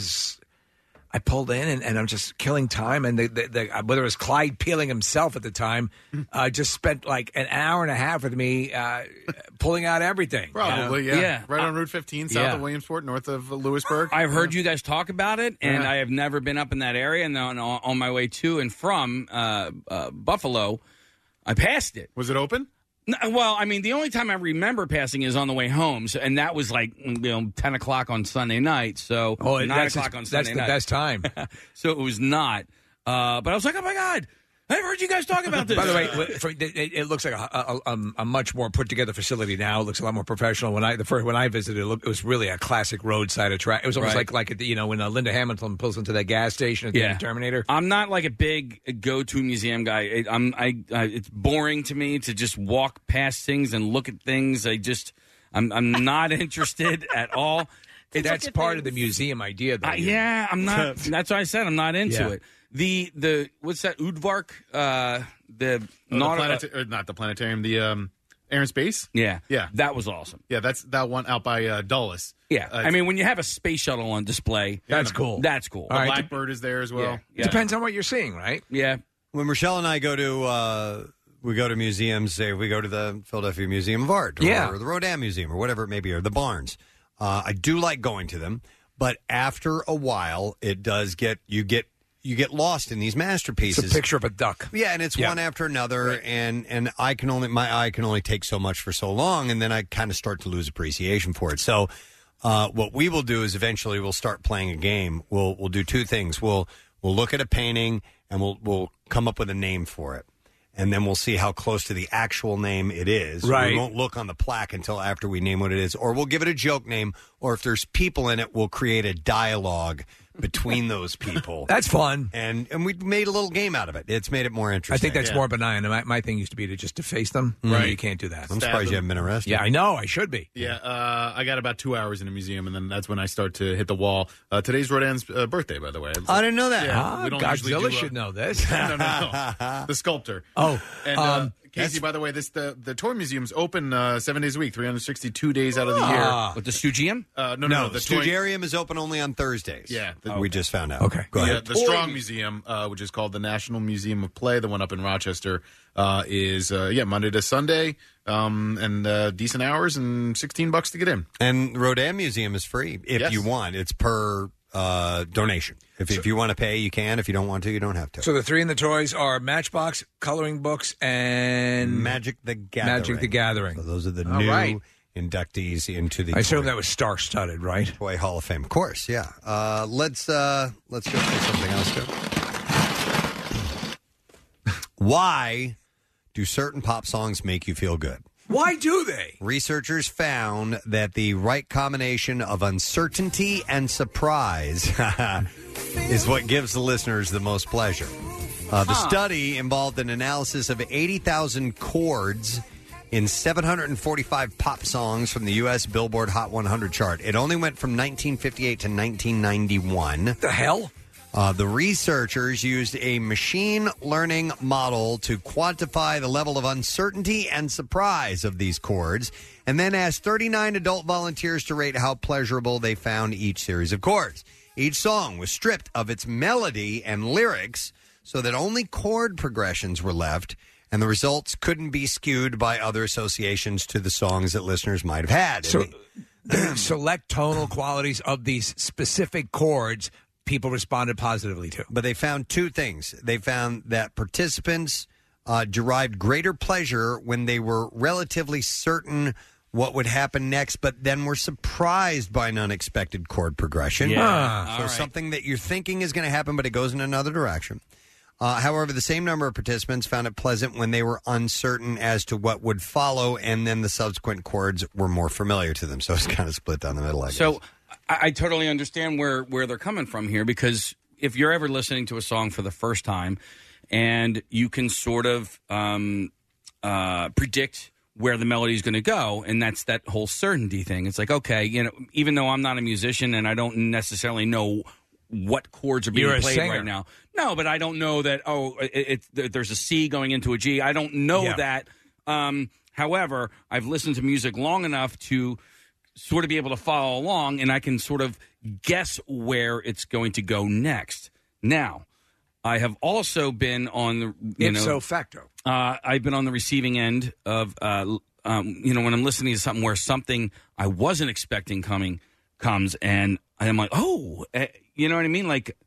I pulled in, and I'm just killing time. And whether it was Clyde Peeling himself at the time, just spent like an hour and a half with me pulling out everything. Probably, yeah. Right on Route 15, south of Williamsport, north of Lewisburg. I've heard you guys talk about it, and I have never been up in that area. And on my way to and from Buffalo, I passed it. Was it open? No, well, I mean, the only time I remember passing is on the way home, and that was like 10 o'clock on Sunday night. So 9 o'clock on Sunday night. That's the best time. So it was not. But I was like, oh my God, I've heard you guys talk about this. By the way, it looks like a much more put together facility now. It looks a lot more professional. When I visited, it was really a classic roadside attraction. It was almost like when Linda Hamilton pulls into that gas station at the end of Terminator. I'm not like a big go-to museum guy. It's boring to me to just walk past things and look at things. I'm not interested at all. That's part of the museum idea, though. I'm not. That's why I said I'm not into it. The what's that? Udvark, not the planetarium, the Air and Space. Yeah, yeah, that was awesome. Yeah, that's that one out by Dulles. Yeah, I mean when you have a space shuttle on display, that's cool. That's cool. The Blackbird is there as well. It depends on what you're seeing, right? Yeah. When Rochelle and I go to museums, say we go to the Philadelphia Museum of Art, or the Rodin Museum, or whatever it may be, or the Barnes. I do like going to them, but after a while, it does get you get lost in these masterpieces. It's a picture of a duck. Yeah, and it's one after another, and my eye can only take so much for so long, and then I kind of start to lose appreciation for it. So, what we will do is eventually we'll start playing a game. We'll do two things. We'll look at a painting and we'll come up with a name for it. And then we'll see how close to the actual name it is. Right. We won't look on the plaque until after we name what it is. Or we'll give it a joke name. Or if there's people in it, we'll create a dialogue between those people. That's fun. And we made a little game out of it. It's made it more interesting. I think that's more benign. My thing used to be to just deface them. Right. You can't do that. I'm surprised you haven't been arrested. Yeah, I know. I should be. Yeah, I got about 2 hours in a museum, and then that's when I start to hit the wall. Today's Rodin's birthday, by the way. I didn't know that. Yeah, we don't Godzilla should know this. No. The sculptor. Oh. And Casey, by the way, the toy museum's open 7 days a week, 362 days out of the year. With the Stugium? No. The Stugarium is open only on Thursdays. Yeah. We just found out. Okay. Go ahead. The Strong Museum, which is called the National Museum of Play, the one up in Rochester, is Monday to Sunday, and decent hours and $16 to get in. And Rodin Museum is free if you want. It's per donation. If you want to pay, you can. If you don't want to, you don't have to. So the three in the toys are Matchbox, coloring books, and Magic the Gathering. So those are the new inductees into the. I assume that was star-studded, right? Toy Hall of Fame, of course. Yeah. Let's go to something else too. Why do certain pop songs make you feel good? Why do they? Researchers found that the right combination of uncertainty and surprise is what gives the listeners the most pleasure. The study involved an analysis of 80,000 chords in 745 pop songs from the U.S. Billboard Hot 100 chart. It only went from 1958 to 1991. The hell? The researchers used a machine learning model to quantify the level of uncertainty and surprise of these chords, and then asked 39 adult volunteers to rate how pleasurable they found each series of chords. Each song was stripped of its melody and lyrics so that only chord progressions were left, and the results couldn't be skewed by other associations to the songs that listeners might have had. So select tonal qualities of these specific chords people responded positively to. But they found two things. They found that participants derived greater pleasure when they were relatively certain what would happen next, but then were surprised by an unexpected chord progression. Yeah. So something that you're thinking is going to happen, but it goes in another direction. However, the same number of participants found it pleasant when they were uncertain as to what would follow, and then the subsequent chords were more familiar to them. So it's kind of split down the middle, I guess. So I totally understand where they're coming from here, because if you're ever listening to a song for the first time and you can sort of predict where the melody is going to go, and that's that whole certainty thing. It's like, okay, even though I'm not a musician and I don't necessarily know what chords are being played right now. No, but I don't know that, there's a C going into a G. I don't know that. However, I've listened to music long enough to sort of be able to follow along, and I can sort of guess where it's going to go next. Now, I have also been on the, ipso facto. I've been on the receiving end of, when I'm listening to something where something I wasn't expecting comes, and I'm like, you know what I mean? Like,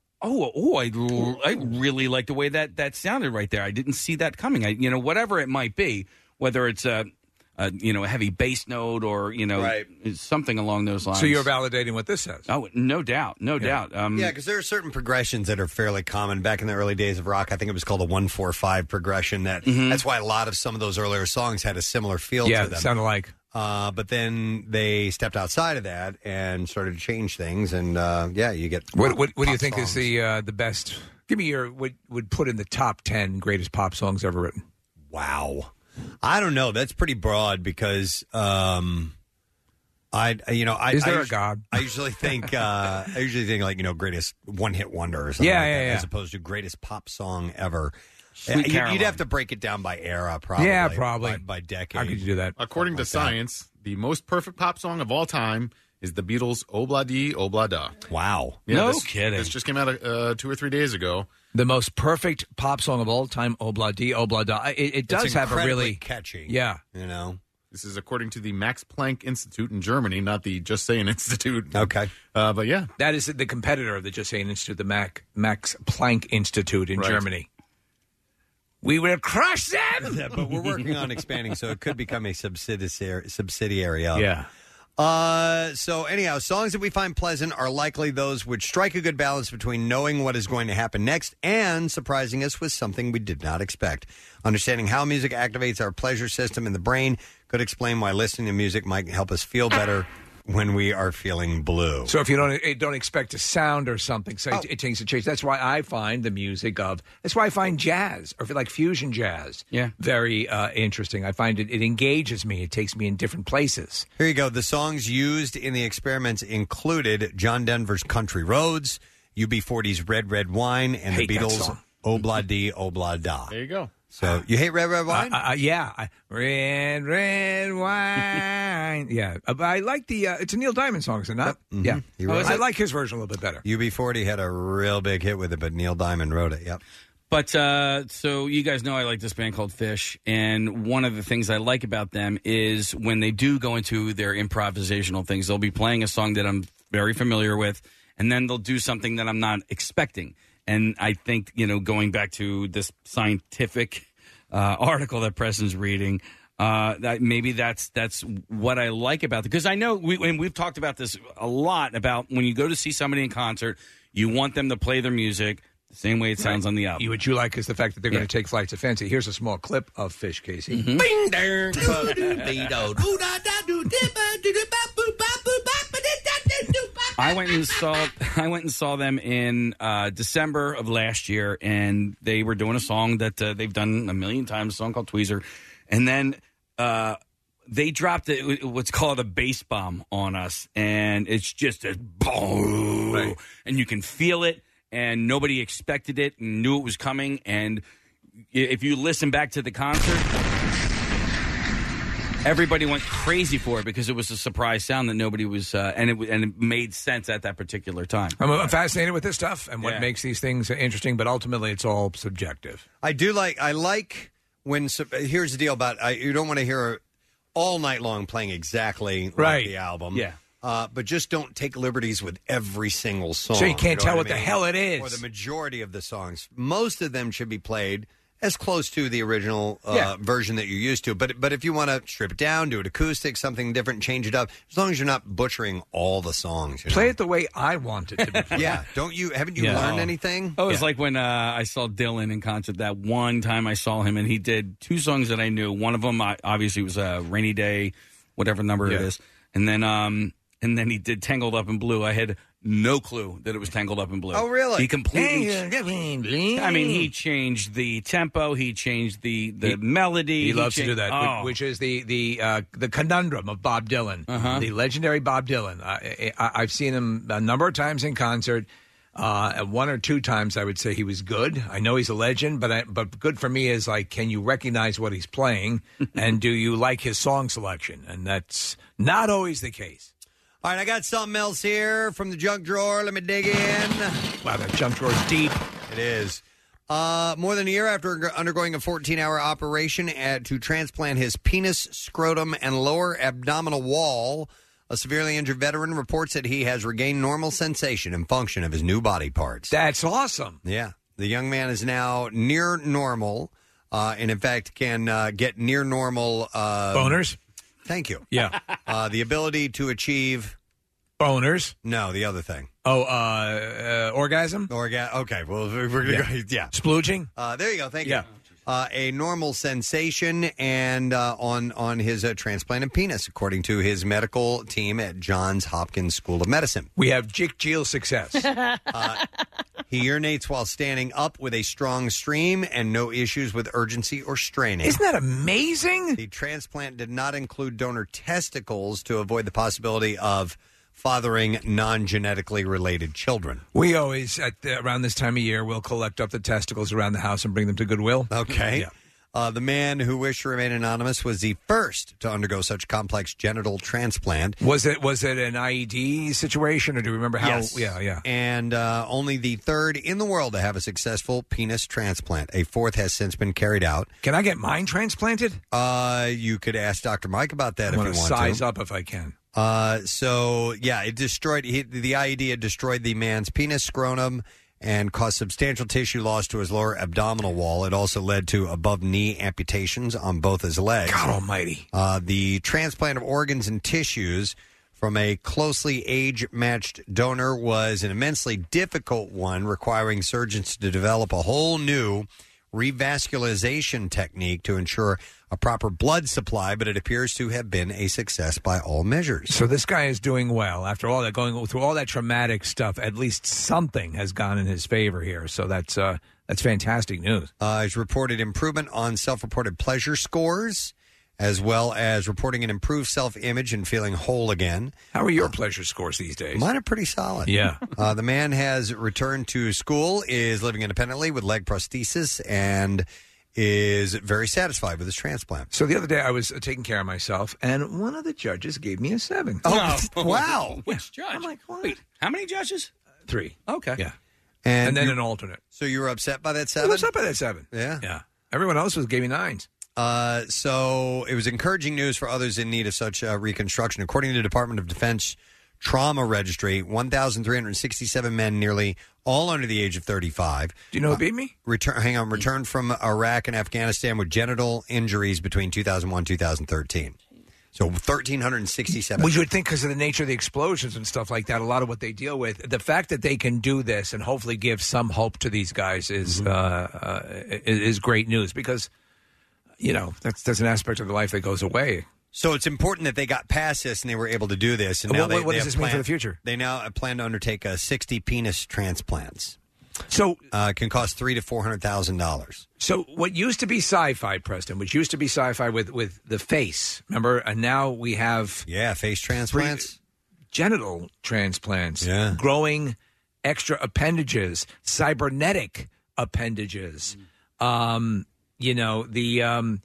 I really like the way that sounded right there. I didn't see that coming. Whatever it might be, whether it's a heavy bass note or, something along those lines. So you're validating what this says? Oh, no doubt. No doubt. Because there are certain progressions that are fairly common. Back in the early days of rock, I think it was called a 1-4-5 progression. That's why a lot of some of those earlier songs had a similar feel to them. Yeah, sounded like. But then they stepped outside of that and started to change things, and you get what do you think songs. Is the best? Give me your would put in the top 10 greatest pop songs ever written. Wow, I don't know. That's pretty broad because is there a God? I usually think like greatest one-hit wonder or something. As opposed to greatest pop song ever. You'd have to break it down by era, probably. Yeah, probably. By decade. How could you do that? According to science, the most perfect pop song of all time is the Beatles' Obla Di, Obla Da. Wow. Yeah, kidding. This just came out 2 or 3 days ago. The most perfect pop song of all time, Obla Di, Obla Da. It does have a really catchy. Yeah. This is according to the Max Planck Institute in Germany, not the Just Saying Institute. Okay. But yeah. That is the competitor of the Just Saying Institute, the Max Planck Institute in Germany. We will crush them! Yeah, but we're working on expanding, so it could become a subsidiary of. Yeah. So anyhow, songs that we find pleasant are likely those which strike a good balance between knowing what is going to happen next and surprising us with something we did not expect. Understanding how music activates our pleasure system in the brain could explain why listening to music might help us feel better when we are feeling blue. So if you don't expect a sound or something, so it takes a change. That's why I find the music that's why I find jazz, or if you like fusion jazz, very interesting. I find it engages me. It takes me in different places. Here you go. The songs used in the experiments included John Denver's Country Roads, UB40's Red Red Wine, and the Beatles' Obla Di, Obla Da. There you go. So you hate Red Red Wine? Yeah. Red Red Wine. Yeah. I like it's a Neil Diamond song, is it not? Yeah. I like his version a little bit better. UB40 had a real big hit with it, but Neil Diamond wrote it. Yep. But so you guys know I like this band called Fish, and one of the things I like about them is when they do go into their improvisational things, they'll be playing a song that I'm very familiar with, and then they'll do something that I'm not expecting. And I think, going back to this scientific article that Preston's reading, that maybe that's what I like about it. Because I know, we've talked about this a lot, about when you go to see somebody in concert, you want them to play their music the same way it sounds on the album. What you like is the fact that they're going to take Flights of Fancy. Here's a small clip of Fish, Casey. Mm-hmm. I went and saw them in December of last year, and they were doing a song that they've done a million times, a song called Tweezer, and then they dropped what's called a bass bomb on us, and it's just a boom, and you can feel it, and nobody expected it and knew it was coming, and if you listen back to the concert, everybody went crazy for it because it was a surprise sound that nobody was, and it made sense at that particular time. I'm fascinated with this stuff and what makes these things interesting, but ultimately it's all subjective. I like when, here's the deal about, you don't want to hear all night long playing exactly like Right. the album. Yeah. But just don't take liberties with every single song. So you can't tell know what the I mean? hell it is. Or the majority of the songs. Most of them should be played as close to the original version that you're used to. But if you want to strip it down, do it acoustic, something different, change it up, as long as you're not butchering all the songs. You know? Play it the way I want it to be played. Yeah. Haven't you learned anything? Oh, it was like when I saw Dylan in concert that one time I saw him, and he did two songs that I knew. One of them, obviously, was Rainy Day, whatever number it is. And then he did Tangled Up in Blue. I had no clue that it was Tangled Up in Blue. Oh, really? He completely... I mean, he changed the tempo. He changed the melody. He loves to changed, do that, oh. which is the conundrum of Bob Dylan, the legendary Bob Dylan. I've seen him a number of times in concert. One or two times, I would say he was good. I know he's a legend, but good for me is like, can you recognize what he's playing, and do you like his song selection? And that's not always the case. All right, I got something else here from the junk drawer. Let me dig in. Wow, that junk drawer's deep. It is. More than a year after undergoing a 14-hour operation to transplant his penis, scrotum, and lower abdominal wall, a severely injured veteran reports that he has regained normal sensation and function of his new body parts. That's awesome. Yeah. The young man is now near normal, and in fact can get near normal... boners? Thank you. Yeah. The ability to achieve... boners? No, the other thing. Oh, orgasm? Okay, well, we're going to go... Yeah. Splooging? There you go. Thank you. A normal sensation and on his transplanted penis, according to his medical team at Johns Hopkins School of Medicine. We have Jill success. He urinates while standing up with a strong stream and no issues with urgency or straining. Isn't that amazing? The transplant did not include donor testicles to avoid the possibility of fathering non-genetically related children. We always, around this time of year, will collect up the testicles around the house and bring them to Goodwill. Okay. Yeah. The man who wished to remain anonymous was the first to undergo such complex genital transplant. Was it an IED situation, or do you remember how? Yes. Yeah. And only the third in the world to have a successful penis transplant. A fourth has since been carried out. Can I get mine transplanted? You could ask Dr. Mike about that if you want to. Size up if I can. It destroyed the IED had destroyed the man's penis, scrotum, and caused substantial tissue loss to his lower abdominal wall. It also led to above-knee amputations on both his legs. God almighty. The transplant of organs and tissues from a closely age-matched donor was an immensely difficult one, requiring surgeons to develop a whole new revascularization technique to ensure a proper blood supply, but it appears to have been a success by all measures. So this guy is doing well. After all that, going through all that traumatic stuff, at least something has gone in his favor here. So that's fantastic news. He's reported improvement on self-reported pleasure scores, as well as reporting an improved self-image and feeling whole again. How are your pleasure scores these days? Mine are pretty solid. Yeah. The man has returned to school, is living independently with leg prosthesis, and is very satisfied with his transplant. So the other day I was taking care of myself, and one of the judges gave me a 7. Oh, wow. Which judge? I'm like, what? Wait, how many judges? 3. Okay. Yeah. And then you- an alternate. So you were upset by that 7? I was upset by that 7. Yeah. Yeah. Everyone else gave me 9s. So it was encouraging news for others in need of such reconstruction. According to the Department of Defense Trauma Registry, 1,367 men, nearly all under the age of 35. Do you know who beat me? Returned from Iraq and Afghanistan with genital injuries between 2001 and 2013. So 1,367. Well, you would think because of the nature of the explosions and stuff like that, a lot of what they deal with, the fact that they can do this and hopefully give some hope to these guys is great news because, you know, that's an aspect of their life that goes away. So it's important that they got past this and they were able to do this. And now what does this mean for the future? They now plan to undertake 60 penis transplants. So can cost $300,000 to $400,000. So what used to be sci-fi, Preston, which used to be sci-fi with the face, remember? And now we have face transplants, genital transplants, Yeah. growing extra appendages, cybernetic appendages. You know the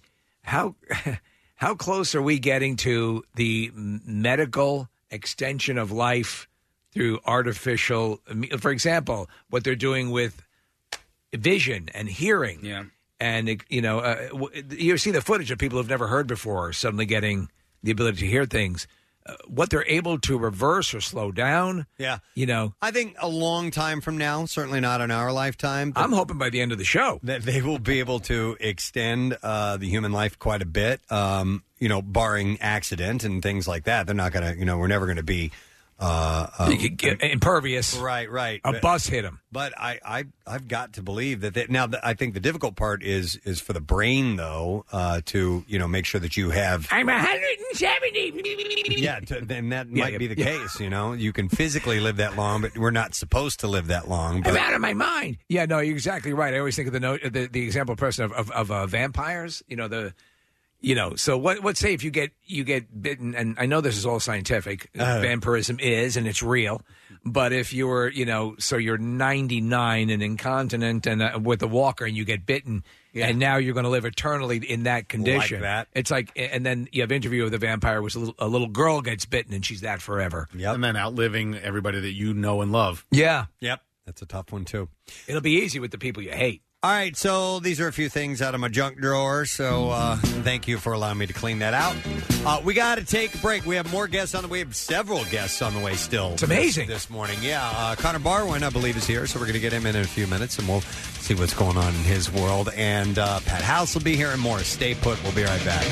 how close are we getting to the medical extension of life through artificial, for example, what they're doing with vision and hearing. Yeah. And, you know, you see the footage of people who've never heard before suddenly getting the ability to hear things, what they're able to reverse or slow down. Yeah. I think a long time from now, certainly not in our lifetime. I'm hoping by the end of the show that they will be able to extend the human life quite a bit, barring accident and things like that. They're not going to, we're never going to be impervious. Right. A bus hit them. But I've got to believe that now I think the difficult part is for the brain, though, to make sure that you have. I'm 170. Yeah, then that might be the case. You can physically live that long, but we're not supposed to live that long. But I'm out of my mind. Yeah, no, you're exactly right. I always think of the example person of vampires. So what say if you get bitten, and I know this is all scientific, vampirism is, and it's real, but if you were, so you're 99 and incontinent and with a walker and you get bitten, and now you're going to live eternally in that condition. Like that. It's like, and then you have Interview with the Vampire, which a little girl gets bitten and she's that forever. Yep. And then outliving everybody that you know and love. Yeah. Yep. That's a tough one, too. It'll be easy with the people you hate. All right, so these are a few things out of my junk drawer, so thank you for allowing me to clean that out. We got to take a break. We have more guests on the way. We have several guests on the way still. It's amazing. This morning. Yeah, Connor Barwin, I believe, is here, so we're going to get him in a few minutes, and we'll see what's going on in his world. And Pat House will be here and more. Stay put. We'll be right back.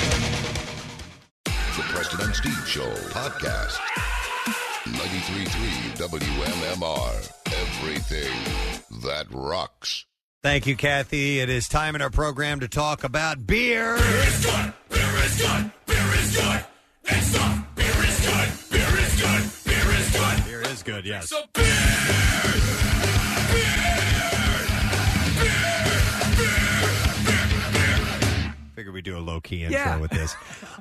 The Preston and Steve Show podcast. 93.3 WMMR. Everything that rocks. Thank you, Kathy. It is time in our program to talk about beer. Beer is good. Beer is good. Beer is good. It's soft. Beer is good. Beer is good. Beer is good. Beer is good, yes. So beer. Figure we do a low-key intro with this.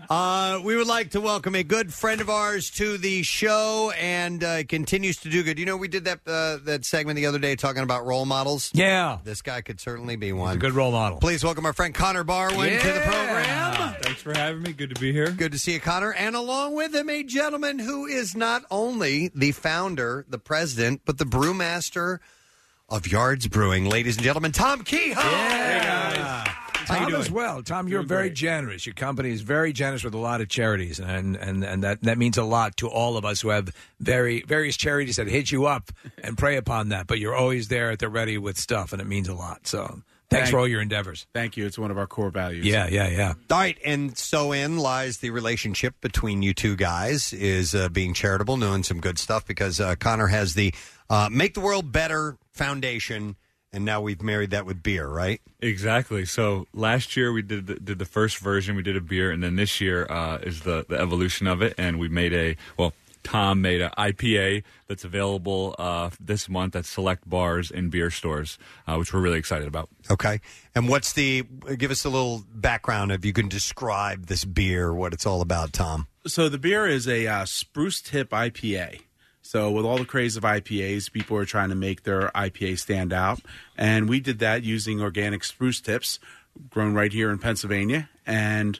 We would like to welcome a good friend of ours to the show, and continues to do good. We did that segment the other day talking about role models. Yeah. This guy could certainly be one. He's a good role model. Please welcome our friend Connor Barwin to the program. Thanks for having me. Good to be here. Good to see you, Connor. And along with him, a gentleman who is not only the founder, the president, but the brewmaster of Yards Brewing. Ladies and gentlemen, Tom Kehoe. Hey, guys. Tom as well. Tom, you're Doing very great. generous. Your company is very generous with a lot of charities, and that means a lot to all of us who have various charities that hit you up and prey upon that. But you're always there at the ready with stuff, and it means a lot. So thanks for all your endeavors. Thank you. It's one of our core values. Yeah. All right, and so in lies the relationship between you two guys is being charitable, doing some good stuff, because Connor has the Make the World Better Foundation, and now we've married that with beer, right? Exactly. So last year we did the first version. We did a beer, and then this year is the evolution of it. And we made Tom made an IPA that's available this month at select bars and beer stores, which we're really excited about. Okay. And give us a little background if you can describe this beer, what it's all about, Tom. So the beer is a spruce tip IPA. So with all the craze of IPAs, people are trying to make their IPA stand out. And we did that using organic spruce tips grown right here in Pennsylvania. And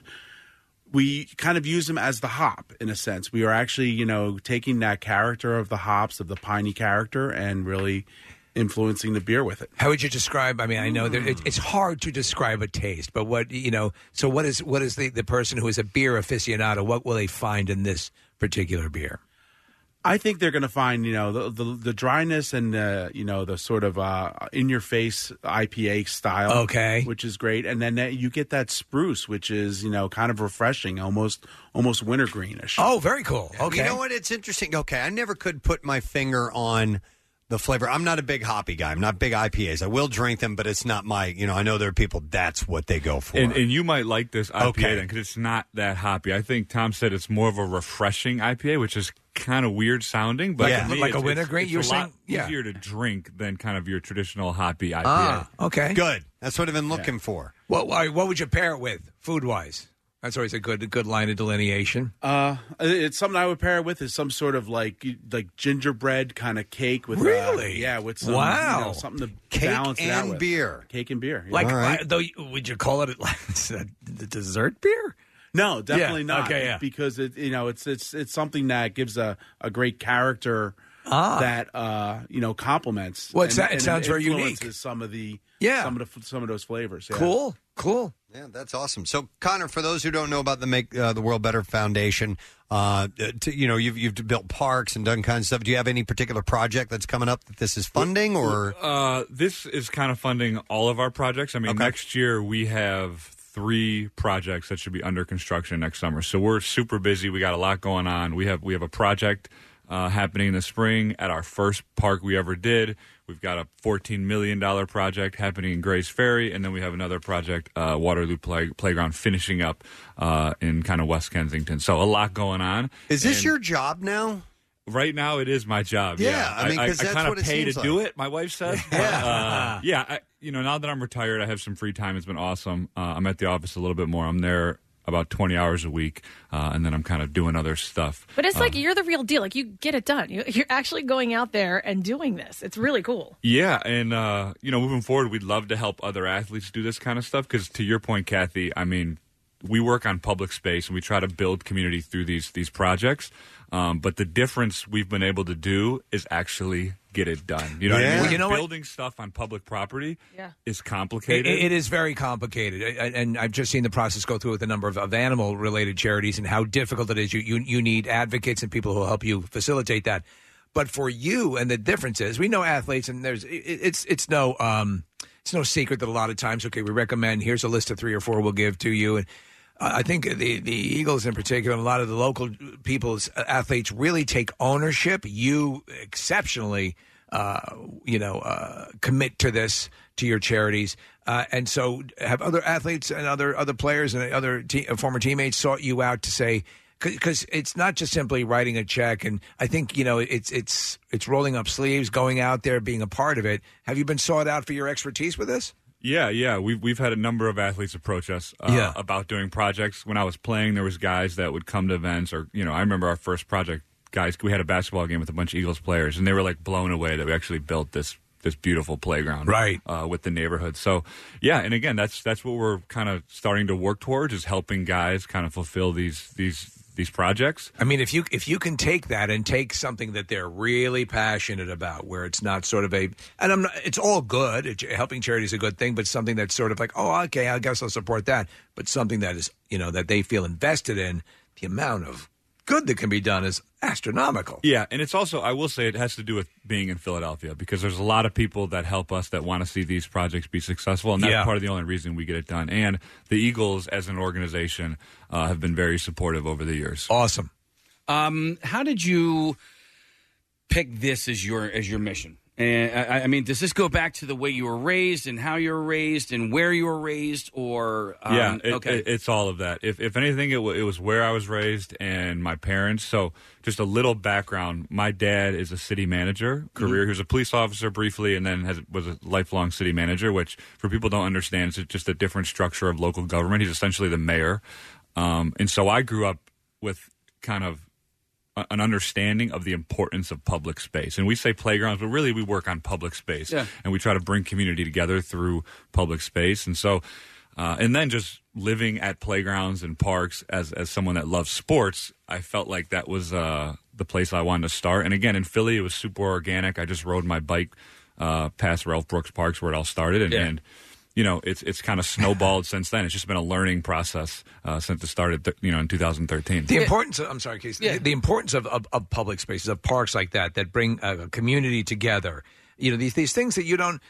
we kind of use them as the hop, in a sense. We are actually, taking that character of the hops, of the piney character, and really influencing the beer with it. How would you describe? I mean, I know that it's hard to describe a taste, but so what is the person who is a beer aficionado? What will they find in this particular beer? I think they're going to find, the dryness and the sort of in your face IPA style, okay, which is great, and then you get that spruce, which is kind of refreshing, almost wintergreenish. Oh, very cool. Okay, You know what? It's interesting. Okay, I never could put my finger on the flavor. I'm not a big hoppy guy. I'm not big IPAs. I will drink them, but it's not my. I know there are people that's what they go for. And you might like this IPA then, because it's not that hoppy. I think Tom said it's more of a refreshing IPA, which is kind of weird sounding, but yeah, to me, like a wintergreen. It's You're a lot saying easier to drink than kind of your traditional hoppy IPA. Okay, good. That's what I've been looking for. What would you pair it with, food wise? That's always a good line of delineation. It's something I would pair it with is some sort of like gingerbread kind of cake with really, with some something to cake balance it out and with. beer, cake and beer. Yeah. Like, though, would you call it like the dessert beer? No, definitely not. Okay, yeah. Because it's something that gives a great character that complements. Well, it sounds very unique. Some of the Yeah. some of those flavors. Yeah. Cool. Yeah, that's awesome. So, Connor, for those who don't know about the Make the World Better Foundation, you've built parks and done kinds of stuff. Do you have any particular project that's coming up that this is funding, or this is kind of funding all of our projects? I mean, next year we have 3 projects that should be under construction next summer. So we're super busy. We got a lot going on. We have a project happening in the spring at our first park we ever did. We've got a $14 million project happening in Grays Ferry, and then we have another project, Waterloo Playground, finishing up in kind of West Kensington. So a lot going on. Is this your job now? Right now, it is my job. Yeah, I mean, 'cause that's kind what of it pay to seems do like. it. My wife says. Yeah, now that I'm retired, I have some free time. It's been awesome. I'm at the office a little bit more. I'm there about 20 hours a week, and then I'm kind of doing other stuff. But it's like you're the real deal. Like, you get it done. You're actually going out there and doing this. It's really cool. Yeah, and moving forward, we'd love to help other athletes do this kind of stuff because, to your point, Kathy, I mean, we work on public space and we try to build community through these projects. But the difference we've been able to do is actually get it done. You know what I mean? Well, you know what? Building stuff on public property is complicated. It is very complicated, and I've just seen the process go through with a number of animal-related charities and how difficult it is. You need advocates and people who will help you facilitate that. But for you, and the difference is, we know athletes, and it's no secret that a lot of times, we recommend, here's a list of 3 or 4 we'll give to you, and I think the Eagles in particular, and a lot of the local people's athletes really take ownership. You exceptionally, commit to this, to your charities. And so have other athletes and other players and other former teammates sought you out to say, because it's not just simply writing a check. And I think, it's rolling up sleeves, going out there, being a part of it. Have you been sought out for your expertise with this? Yeah. We've had a number of athletes approach us about doing projects. When I was playing, there was guys that would come to events, or I remember our first project, guys. We had a basketball game with a bunch of Eagles players, and they were like blown away that we actually built this beautiful playground, right, with the neighborhood. So yeah, and again, that's what we're kind of starting to work towards, is helping guys kind of fulfill these projects. I mean, if you can take that and take something that they're really passionate about, where it's not sort of it's all good. Helping charity is a good thing, but something that's sort of like, oh, okay, I guess I'll support that. But something that is, that they feel invested in, the amount of good that can be done is astronomical. Yeah, and it's also, I will say, it has to do with being in Philadelphia, because there's a lot of people that help us that want to see these projects be successful, and that's part of the only reason we get it done. And the Eagles, as an organization, have been very supportive over the years. Awesome. How did you pick this as your mission? And I mean, does this go back to the way you were raised and how you were raised and where you were raised, or it's all of that. If anything, it was where I was raised and my parents. So just a little background: my dad is a city manager career. He was a police officer briefly, and then was a lifelong city manager. Which, for people who don't understand, is just a different structure of local government. He's essentially the mayor, and so I grew up with kind of an understanding of the importance of public space. And we say playgrounds, but really we work on public space. Yeah. And we try to bring community together through public space. And so, and then just living at playgrounds and parks as someone that loves sports, I felt like that was the place I wanted to start. And again, in Philly, it was super organic. I just rode my bike past Ralph Brooks Parks, where it all started. And it's kind of snowballed since then. It's just been a learning process since it started, in 2013. The importance of, I'm sorry, Casey, the importance of public spaces, of parks like that bring a community together. These things that you don't,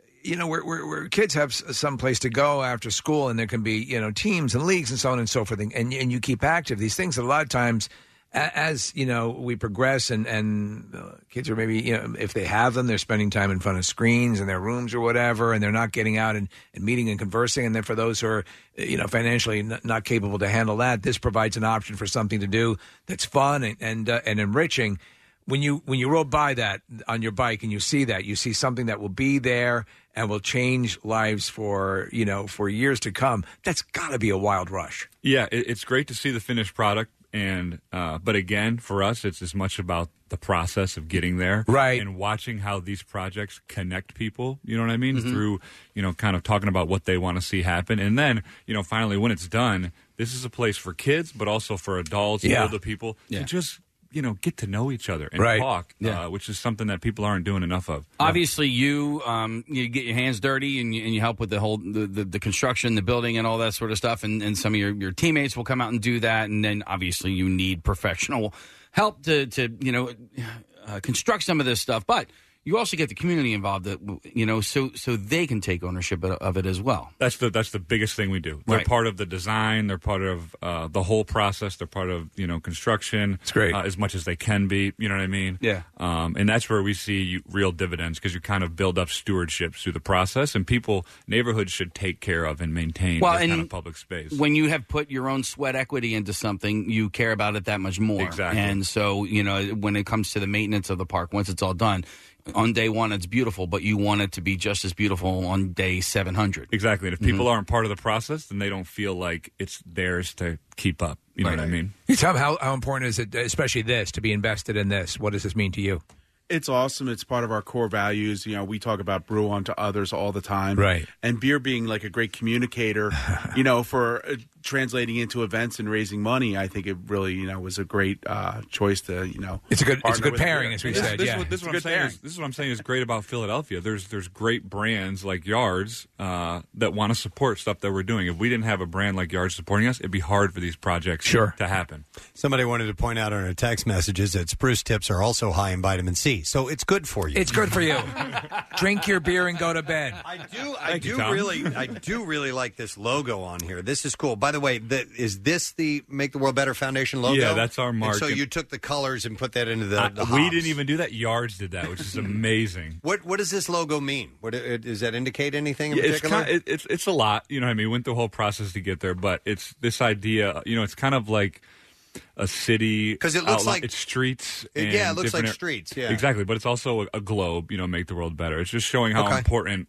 where kids have some place to go after school, and there can be, teams and leagues and so on and so forth, and you keep active. These things that a lot of times, as we progress and kids are maybe, if they have them, they're spending time in front of screens in their rooms or whatever, and they're not getting out and meeting and conversing. And then for those who are, financially not capable to handle that, this provides an option for something to do that's fun and enriching. When you roll by that on your bike and you see something that will be there and will change lives for years to come, that's got to be a wild rush. Yeah, it's great to see the finished product. And but again, for us, it's as much about the process of getting there, right? And watching how these projects connect people. You know what I mean? Mm-hmm. Through kind of talking about what they want to see happen, and then finally when it's done, this is a place for kids, but also for adults, older people to just get to know each other and Right. talk, Yeah. which is something that people aren't doing enough of. Obviously, you get your hands dirty and you help with the whole the construction, the building, and all that sort of stuff. And some of your teammates will come out and do that. And then obviously, you need professional help to construct some of this stuff. But you also get the community involved, so they can take ownership of it as well. That's the biggest thing we do. They're Right. part of the design. They're part of the whole process. They're part of construction. It's great as much as they can be. You know what I mean? Yeah. And that's where we see real dividends because you kind of build up stewardship through the process, and neighborhoods should take care of and maintain this kind of public space. When you have put your own sweat equity into something, you care about it that much more. Exactly. And so, when it comes to the maintenance of the park, once it's all done, on day one, it's beautiful, but you want it to be just as beautiful on day 700. Exactly. And if people aren't part of the process, then they don't feel like it's theirs to keep up. You know what I mean? Tom, how important is it, especially this, to be invested in this? What does this mean to you? It's awesome. It's part of our core values. We talk about brew on to others all the time. Right. And beer being like a great communicator, for translating into events and raising money, I think it really, was a great choice to, It's a good partner with pairing, beer. as we This said. is Yeah. what I'm saying. This is what I'm saying is great about Philadelphia. There's great brands like Yards that want to support stuff that we're doing. If we didn't have a brand like Yards supporting us, it'd be hard for these projects to happen. Somebody wanted to point out on our text messages that spruce tips are also high in vitamin C, so it's good for you. It's good for you. Drink your beer and go to bed. I do really like this logo on here. This is cool. By the way, is this the Make the World Better Foundation logo? Yeah, that's our mark. And so you took the colors and put that into the we hops. didn't even do that. Yards did that, which is amazing. What does this logo mean? Does that indicate anything in Yeah, particular? it's a lot. You know what I mean? We went through the whole process to get there, but it's this idea. It's kind of like a city because it looks outline. like it's streets. Yeah, and it looks like different streets. Yeah, exactly. But it's also a globe. Make the world better. It's just showing how important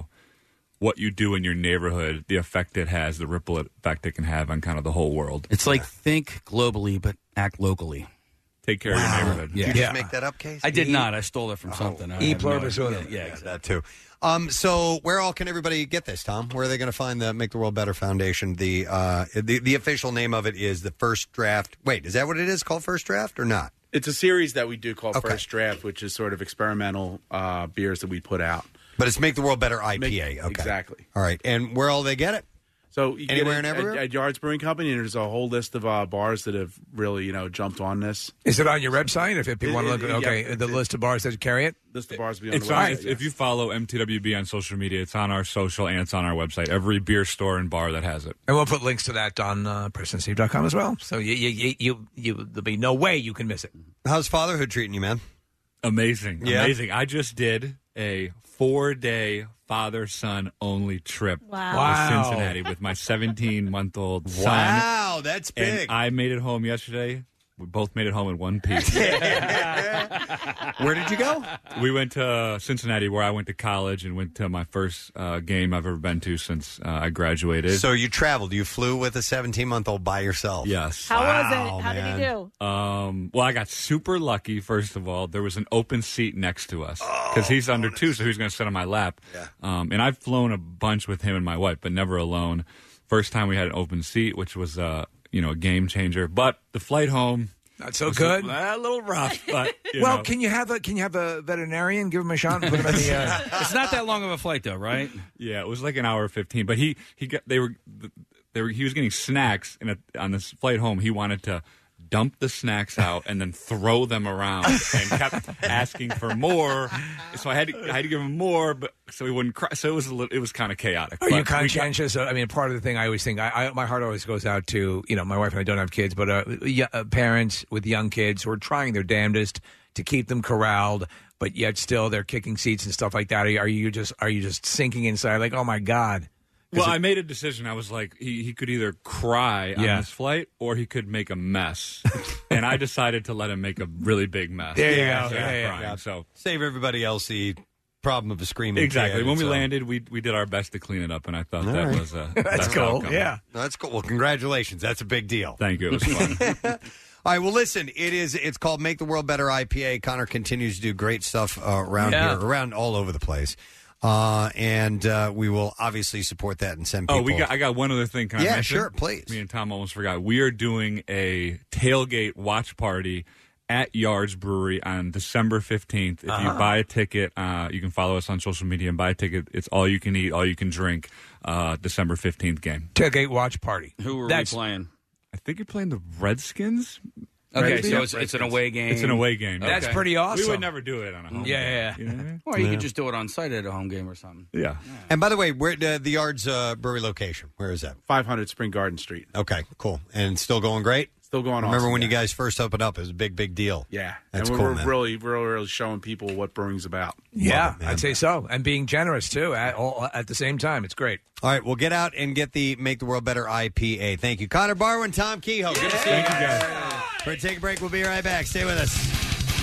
what you do in your neighborhood, the effect it has, the ripple effect it can have on kind of the whole world. It's like think globally, but act locally. Take care of your neighborhood. Did you just make that up, Case? I did not. I stole it from something. I have no idea. Yeah, exactly. That too. So where all can everybody get this, Tom? Where are they going to find the Make the World Better Foundation? The official name of it is the First Draft. Wait, is that what it is called, First Draft, or not? It's a series that we do called First Draft, which is sort of experimental beers that we put out. But it's Make the World Better IPA. Okay. Exactly. All right. And where all they get it? So you Anywhere get and everywhere? at Yards Brewing Company, and there's a whole list of bars that have really, jumped on this. Is it on your website? If people want to look at yeah, the list of bars that carry it? List of bars will be on It's the on, website. if you follow MTWB on social media, it's on our social and it's on our website. Every beer store and bar that has it. And we'll put links to that on PrestonandSteve.com as well. So there'll be no way you can miss it. How's fatherhood treating you, man? Amazing. Yeah? Amazing. I just did a 4-day father-son only trip Wow. to Cincinnati with my 17-month-old son. Wow, that's big. And I made it home yesterday. We both made it home in one piece. Where did you go? We went to Cincinnati, where I went to college, and went to my first game I've ever been to since I graduated. So you traveled. You flew with a 17-month-old by yourself. Yes. How was it? How did he do? Well, I got super lucky, first of all. There was an open seat next to us because he's under 2, so he was going to sit on my lap. Yeah. And I've flown a bunch with him and my wife, but never alone. First time we had an open seat, which was a game changer. But the flight home, not so good. A little rough, but well, can you have a veterinarian give him a shot and put him in the? It's not that long of a flight, though, right? Yeah, it was like an hour 15. But he was getting snacks, and on this flight home, he wanted to dump the snacks out and then throw them around, and kept asking for more. So I had to give him more, but so he wouldn't cry. So it was kind of chaotic. Are you conscientious? I mean, part of the thing I always think, my heart always goes out to, my wife and I don't have kids, but parents with young kids who are trying their damnedest to keep them corralled, but yet still they're kicking seats and stuff like that. Are you just sinking inside like, oh my God? Well, I made a decision. I was like, he could either cry on this flight or he could make a mess. And I decided to let him make a really big mess. There you Yeah, go. crying, so save everybody else the problem of a screaming exactly. kid, When we so. landed, we did our best to clean it up, and I thought All that right. was That's cool. outcome. Yeah, that's cool. Well, congratulations. That's a big deal. Thank you. It was fun. All right. Well, listen. It's called Make the World Better IPA. Connor continues to do great stuff around here, around all over the place. And we will obviously support that and send people. I got one other thing. Can I mention? Sure, please. Me and Tom almost forgot. We are doing a tailgate watch party at Yards Brewery on December 15th. If you buy a ticket, you can follow us on social media and buy a ticket. It's all you can eat, all you can drink. December 15th game. Tailgate watch party. Who are we playing? I think you're playing the Redskins. Okay, so it's an away game. It's an away game. That's pretty awesome. We would never do it on a home game. Yeah. You know what I mean? Or you could just do it on site at a home game or something. Yeah. And by the way, where the Yards Brewery location? Where is that? 500 Spring Garden Street. Okay, cool. And still going great? Still going Remember awesome, when yeah. you guys first opened up? It was a big deal. Yeah. That's and cool, we're man. really showing people what brewing's about. Yeah, Love it, man. I'd say so. And being generous, too, at the same time. It's great. All right, well, get out and get the Make the World Better IPA. Thank you. Connor Barwin, Tom Kehoe. Good to see you guys. We're going to take a break. We'll be right back. Stay with us.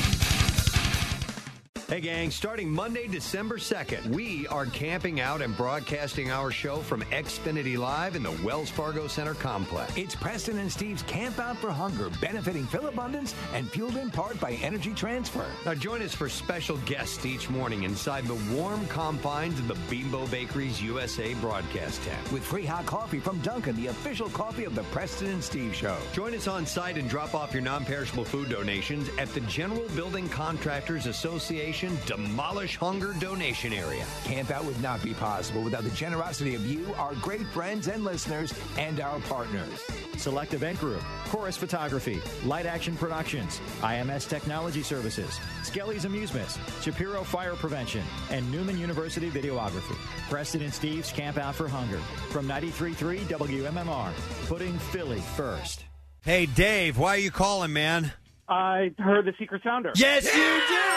Hey, gang, starting Monday, December 2nd, we are camping out and broadcasting our show from Xfinity Live in the Wells Fargo Center complex. It's Preston and Steve's Camp Out for Hunger, benefiting Philabundance and fueled in part by Energy Transfer. Now, join us for special guests each morning inside the warm confines of the Bimbo Bakeries USA broadcast tent. With free hot coffee from Dunkin', the official coffee of the Preston and Steve Show. Join us on site and drop off your non-perishable food donations at the General Building Contractors Association Demolish Hunger donation area. Camp Out would not be possible without the generosity of you, our great friends and listeners, and our partners. Select Event Group, Chorus Photography, Light Action Productions, IMS Technology Services, Skelly's Amusements, Shapiro Fire Prevention, and Newman University Videography. Preston and Steve's Camp Out for Hunger from 93.3 WMMR, putting Philly first. Hey, Dave, why are you calling, man? I heard the secret sounder. Yes, you did!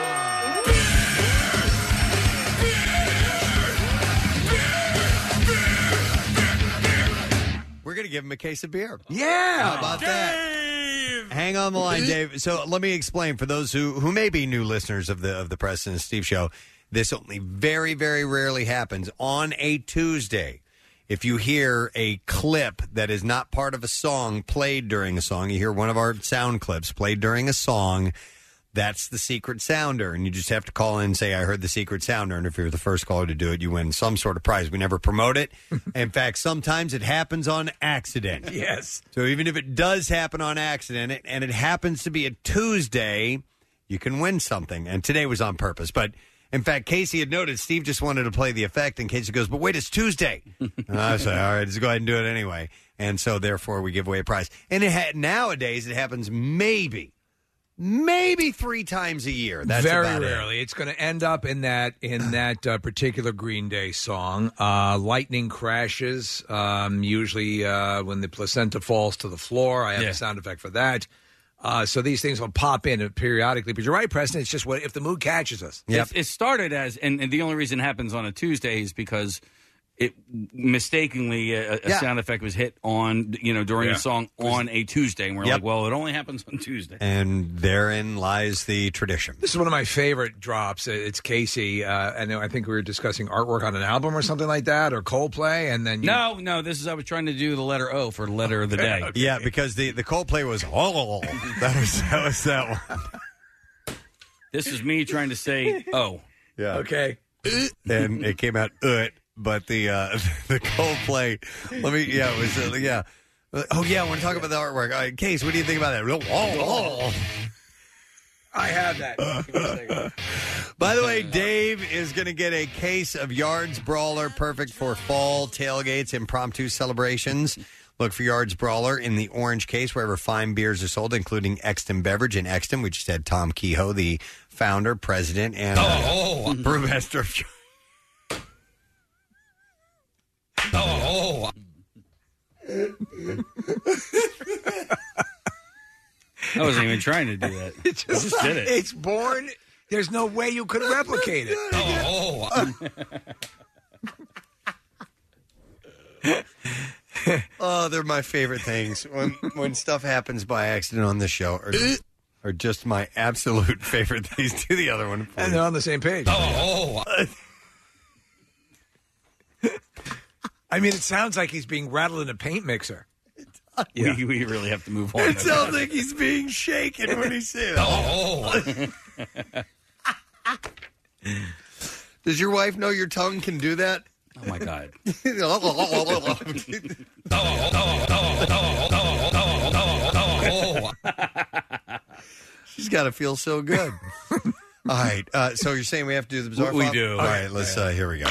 We're going to give him a case of beer. Yeah! How about that? Hang on the line, Dave. So let me explain for those who may be new listeners of the Preston and Steve Show. This only very, very rarely happens on a Tuesday. If you hear a clip that is not part of a song played during a song, you hear one of our sound clips played during a song, that's the secret sounder. And you just have to call in and say, I heard the secret sounder. And if you're the first caller to do it, you win some sort of prize. We never promote it. In fact, sometimes it happens on accident. Yes. So even if it does happen on accident and it happens to be a Tuesday, you can win something. And today was on purpose. But in fact, Casey had noted Steve just wanted to play the effect, and Casey goes, but wait, it's Tuesday. And I said, all right, let's go ahead and do it anyway. And so, therefore, we give away a prize. And nowadays, it happens maybe 3 times a year. That's very about rarely. It's going to end up in that particular Green Day song. Lightning crashes, usually when the placenta falls to the floor. I have a sound effect for that. So these things will pop in periodically. But you're right, Preston. It's just if the mood catches us. It started as, and the only reason it happens on a Tuesday is because it mistakenly a sound effect was hit on, during a song on a Tuesday. And we're like, well, it only happens on Tuesday. And therein lies the tradition. This is one of my favorite drops. It's Casey. And I think we were discussing artwork on an album or something like that, or Coldplay. And then No, this is, I was trying to do the letter O for letter of the day. Okay. Yeah, because the Coldplay was, that was that one. This is me trying to say O. Yeah. Okay. And it came out, but the Coldplay, it was, Oh, yeah, I want to talk about the artwork. All right, Case, what do you think about that? I have that. By the way, Dave is going to get a case of Yards Brawler, perfect for fall tailgates, impromptu celebrations. Look for Yards Brawler in the orange case wherever fine beers are sold, including Exton Beverage in Exton. We just had Tom Kehoe, the founder, president, and brewmaster of I wasn't even trying to do that. I just did it. It's born. There's no way you could replicate it. Oh, they're my favorite things. When stuff happens by accident on this show are just my absolute favorite things. Do the other one, please. And they're on the same page. I mean, it sounds like he's being rattled in a paint mixer. Yeah. We really have to move on. It sounds like he's being shaken when he says Does your wife know your tongue can do that? Oh, my God. She's got to feel so good. All right. So you're saying we have to do the bizarre We file? do. All right. Let's. Here we go.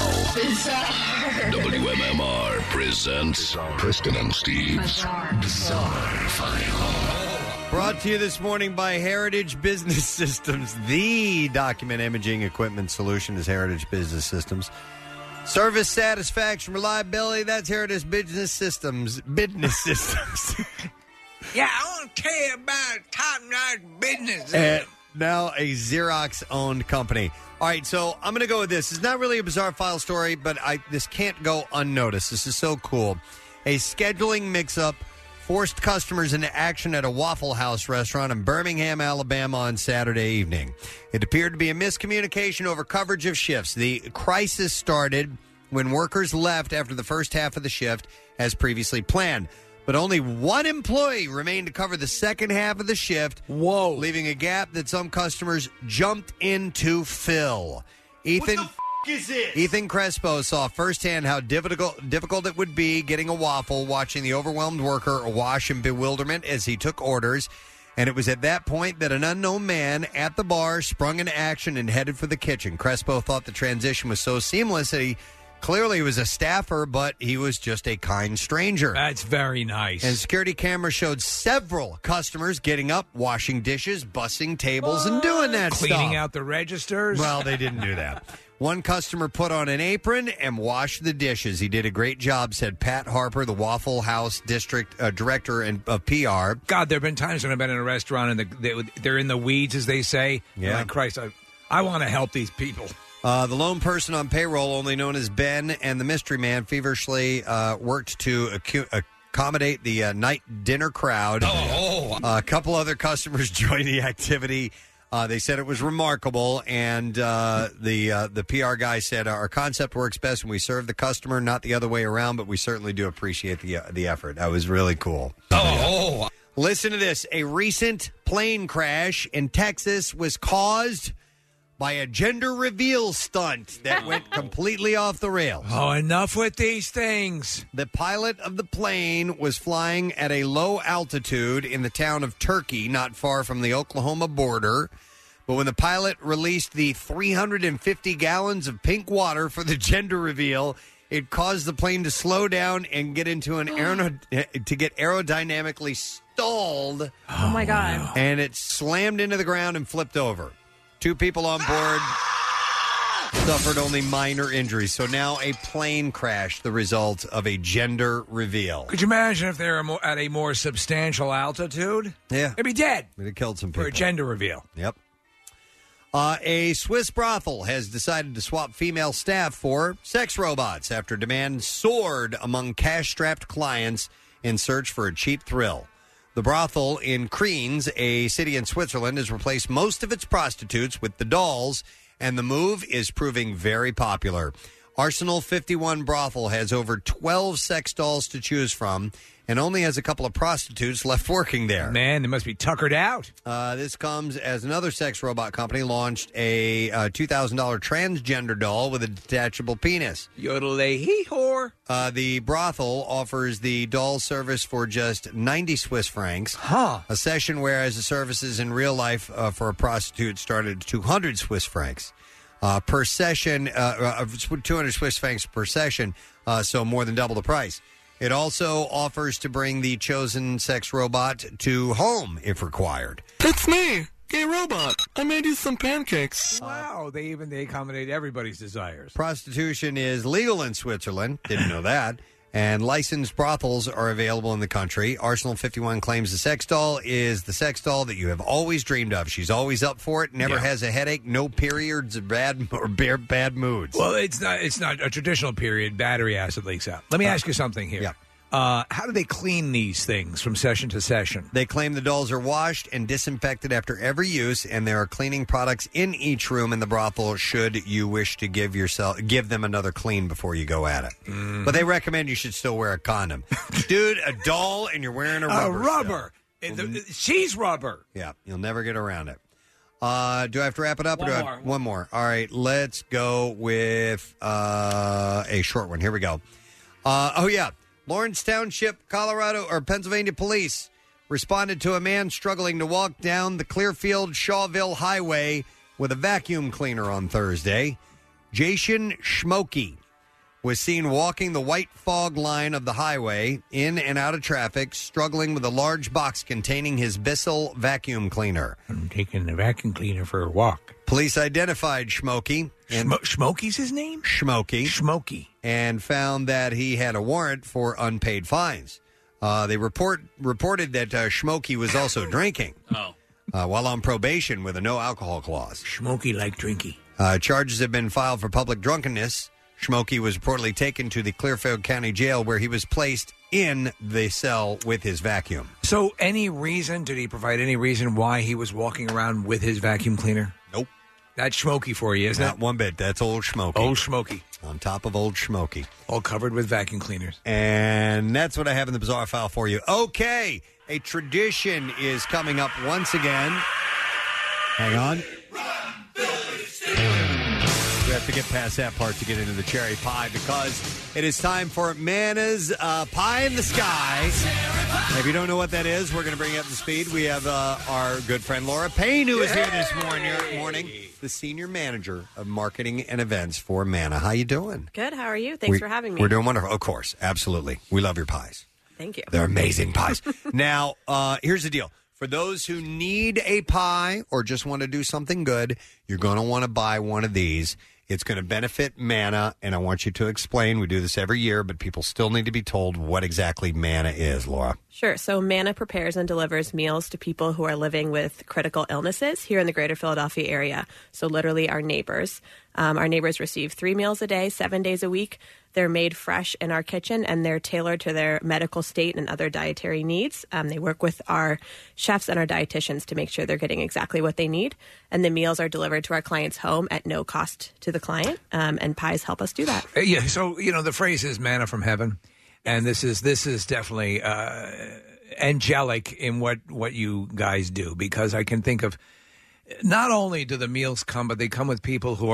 WMMR presents Preston and Steve's Bizarre File. Brought to you this morning by Heritage Business Systems. The document imaging equipment solution is Heritage Business Systems. Service, satisfaction, reliability. That's Heritage Business Systems. Business Systems. Yeah, I want to tell you about top-notch business. And now a Xerox-owned company. All right, so I'm going to go with this. It's not really a bizarre file story, but this can't go unnoticed. This is so cool. A scheduling mix-up forced customers into action at a Waffle House restaurant in Birmingham, Alabama on Saturday evening. It appeared to be a miscommunication over coverage of shifts. The crisis started when workers left after the first half of the shift as previously planned. But only one employee remained to cover the second half of the shift. Whoa. Leaving a gap that some customers jumped in to fill. Ethan Crespo saw firsthand how difficult it would be getting a waffle, watching the overwhelmed worker awash in bewilderment as he took orders. And it was at that point that an unknown man at the bar sprung into action and headed for the kitchen. Crespo thought the transition was so seamless that he clearly was a staffer, but he was just a kind stranger. That's very nice. And security cameras showed several customers getting up, washing dishes, bussing tables, and doing that stuff. Cleaning out the registers? Well, they didn't do that. One customer put on an apron and washed the dishes. He did a great job, said Pat Harper, the Waffle House district director of PR. God, there have been times when I've been in a restaurant and they're in the weeds, as they say. Yeah. Like, Christ, I want to help these people. The lone person on payroll, only known as Ben, and the mystery man feverishly worked to accommodate the night dinner crowd. A couple other customers joined the activity. They said it was remarkable, and the PR guy said our concept works best when we serve the customer, not the other way around. But we certainly do appreciate the effort. That was really cool. Listen to this: a recent plane crash in Texas was caused by a gender reveal stunt that went completely off the rails. Oh, enough with these things. The pilot of the plane was flying at a low altitude in the town of Turkey, not far from the Oklahoma border. But when the pilot released the 350 gallons of pink water for the gender reveal, it caused the plane to slow down and get into to get aerodynamically stalled. Oh, my God. And it slammed into the ground and flipped over. 2 people on board suffered only minor injuries. So now a plane crash, the result of a gender reveal. Could you imagine if they were at a more substantial altitude? Yeah. They'd be dead. It would have killed some people. For a gender reveal. Yep. A Swiss brothel has decided to swap female staff for sex robots after demand soared among cash-strapped clients in search for a cheap thrill. The brothel in Kriens, a city in Switzerland, has replaced most of its prostitutes with the dolls, and the move is proving very popular. Arsenal 51 brothel has over 12 sex dolls to choose from and only has a couple of prostitutes left working there. Man, they must be tuckered out. This comes as another sex robot company launched a $2,000 transgender doll with a detachable penis. Yodel-a-hee-hor. The brothel offers the doll service for just 90 Swiss francs. Huh. A session, whereas the services in real life for a prostitute started at 200 Swiss francs. Per session, 200 Swiss francs per session, so more than double the price. It also offers to bring the chosen sex robot to home if required. It's me, gay robot. I made you some pancakes. Wow, they accommodate everybody's desires. Prostitution is legal in Switzerland. Didn't know that. And licensed brothels are available in the country. Arsenal 51 claims the sex doll is the sex doll that you have always dreamed of. She's always up for it, never has a headache, no periods of bad moods. Well, it's not a traditional period. Battery acid leaks out. Let me ask you something here. Yeah. How do they clean these things from session to session? They claim the dolls are washed and disinfected after every use, and there are cleaning products in each room in the brothel should you wish to give them another clean before you go at it. But they recommend you should still wear a condom. Dude, a doll and you're wearing a rubber. She's rubber. Yeah, you'll never get around it. Do I have to wrap it up? One more. All right, let's go with a short one. Here we go. Lawrence Township, Colorado, or Pennsylvania police responded to a man struggling to walk down the Clearfield-Shawville Highway with a vacuum cleaner on Thursday. Jason Schmokey was seen walking the white fog line of the highway in and out of traffic, struggling with a large box containing his Bissell vacuum cleaner. I'm taking the vacuum cleaner for a walk. Police identified Schmokey. Schmokey's his name? Schmokey. And found that he had a warrant for unpaid fines. They reported that Schmokey was also drinking while on probation with a no alcohol clause. Schmokey like drinking. Charges have been filed for public drunkenness. Schmokey was reportedly taken to the Clearfield County Jail, where he was placed in the cell with his vacuum. So did he provide any reason why he was walking around with his vacuum cleaner? Nope. That's Schmokey for you, isn't it? Not one bit. That's old Schmokey. Old Schmokey. On top of old Schmokey. All covered with vacuum cleaners. And that's what I have in the Bizarre File for you. Okay, a tradition is coming up once again. Hang on. We have to get past that part to get into the cherry pie because it is time for Mana's Pie in the Sky. If you don't know what that is, we're going to bring you up to speed. We have our good friend Laura Payne, who is here this morning, the senior manager of marketing and events for Mana. How you doing? Good. How are you? Thanks for having me. We're doing wonderful. Of course. Absolutely. We love your pies. Thank you. They're amazing pies. Now, here's the deal. For those who need a pie or just want to do something good, you're going to want to buy one of these. It's going to benefit Mana, and I want you to explain. We do this every year, but people still need to be told what exactly Mana is, Laura. Sure. So Mana prepares and delivers meals to people who are living with critical illnesses here in the greater Philadelphia area. So literally our neighbors. Our neighbors receive 3 meals a day, 7 days a week. They're made fresh in our kitchen, and they're tailored to their medical state and other dietary needs. They work with our chefs and our dietitians to make sure they're getting exactly what they need. And the meals are delivered to our client's home at no cost to the client, and pies help us do that. Yeah, so, the phrase is manna from heaven, and this is definitely angelic in what you guys do, because I can think of not only do the meals come, but they come with people who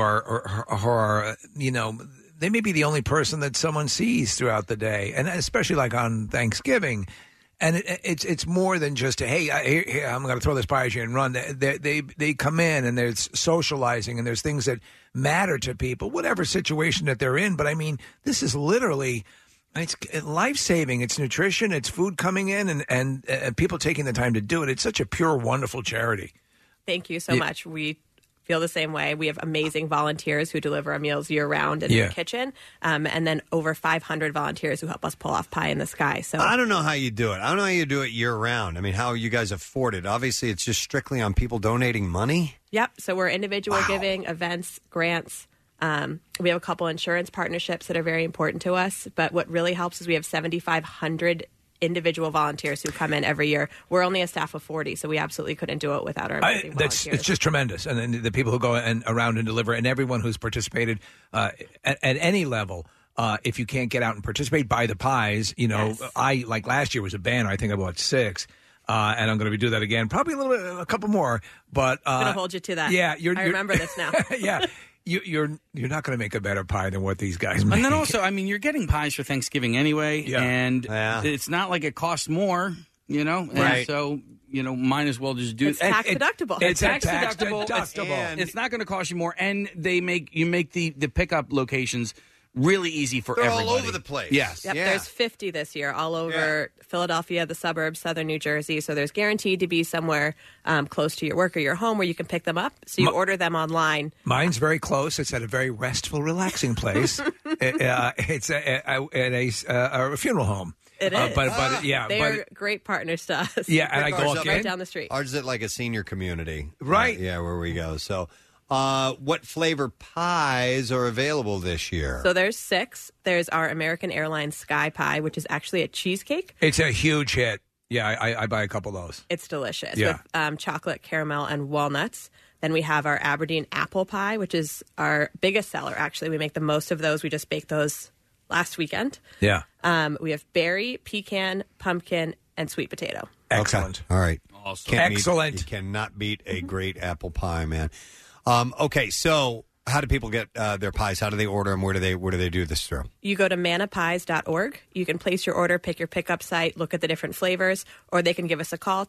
are they may be the only person that someone sees throughout the day, and especially like on Thanksgiving. And it's more than just hey, I'm going to throw this pie at you and run. They come in and there's socializing and there's things that matter to people, whatever situation that they're in. But I mean, this is literally it's life saving. It's nutrition. It's food coming in and people taking the time to do it. It's such a pure, wonderful charity. Thank you so much. We feel the same way. We have amazing volunteers who deliver our meals year-round in the kitchen, and then over 500 volunteers who help us pull off Pie in the Sky. So I don't know how you do it. I don't know how you do it year-round. I mean, how you guys afford it. Obviously, it's just strictly on people donating money. Yep. So we're individual giving, events, grants. We have a couple insurance partnerships that are very important to us. But what really helps is we have 7,500 individual volunteers who come in every year. We're only a staff of 40, so we absolutely couldn't do it without our amazing volunteers. It's just tremendous. And then the people who go around and deliver, and everyone who's participated at any level, if you can't get out and participate, buy the pies. I, like last year was a banner. I think I bought 6. And I'm going to do that again, probably a couple more. But I'm going to hold you to that. Yeah, I remember this now. Yeah. You're not going to make a better pie than what these guys make. And then also, I mean, you're getting pies for Thanksgiving anyway, and it's not like it costs more, And right. so, might as well just do it. It's tax deductible. It's tax deductible. It's not going to cost you more, and you make the pickup locations really easy for everybody. All over the place. Yes. Yep, there's 50 this year all over Philadelphia, the suburbs, southern New Jersey. So there's guaranteed to be somewhere close to your work or your home where you can pick them up. So you order them online. Mine's very close. It's at a very restful, relaxing place. It's at a funeral home. It is. They are great partners to us. Yeah, and I go right down the street. Ours is like a senior community. Right. Where we go. So what flavor pies are available this year? So there's 6. There's our American Airlines Sky Pie, which is actually a cheesecake. It's a huge hit. Yeah, I buy a couple of those. It's delicious with chocolate, caramel, and walnuts. Then we have our Aberdeen Apple Pie, which is our biggest seller, actually. We make the most of those. We just baked those last weekend. Yeah. We have berry, pecan, pumpkin, and sweet potato. Excellent. Okay. All right. Awesome. Excellent. You cannot beat a great apple pie, man. Okay, so how do people get their pies? How do they order them? Where do they do this through? You go to manapies.org. You can place your order, pick your pickup site, look at the different flavors, or they can give us a call,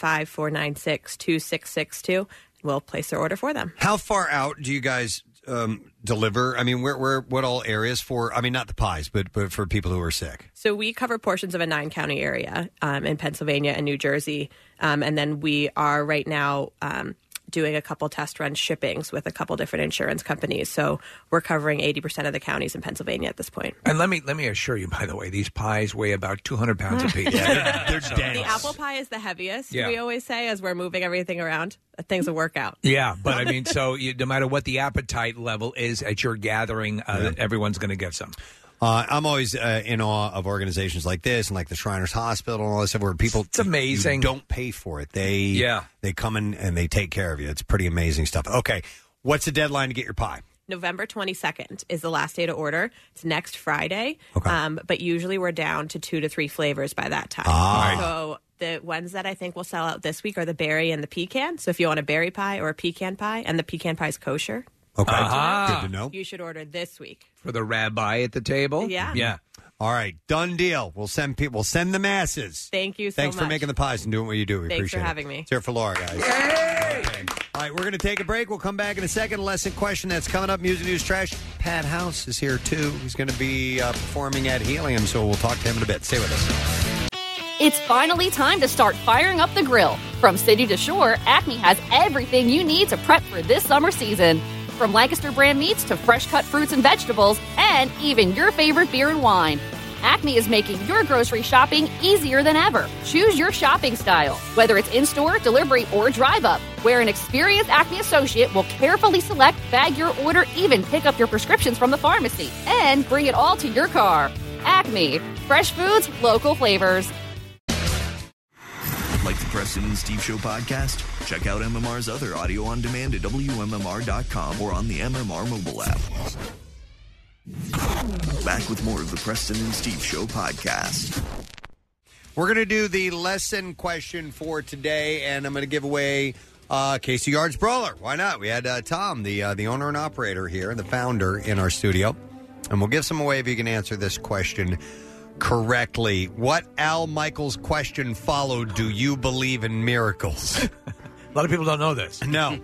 215-496-2662. We'll place their order for them. How far out do you guys deliver? I mean, what all areas for? I mean, not the pies, but for people who are sick. So we cover portions of a 9-county area in Pennsylvania and New Jersey. And then we are right now doing a couple test run shippings with a couple different insurance companies. So we're covering 80% of the counties in Pennsylvania at this point. And let me assure you, by the way, these pies weigh about 200 pounds apiece. They're dense. The apple pie is the heaviest, Yeah. we always say, as we're moving everything around. Things will work out. Yeah, but I mean, so no matter what the appetite level is at your gathering, everyone's going to get some. I'm always in awe of organizations like this and like the Shriners Hospital and all this stuff where people it's amazing. You don't pay for it. They come in and they take care of you. It's pretty amazing stuff. Okay, what's the deadline to get your pie? November 22nd is the last day to order. It's next Friday, but usually we're down to 2 to 3 flavors by that time. So the ones that I think will sell out this week are the berry and the pecan. So if you want a berry pie or a pecan pie, and the pecan pie is kosher. Okay, good to know. You should order this week. For the rabbi at the table? Yeah. All right, done deal. We'll send people. We'll send the masses. Thank you so Thanks much. for making the pies and doing what you do. We Thanks appreciate for it. having me. It's here for Laura, guys. Okay. All right, we're going to take a break. We'll come back in a second. A lesson question that's coming up. Music News Trash. Pat House is here, too. He's going to be performing at Helium, so we'll talk to him in a bit. Stay with us. It's finally time to start firing up the grill. From city to shore, Acme has everything you need to prep for this summer season. From Lancaster brand meats to fresh cut fruits and vegetables, and even your favorite beer and wine. Acme is making your grocery shopping easier than ever. Choose your shopping style, whether it's in-store, delivery, or drive-up, where an experienced Acme associate will carefully select, bag your order, even pick up your prescriptions from the pharmacy, and bring it all to your car. Acme. Fresh foods, local flavors. Like the Preston and Steve Show podcast? Check out MMR's other audio on demand at WMMR.com or on the MMR mobile app. Back with more of the Preston and Steve Show podcast. We're going to do the lesson question for today, and I'm going to give away Casey Yard's Brawler. Why not? We had Tom, the owner and operator here, the founder, in our studio. And we'll give some away if you can answer this question correctly. What Al Michaels question followed? Do you believe in miracles? A lot of people don't know this. No.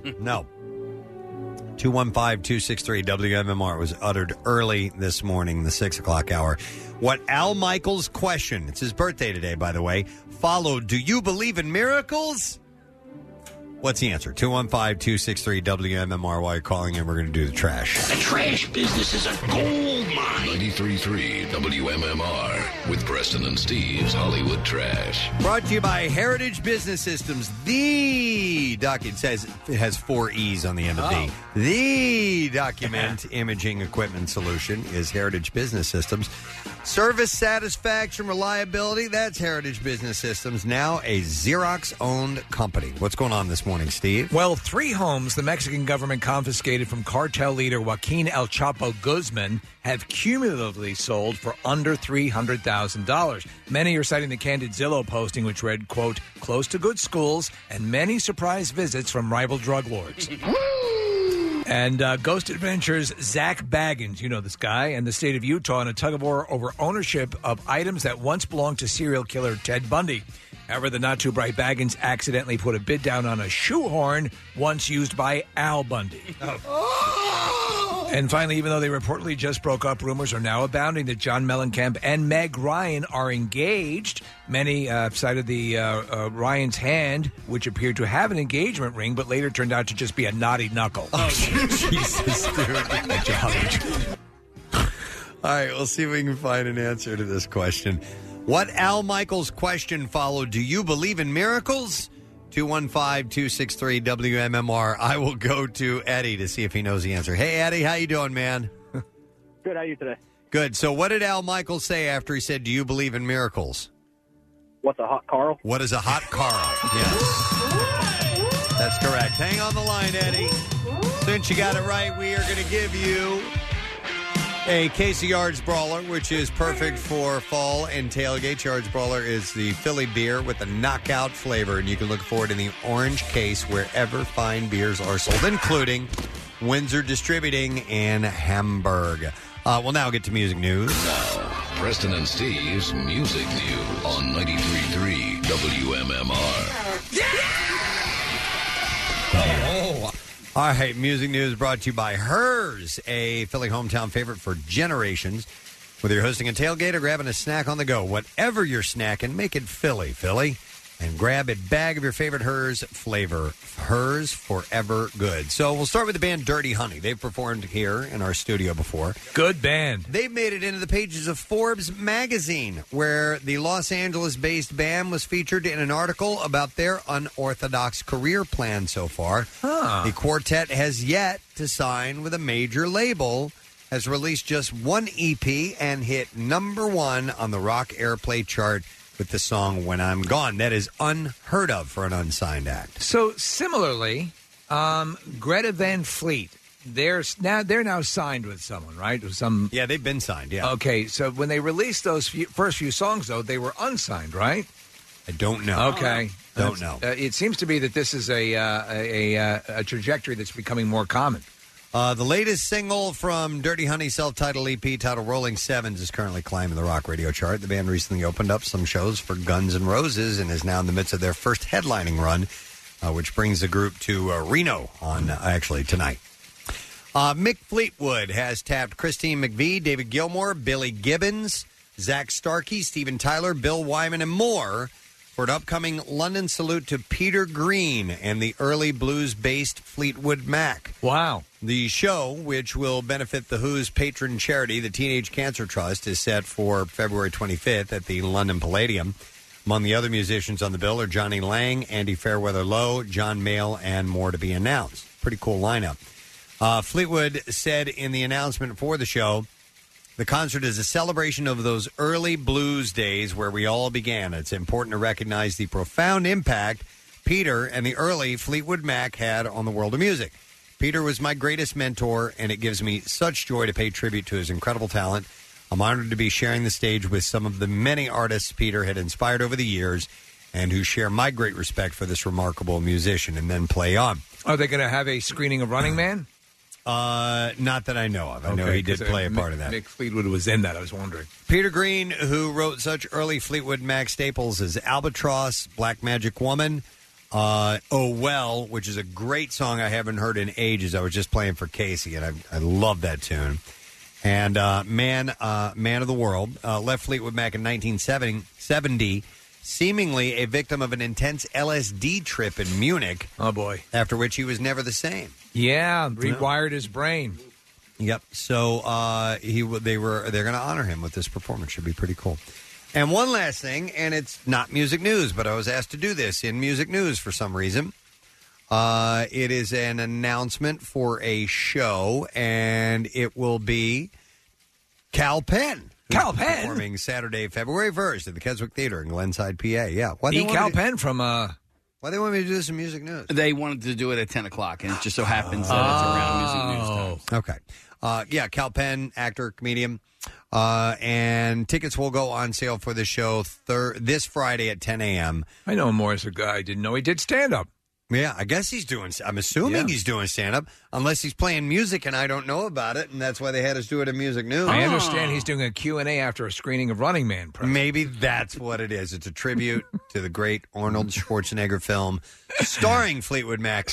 215-263-WMMR was uttered early this morning, the 6 o'clock hour. What Al Michaels question, it's his birthday today, by the way, followed, do you believe in miracles? What's the answer? 215-263-WMMR. While you're calling in, we're going to do the trash. The trash business is a gold mine. 93.3 WMMR with Preston and Steve's Hollywood Trash. Brought to you by Heritage Business Systems. The document says it has 4 E's on the end of the. The document imaging equipment solution is Heritage Business Systems. Service satisfaction, reliability, that's Heritage Business Systems, now a Xerox-owned company. What's going on this morning, Steve? Well, 3 homes the Mexican government confiscated from cartel leader Joaquin El Chapo Guzman have cumulatively sold for under $300,000. Many are citing the candid Zillow posting, which read, quote, close to good schools and many surprise visits from rival drug lords. And Ghost Adventures' Zach Baggins, you know this guy, and the state of Utah in a tug-of-war over ownership of items that once belonged to serial killer Ted Bundy. However, the not-too-bright Baggins accidentally put a bid down on a shoehorn once used by Al Bundy. And finally, even though they reportedly just broke up, rumors are now abounding that John Mellencamp and Meg Ryan are engaged. Many cited the Ryan's hand, which appeared to have an engagement ring, but later turned out to just be a knotty knuckle. Oh, Jesus, dude. All right, we'll see if we can find an answer to this question. What Al Michaels question followed? Do you believe in miracles? 215-263-WMMR. I will go to Eddie to see if he knows the answer. Hey, Eddie, how you doing, man? Good. How are you today? Good. So what did Al Michaels say after he said, do you believe in miracles? What's a hot Carl? What is a hot Carl? Yes. That's correct. Hang on the line, Eddie. Since you got it right, we are going to give you a case of Yards Brawler, which is perfect for fall and tailgates. Yards Brawler is the Philly beer with the knockout flavor, and you can look for it in the orange case wherever fine beers are sold, including Windsor Distributing in Hamburg. We'll now get to music news. Now, Preston and Steve's Music News on 93.3 WMMR. All right, music news brought to you by Hers, a Philly hometown favorite for generations. Whether you're hosting a tailgate or grabbing a snack on the go, whatever you're snacking, make it Philly. And grab a bag of your favorite Hers flavor. Hers Forever Good. So we'll start with the band Dirty Honey. They've performed here in our studio before. Good band. They've made it into the pages of Forbes magazine, where the Los Angeles-based band was featured in an article about their unorthodox career plan so far. The quartet has yet to sign with a major label, has released just one EP and hit #1 on the rock airplay chart with the song When I'm Gone. That is unheard of for an unsigned act. So similarly, Greta Van Fleet, they're now signed with someone, right? Yeah, they've been signed, yeah. Okay, so when they released those first few songs, though, they were unsigned, right? I don't know. Okay. Don't know. It seems to be that this is a trajectory that's becoming more common. The latest single from Dirty Honey's self-titled EP titled Rolling Sevens is currently climbing the rock radio chart. The band recently opened up some shows for Guns N' Roses and is now in the midst of their first headlining run, which brings the group to Reno on actually tonight. Mick Fleetwood has tapped Christine McVie, David Gilmour, Billy Gibbons, Zach Starkey, Steven Tyler, Bill Wyman, and more for an upcoming London salute to Peter Green and the early blues-based Fleetwood Mac. Wow. The show, which will benefit The Who's patron charity, the Teenage Cancer Trust, is set for February 25th at the London Palladium. Among the other musicians on the bill are Johnny Lang, Andy Fairweather Lowe, John Mayall, and more to be announced. Pretty cool lineup. Fleetwood said in the announcement for the show, the concert is a celebration of those early blues days where we all began. It's important to recognize the profound impact Peter and the early Fleetwood Mac had on the world of music. Peter was my greatest mentor, and it gives me such joy to pay tribute to his incredible talent. I'm honored to be sharing the stage with some of the many artists Peter had inspired over the years and who share my great respect for this remarkable musician, and then play on. Are they going to have a screening of Running Man? Not that I know of. I know he did play a part of that. Mick Fleetwood was in that, I was wondering. Peter Green, who wrote such early Fleetwood Mac staples as Albatross, Black Magic Woman, Oh Well, which is a great song I haven't heard in ages. I was just playing for Casey, and I love that tune. And Man of the World left Fleetwood Mac in 1970, seemingly a victim of an intense LSD trip in Munich. Oh, boy. After which he was never the same. Yeah, rewired his brain. Yep. So they're going to honor him with this performance. Should be pretty cool. And one last thing, and it's not music news, but I was asked to do this in music news for some reason. It is an announcement for a show, and it will be Cal Penn. Cal Penn? Performing Saturday, February 1st at the Keswick Theater in Glenside, PA. Yeah. Cal Penn from... Why they want me to do this in music news? They wanted to do it at 10 o'clock, and it just so happens that it's around music news time. Okay. Cal Penn, actor, comedian. And tickets will go on sale for the show this Friday at 10 a.m. I know him more as a guy. I didn't know he did stand-up. Yeah, I guess he's doing... I'm assuming he's doing stand-up, unless he's playing music and I don't know about it, and that's why they had us do it in music news. I understand he's doing a Q&A after a screening of Running Man. Maybe that's what it is. It's a tribute to the great Arnold Schwarzenegger film starring Fleetwood Mac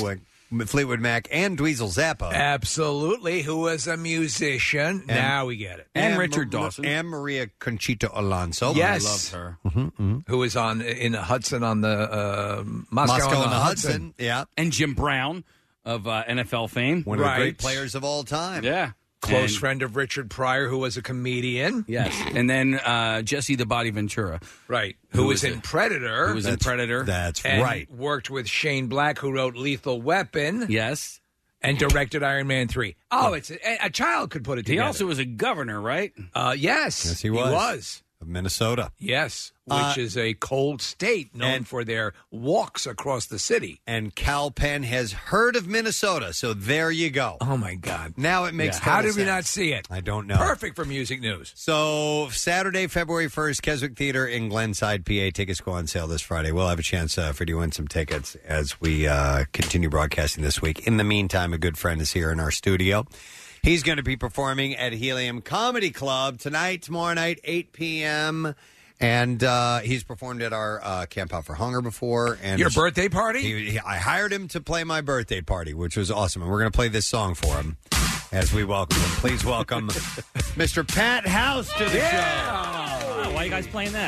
and Dweezil Zappa. Absolutely, who was a musician. Now we get it. And Richard Dawson. And Maria Conchita Alonso. Yes. I loved her. Mm-hmm. Who was in Hudson on the Moscow on the Hudson. Yeah. And Jim Brown of NFL fame. One of the great players of all time. Yeah. Close friend of Richard Pryor, who was a comedian. Yes. And then Jesse the Body Ventura. Right. Who was in Predator. Who was in Predator. That's and right. Worked with Shane Black, who wrote Lethal Weapon. Yes. And directed Iron Man 3. Oh, it's a child could put it together. He also was a governor, right? Yes. Yes, he was. Minnesota. Yes, which is a cold state known for their walks across the city. And Cal Penn has heard of Minnesota, so there you go. Oh, my God. Now it makes How total did we sense. not see it? I don't know. Perfect for music news. So Saturday, February 1st, Keswick Theater in Glenside, PA. Tickets go on sale this Friday. We'll have a chance for you to win some tickets as we continue broadcasting this week. In the meantime, a good friend is here in our studio. He's going to be performing at Helium Comedy Club tonight, tomorrow night, 8 p.m., and he's performed at our Camp Out for Hunger before. And Your birthday party? I hired him to play my birthday party, which was awesome. And we're going to play this song for him as we welcome him. Please welcome Mr. Pat House to the show. Why are you guys playing that?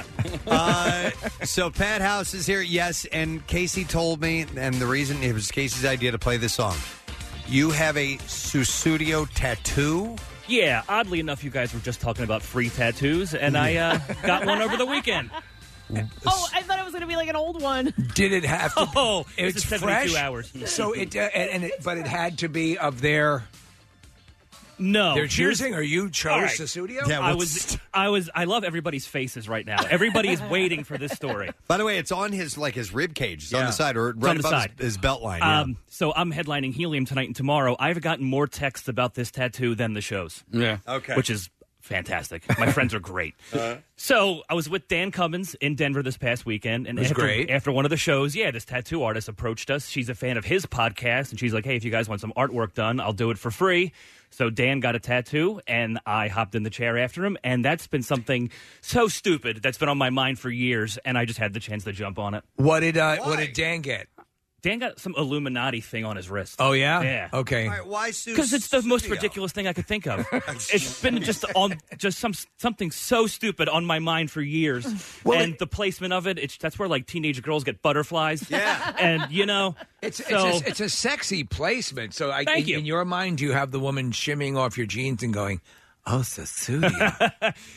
So Pat House is here, yes, and Casey told me, and the reason it was Casey's idea to play this song. You have a Sussudio tattoo? Yeah, oddly enough, you guys were just talking about free tattoos, and I got one over the weekend. Oh, I thought it was going to be like an old one. Did it have to? Oh, it's this is 72 fresh? hours. So but it had to be of their. No, they're choosing, or you chose All right. Sussudio? Yeah, I love everybody's faces right now. Everybody is waiting for this story. By the way, it's on his rib cage. It's on the side, or It's right on the above side. his belt line. Yeah. So I'm headlining Helium tonight and tomorrow. I've gotten more texts about this tattoo than the shows. Yeah. Okay. Which is fantastic. My friends are great. So I was with Dan Cummins in Denver this past weekend. And It was great. After one of the shows, this tattoo artist approached us. She's a fan of his podcast, and she's like, hey, if you guys want some artwork done, I'll do it for free. So Dan got a tattoo, and I hopped in the chair after him, and that's been something so stupid that's been on my mind for years, and I just had the chance to jump on it. What did Dan get? Dan got some Illuminati thing on his wrist. Oh, yeah? Yeah. Okay. All right, why Because it's the most ridiculous thing I could think of. It's been something so stupid on my mind for years. And the placement of it, that's where like teenage girls get butterflies. Yeah. And It's a sexy placement. So Thank you. In your mind, you have the woman shimming off your jeans and going, oh, Sussudio.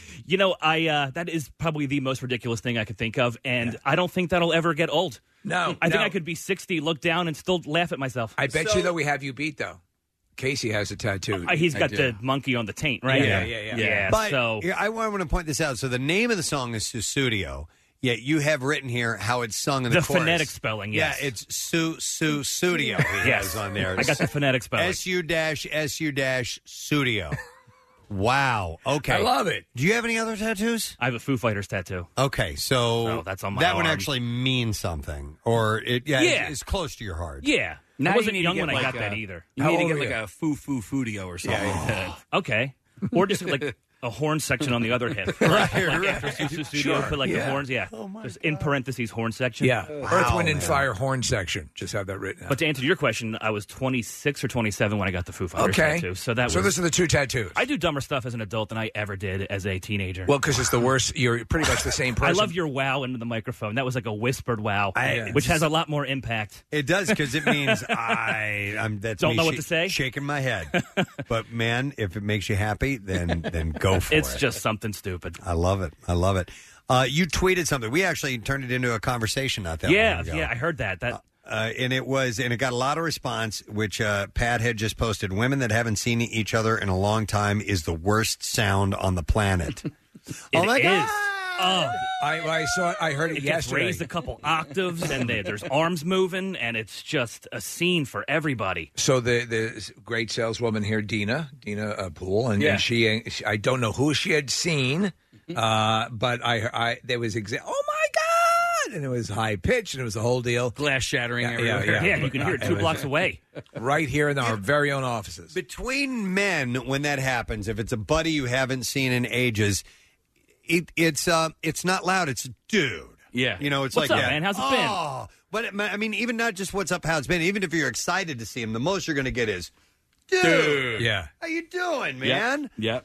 that is probably the most ridiculous thing I could think of, and I don't think that'll ever get old. No. I think I could be 60, look down, and still laugh at myself. I bet you, though, we have you beat, though. Casey has a tattoo. He's got the monkey on the taint, right? Yeah. But so I want to point this out. So the name of the song is Sussudio, yet you have written here how it's sung in the chorus. phonetic spelling, yes. Yeah, it's Sussudio. He has on there. I got the phonetic spelling. SU-SU-Studio. Wow. Okay. I love it. Do you have any other tattoos? I have a Foo Fighters tattoo. Okay, so that's on my that one arm. actually means something, or it's close to your heart. Yeah. Now I wasn't you need to young get when I like got that either. You need to get like a foo-foo-foodio or something. Okay. Or just like a horn section on the other hip. right. After Studio, put like the horns, just in parentheses, horn section. Yeah. Earth, Wind, and Fire horn section. Just have that written out. But to answer your question, I was 26 or 27 when I got the Foo Fighters tattoo. So those are the two tattoos. I do dumber stuff as an adult than I ever did as a teenager. Well, because it's the worst. You're pretty much the same person. I love your wow into the microphone. That was like a whispered wow, which has a lot more impact. It does, because it means that's Don't me know what to say? shaking my head. But man, if it makes you happy, then go for it. It's just something stupid. I love it. You tweeted something. We actually turned it into a conversation not that long ago. Yeah, I heard that. And it got a lot of response, which Pat had just posted. Women that haven't seen each other in a long time is the worst sound on the planet. Oh my God! Oh, I saw it. I heard it gets yesterday. raised a couple octaves, and there's arms moving, and it's just a scene for everybody. So the great saleswoman here, Dina Poole, and she I don't know who she had seen, but there was oh my God, and it was high pitched, and it was the whole deal, glass shattering everywhere. Yeah, you can hear it 2 blocks away, right here in our very own offices. Between men, when that happens, if it's a buddy you haven't seen in ages. It's not loud. It's dude. Yeah. It's What's like, up, man? How's it been? But I mean, even not just what's up, how it's been. Even if you're excited to see him, the most you're going to get is, dude. Yeah. How you doing, man? Yep.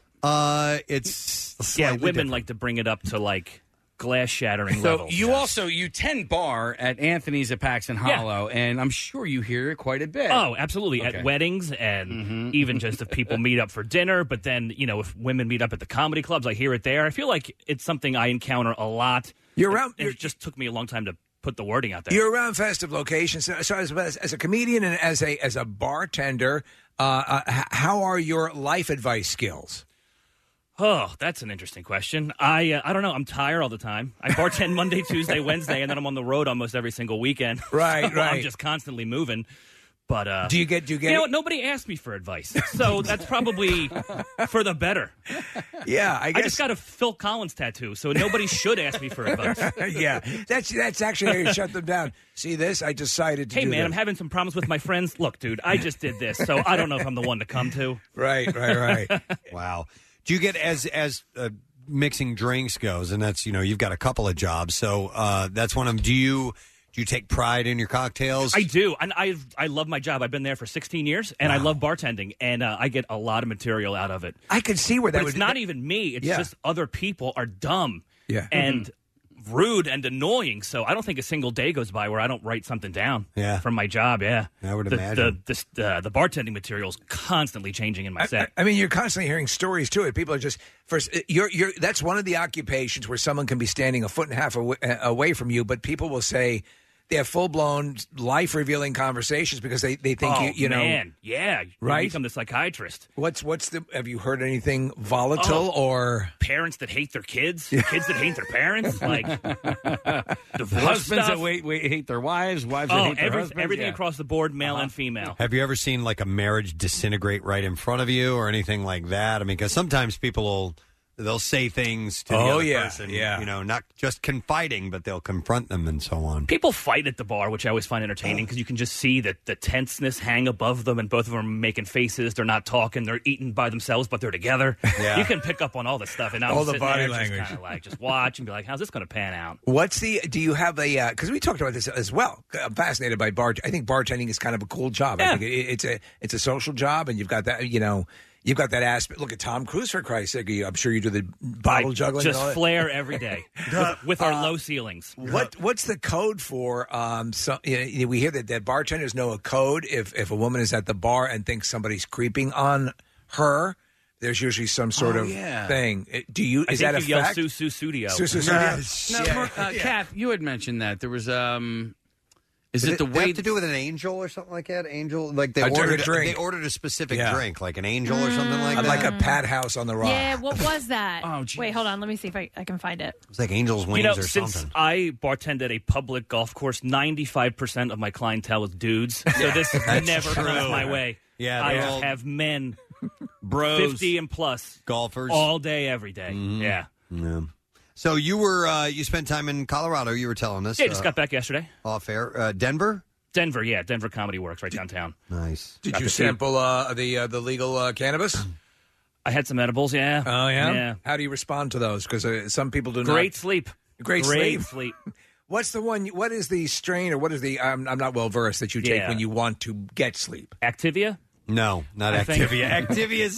It's women different. like to bring it up to like glass shattering So levels. you tend bar at Anthony's at Paxton Hollow, and I'm sure you hear it quite a bit. Oh, absolutely. Okay. At weddings and even just if people meet up for dinner. But then, if women meet up at the comedy clubs, I hear it there. I feel like it's something I encounter a lot. It just took me a long time to put the wording out there. You're around festive locations. So as a comedian and as a bartender, how are your life advice skills? Oh, that's an interesting question. I don't know. I'm tired all the time. I bartend Monday, Tuesday, Wednesday, and then I'm on the road almost every single weekend. Right, So right. I'm just constantly moving. But Do you get? You know what? Nobody asked me for advice, so that's probably for the better. Yeah, I guess. just got a Phil Collins tattoo, so nobody should ask me for advice. Yeah, that's actually how you shut them down. See this? I decided to Hey, do man, this. I'm having some problems with my friends. Look, dude, I just did this, so I don't know if I'm the one to come to. Right. Wow. Do you get as mixing drinks goes, and that's you've got a couple of jobs, so that's one of them. Do you take pride in your cocktails? I do, and I love my job. I've been there for 16 years, and I love bartending, and I get a lot of material out of it. I could see where that But would. it's not even me. It's Yeah. just other people are dumb Yeah. and rude and annoying. So I don't think a single day goes by where I don't write something down from my job. Yeah, I would the, imagine. The bartending material is constantly changing in my set. I mean, you're constantly hearing stories too. People are just first. You're that's one of the occupations where someone can be standing a foot and a half away from you, but people will say they have full blown life revealing conversations because they think you know. Man, yeah, Right? You become the psychiatrist. What's the? Have you heard anything volatile or parents that hate their kids, kids that hate their parents, like divorce Husbands stuff. that hate their wives, wives that hate their husbands. everything yeah. across the board, male and female. Have you ever seen like a marriage disintegrate right in front of you or anything like that? I mean, because sometimes people they'll say things to the other person, not just confiding, but they'll confront them and so on. People fight at the bar, which I always find entertaining because you can just see that the tenseness hang above them, and both of them are making faces. They're not talking. They're eating by themselves, but they're together. Yeah. You can pick up on all the stuff, and I'm All the sitting body there language. just kind of like just watch and be like, "How's this going to pan out?" what's the? Do you have a? Because we talked about this as well. I'm fascinated by I think bartending is kind of a cool job. I think it's a social job, and you've got that. You've got that aspect. Look at Tom Cruise, for Christ's sake. I'm sure you do the bottle juggling. Just and all that. flare every day with our low ceilings. What's the code for? We hear that bartenders know a code. If a woman is at the bar and thinks somebody's creeping on her, there's usually some sort of thing. Do you? I Is think that a you yell fact? Su Studio. Kath, you had mentioned that there was. Is Does it the they way have to do with an angel or something like that? Angel, like they A ordered drink. They ordered a specific Yeah. drink, like an angel or something like that. Like a pad house on the rock. Yeah, what was that? Oh, geez. Wait, hold on. Let me see if I can find it. It's like angel's wings or since something. I bartend at a public golf course, 95% of my clientele is dudes. So this never true. comes my way. Yeah, I they're just all have men, bros 50 and plus, golfers all day, every day. Mhm. Yeah. Yeah. So you were you spent time in Colorado. You were telling us. Yeah, just got back yesterday. Off air. Denver. Denver, yeah. Denver Comedy Works right downtown. Nice. Did Got you to see- sample the legal cannabis? I had some edibles, yeah. Oh yeah. Yeah. How do you respond to those? Because some people do Great not. sleep. Great sleep. What's the one? What is the strain, or what is the? I'm not well versed that you take Yeah. when you want to get sleep. Activia? No, not I think- Activia. Activia's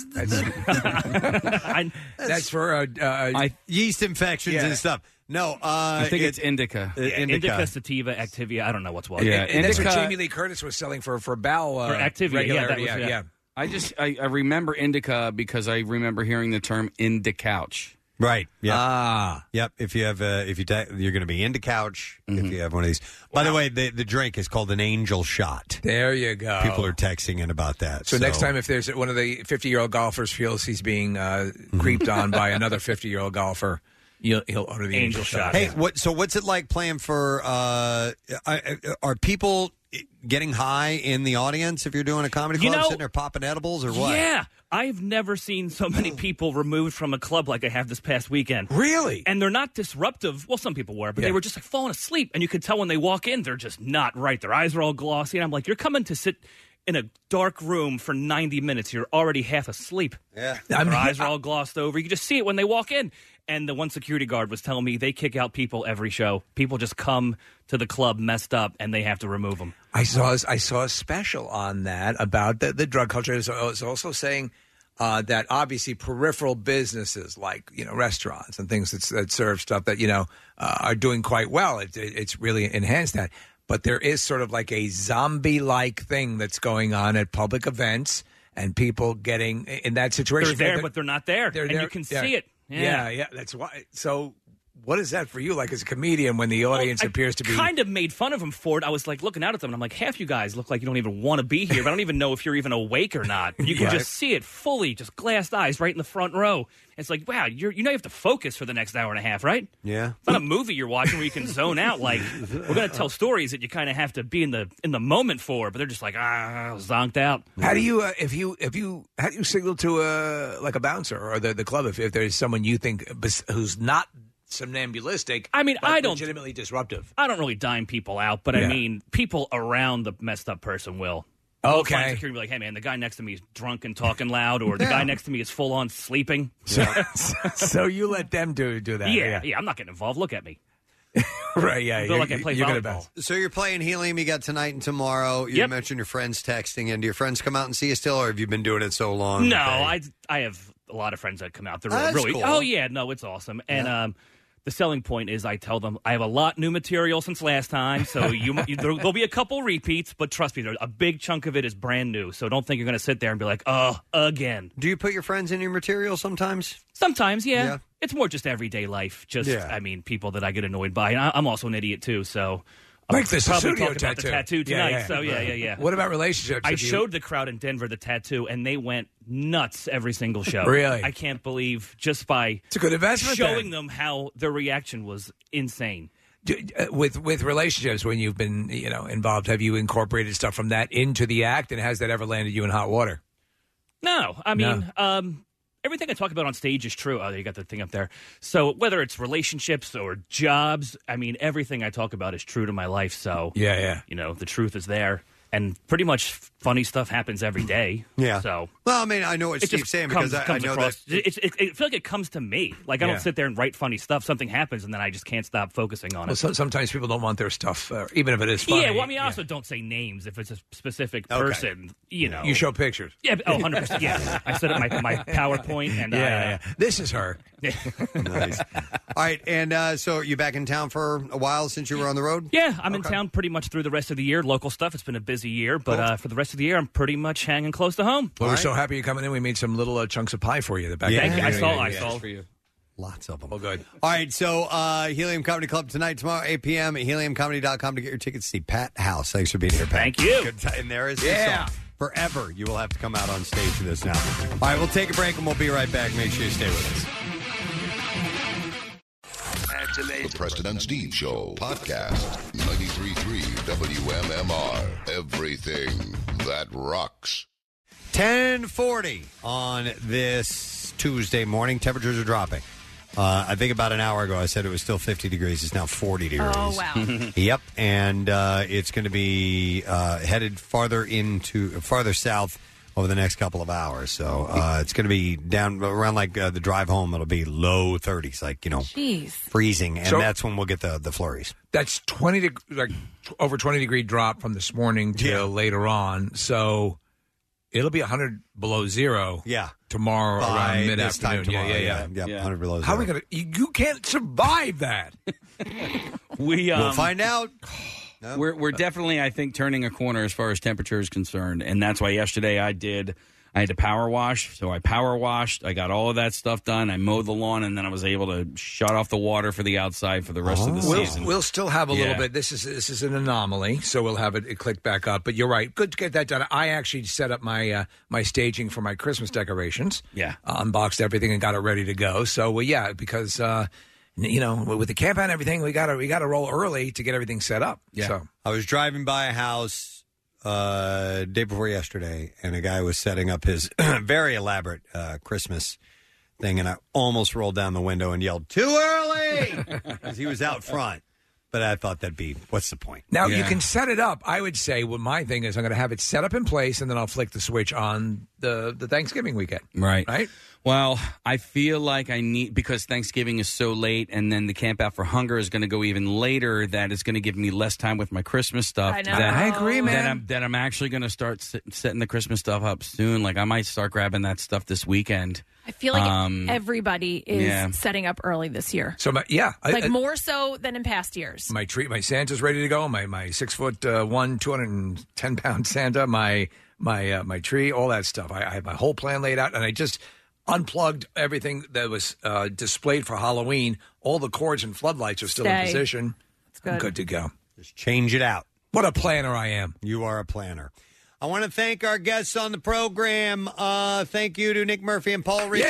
That's for yeast infections Yeah. and stuff. No, I think it's indica. Indica, sativa, Activia. I don't know what's what. Yeah, and that's what indica- Jamie Lee Curtis was selling for bowel For Activia, regularity. yeah, that was- yeah. I remember indica because I remember hearing the term indicouch. Right. Yeah. Ah. Yep. If you have, you're going to be into couch. If you have one of these. By the way, the drink is called an angel shot. There you go. People are texting in about that. So next time, if there's one of the 50-year-old golfers feels he's being creeped on by another 50-year-old golfer, he'll order the angel shot. Hey, what's it like playing for? Are people getting high in the audience if you're doing a comedy club, sitting there popping edibles or what? Yeah. I've never seen so many people removed from a club like I have this past weekend. Really? And they're not disruptive. Well, some people were, but they were just like falling asleep. And you could tell when they walk in, they're just not right. Their eyes are all glossy. And I'm like, you're coming to sit in a dark room for 90 minutes. You're already half asleep. Yeah. Their eyes are all glossed over. You can just see it when they walk in. And the one security guard was telling me they kick out people every show. People just come to the club messed up, and they have to remove them. I saw a special on that about the drug culture. It was also saying that obviously peripheral businesses like restaurants and things that serve stuff that are doing quite well. It's really enhanced that. But there is sort of like a zombie-like thing that's going on at public events, and people getting in that situation. They're there, but they're not there. They're and there. you can Yeah. see it. Yeah, that's why. So what is that for you, like as a comedian, when the audience appears to be kind of made fun of him for it. I was like looking out at them, and I'm like, half you guys look like you don't even want to be here, but I don't even know if you're even awake or not. You can just see it fully, just glassed eyes right in the front row. It's like, wow, you have to focus for the next hour and a half, right? Yeah. It's not a movie you're watching where you can zone out. Like, we're going to tell stories that you kind of have to be in the moment for, but they're just like, zonked out. How do you how do you signal to a bouncer or the club if there's someone you think who's not somnambulistic? I mean, I don't legitimately disruptive. I don't really dime people out, but I mean, people around the messed up person will. Okay. Find security be like, hey man, the guy next to me is drunk and talking loud, or the guy next to me is full on sleeping. So you let them do that. Yeah, I'm not getting involved. Look at me. Right, yeah. I feel like I play volleyball. So you're playing Helium. You got tonight and tomorrow. You mentioned your friends texting in. Do your friends come out and see you still, or have you been doing it so long? No, I have a lot of friends that come out. They're That's really cool. Oh yeah, no, it's awesome. And the selling point is I tell them I have a lot new material since last time, so there'll be a couple repeats, but trust me, a big chunk of it is brand new. So don't think you're going to sit there and be like, oh, again. Do you put your friends in your material sometimes? Sometimes, yeah. It's more just everyday life. I mean, people that I get annoyed by. And I'm also an idiot, too, so... Like the probably studio talk about the tattoo tonight. So yeah. What about relationships? I showed the crowd in Denver the tattoo, and they went nuts every single show. Really? I can't believe just by it's a good investment. Showing them how their reaction was insane. With relationships, when you've been involved, have you incorporated stuff from that into the act, and has that ever landed you in hot water? No, I mean. Everything I talk about on stage is true. Oh, you got the thing up there. So whether it's relationships or jobs, I mean, everything I talk about is true to my life. So yeah. The truth is there. And pretty much funny stuff happens every day. Yeah. So, well, I mean, I know what Steve's saying because I know across, that I feel like it comes to me. Like I don't sit there and write funny stuff. Something happens, and then I just can't stop focusing on it. Well, sometimes people don't want their stuff, even if it is funny. Yeah. Well, I mean, I also don't say names if it's a specific person. You show pictures. Yeah. 100%. Yeah. I set up my PowerPoint, and this is her. Nice. All right, and so you back in town for a while since you were on the road? Yeah, I'm in town pretty much through the rest of the year. Local stuff. It's been a busy year, but for the rest of the year, I'm pretty much hanging close to home. Well, we're so happy you're coming in. We made some little chunks of pie for you. Thank you. I saw for you. Lots of them. Oh, good. All right, so Helium Comedy Club tonight, tomorrow, 8 p.m. at heliumcomedy.com to get your tickets to see Pat House. Thanks for being here, Pat. Thank you. Good time. And there is the song. Forever, you will have to come out on stage for this now. All right, we'll take a break and we'll be right back. Make sure you stay with us. The Preston and Steve Show podcast. 93.3 WMMR. Everything that rocks. 10:40 on this Tuesday morning. Temperatures are dropping. I think about an hour ago I said it was still 50 degrees. It's now 40 degrees. Oh, wow. Yep, and it's going to be headed farther south over the next couple of hours. So it's going to be down around the drive home. It'll be low 30s, freezing, and that's when we'll get the flurries. That's over 20 degree drop from this morning till later on. So it'll be 100 below zero. Yeah. Tomorrow By around this time mid-afternoon. tomorrow, Yeah. 100 below zero. How are we going to? You can't survive that. We'll find out. We're definitely, I think, turning a corner as far as temperature is concerned, and that's why yesterday I had to power wash, so I power washed. I got all of that stuff done. I mowed the lawn, and then I was able to shut off the water for the outside for the rest of the season. We'll still have a little bit. This is an anomaly, so we'll have it click back up. But you're right. Good to get that done. I actually set up my my staging for my Christmas decorations. Yeah, unboxed everything and got it ready to go. So because. With the camp and everything, we got to roll early to get everything set up. Yeah. So I was driving by a house day before yesterday, and a guy was setting up his very elaborate Christmas thing, and I almost rolled down the window and yelled, "Too early!" because he was out front. But I thought what's the point? Now, you can set it up. I would say, my thing is I'm going to have it set up in place, and then I'll flick the switch on the Thanksgiving weekend. Right. Right? Well, I feel like because Thanksgiving is so late, and then the Camp Out for Hunger is going to go even later, that it's going to give me less time with my Christmas stuff. I know. I agree, man. That I'm actually going to start setting the Christmas stuff up soon. Like, I might start grabbing that stuff this weekend. I feel like everybody is setting up early this year. So, more so than in past years. My Santa's ready to go. My 6'1", 210-pound Santa. My tree, all that stuff. I have my whole plan laid out, and I just unplugged everything that was displayed for Halloween. All the cords and floodlights are still in position. That's good. I'm good to go. Just change it out. What a planner I am. You are a planner. I want to thank our guests on the program. Thank you to Nick Murphy and Paul Ritchie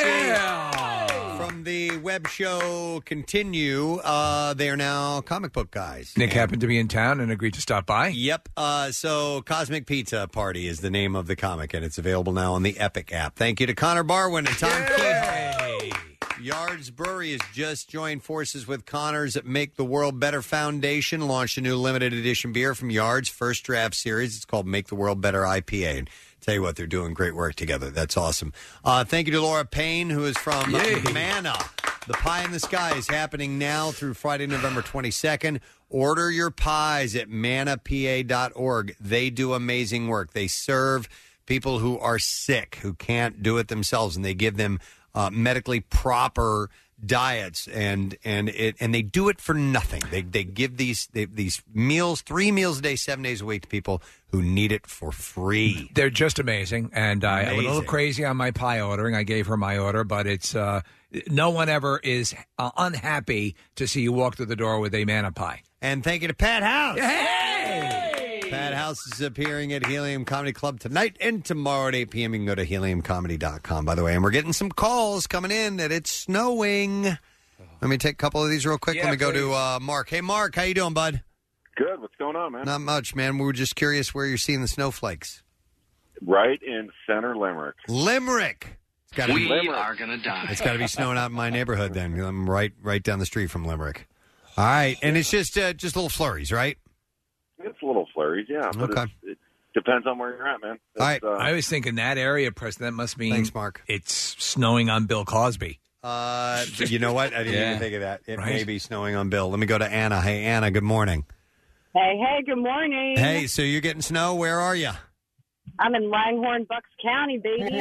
from the web show Continue. They are now comic book guys. Nick happened to be in town and agreed to stop by. Yep. So Cosmic Pizza Party is the name of the comic, and it's available now on the Epic app. Thank you to Connor Barwin and Tom Keith. Yards Brewery has just joined forces with Connor's Make the World Better Foundation, launched a new limited edition beer from Yards' First Draft Series. It's called Make the World Better IPA. And tell you what, they're doing great work together. That's awesome. Thank you to Laura Payne, who is from Mana. The Pie in the Sky is happening now through Friday, November 22nd. Order your pies at manapa.org. They do amazing work. They serve people who are sick, who can't do it themselves, and they give them medically proper diets, and they do it for nothing. They give these meals, 3 meals a day, 7 days a week to people who need it for free. They're just amazing, and I went a little crazy on my pie ordering. I gave her my order, but it's no one ever is unhappy to see you walk through the door with a Mana pie. And thank you to Pat House. Hey! Pat House is appearing at Helium Comedy Club tonight and tomorrow at 8 p.m. You can go to heliumcomedy.com, by the way. And we're getting some calls coming in that it's snowing. Let me take a couple of these real quick. Yeah, Let me go please. to Mark. Hey, Mark, how you doing, bud? Good. What's going on, man? Not much, man. We were just curious where you're seeing the snowflakes. Right in center Limerick. Limerick. It's gotta be, are going to die. It's got to be snowing out in my neighborhood then. I'm right down the street from Limerick. All right. And it's just little flurries, right? It's a little flurries, yeah. But Okay. it depends on where you're at, man. All right. I was thinking that area, Preston, that must mean Thanks, Mark. It's snowing on Bill Cosby. You know what? I didn't even think of that. It may be snowing on Bill. Let me go to Anna. Hey, Anna, good morning. Hey, good morning. Hey, so you're getting snow. Where are you? I'm in Langhorne, Bucks County, baby.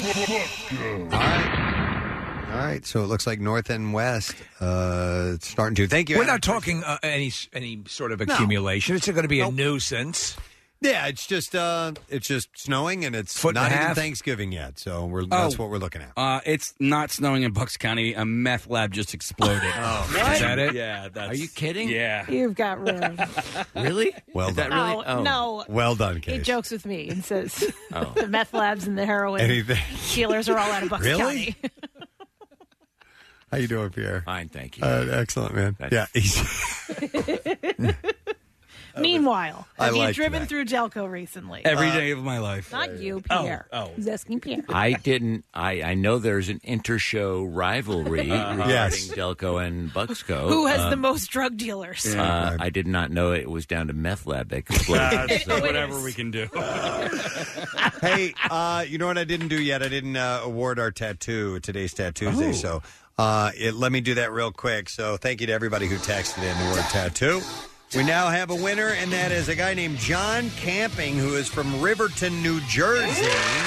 All right, so it looks like north and west it's starting to. Thank you. We're Anna. not talking any sort of accumulation. It's going to be a nuisance. Yeah, it's just snowing, and it's Foot and not a even half. Thanksgiving yet. So that's what we're looking at. It's not snowing in Bucks County. A meth lab just exploded. Is that it? Yeah. That's, Are you kidding? Yeah. You've got room. Really? Well done. Oh, no. Well done, He Case. jokes with me and says the meth labs and the heroin Anything. dealers are all out of Bucks Really? County. How you doing, Pierre? Fine, thank you. Excellent, man. That's- Meanwhile, I have you like driven that. through Delco recently? Every day of my life. Not you, Pierre. Oh. He's asking Pierre. I didn't. I know there's an inter-show rivalry regarding Yes. Delco and Bucksco. Who has the most drug dealers? I did not know it was down to meth lab that exploded. So whatever we can do. Hey, you know what I didn't do yet? I didn't award our tattoo today's Tattooday. So let me do that real quick. So thank you to everybody who texted in the word tattoo. We now have a winner, and that is a guy named John Camping, who is from Riverton, New Jersey.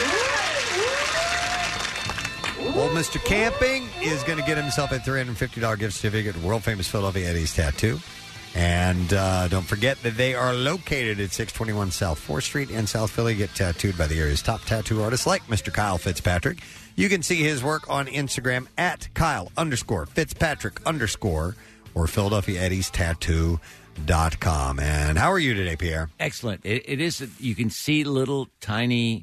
Old Mr. Camping is going to get himself a $350 gift certificate to world-famous Philadelphia Eddie's Tattoo. And don't forget that they are located at 621 South 4th Street in South Philly. Get tattooed by the area's top tattoo artists like Mr. Kyle Fitzpatrick. You can see his work on Instagram at Kyle_Fitzpatrick_ or Philadelphia Eddie's Tattoo.com. And how are you today, Pierre? Excellent. It is. You can see little tiny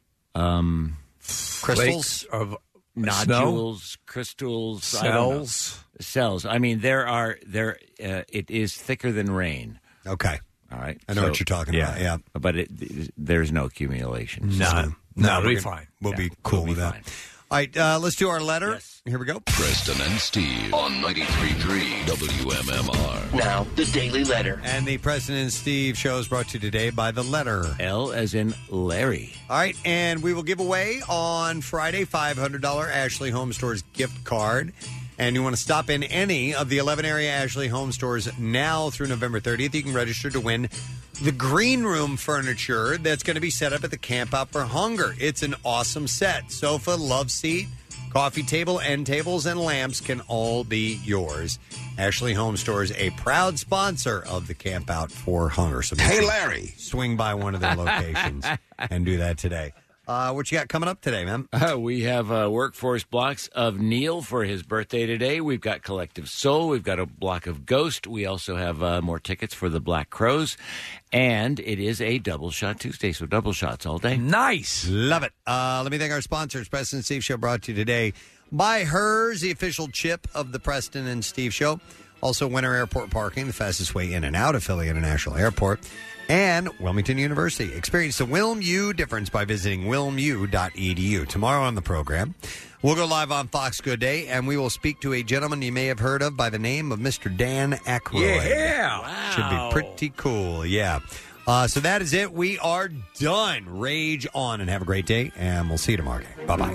crystals of nodules, crystals, cells. I mean, it is thicker than rain. Okay. All right. I know what you're talking about, yeah. But there's no accumulation. No, we'll it'll be fine. We'll be cool with that. All right, let's do our letter. Yes. Here we go. Preston and Steve on 93.3 WMMR. Now, the Daily Letter. And the Preston and Steve show is brought to you today by the letter L as in Larry. All right, and we will give away on Friday $500 Ashley Home Stores gift card. And you want to stop in any of the 11 area Ashley Home Stores now through November 30th, you can register to win the green room furniture that's going to be set up at the Camp Out for Hunger. It's an awesome set. Sofa, love seat, coffee table, end tables, and lamps can all be yours. Ashley Home Stores, a proud sponsor of the Camp Out for Hunger. So Hey, Larry. swing by one of their locations and do that today. What you got coming up today, man? We have workforce blocks of Neil for his birthday today. We've got Collective Soul. We've got a block of Ghost. We also have more tickets for the Black Crows. And it is a Double Shot Tuesday, so double shots all day. Nice. Love it. Let me thank our sponsors. Preston and Steve Show brought to you today by Hers, the official chip of the Preston and Steve Show. Also, Winter Airport Parking, the fastest way in and out of Philly International Airport. And Wilmington University. Experience the WilmU difference by visiting wilmu.edu. Tomorrow on the program, we'll go live on Fox Good Day, and we will speak to a gentleman you may have heard of by the name of Mr. Dan Aykroyd. Yeah. Wow. Should be pretty cool, yeah. So that is it. We are done. Rage on and have a great day, and we'll see you tomorrow. Bye-bye.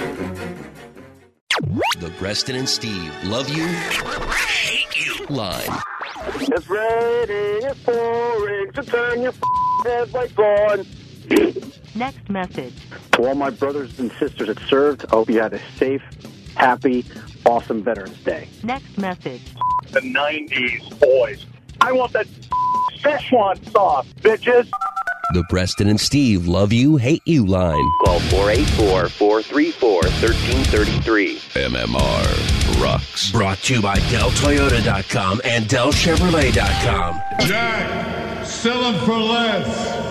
The Preston and Steve Love You, Hate You line. It's ready, it's pouring, so turn your headlights on. Next message. To all my brothers and sisters that served, I hope you had a safe, happy, awesome Veterans Day. Next message. The 90s, boys. I want that Szechuan sauce, bitches. The Preston and Steve Love You, Hate You line. Call 484-434-1333. MMR rocks. Brought to you by DellToyota.com and DellChevrolet.com. Jack, sell them for less.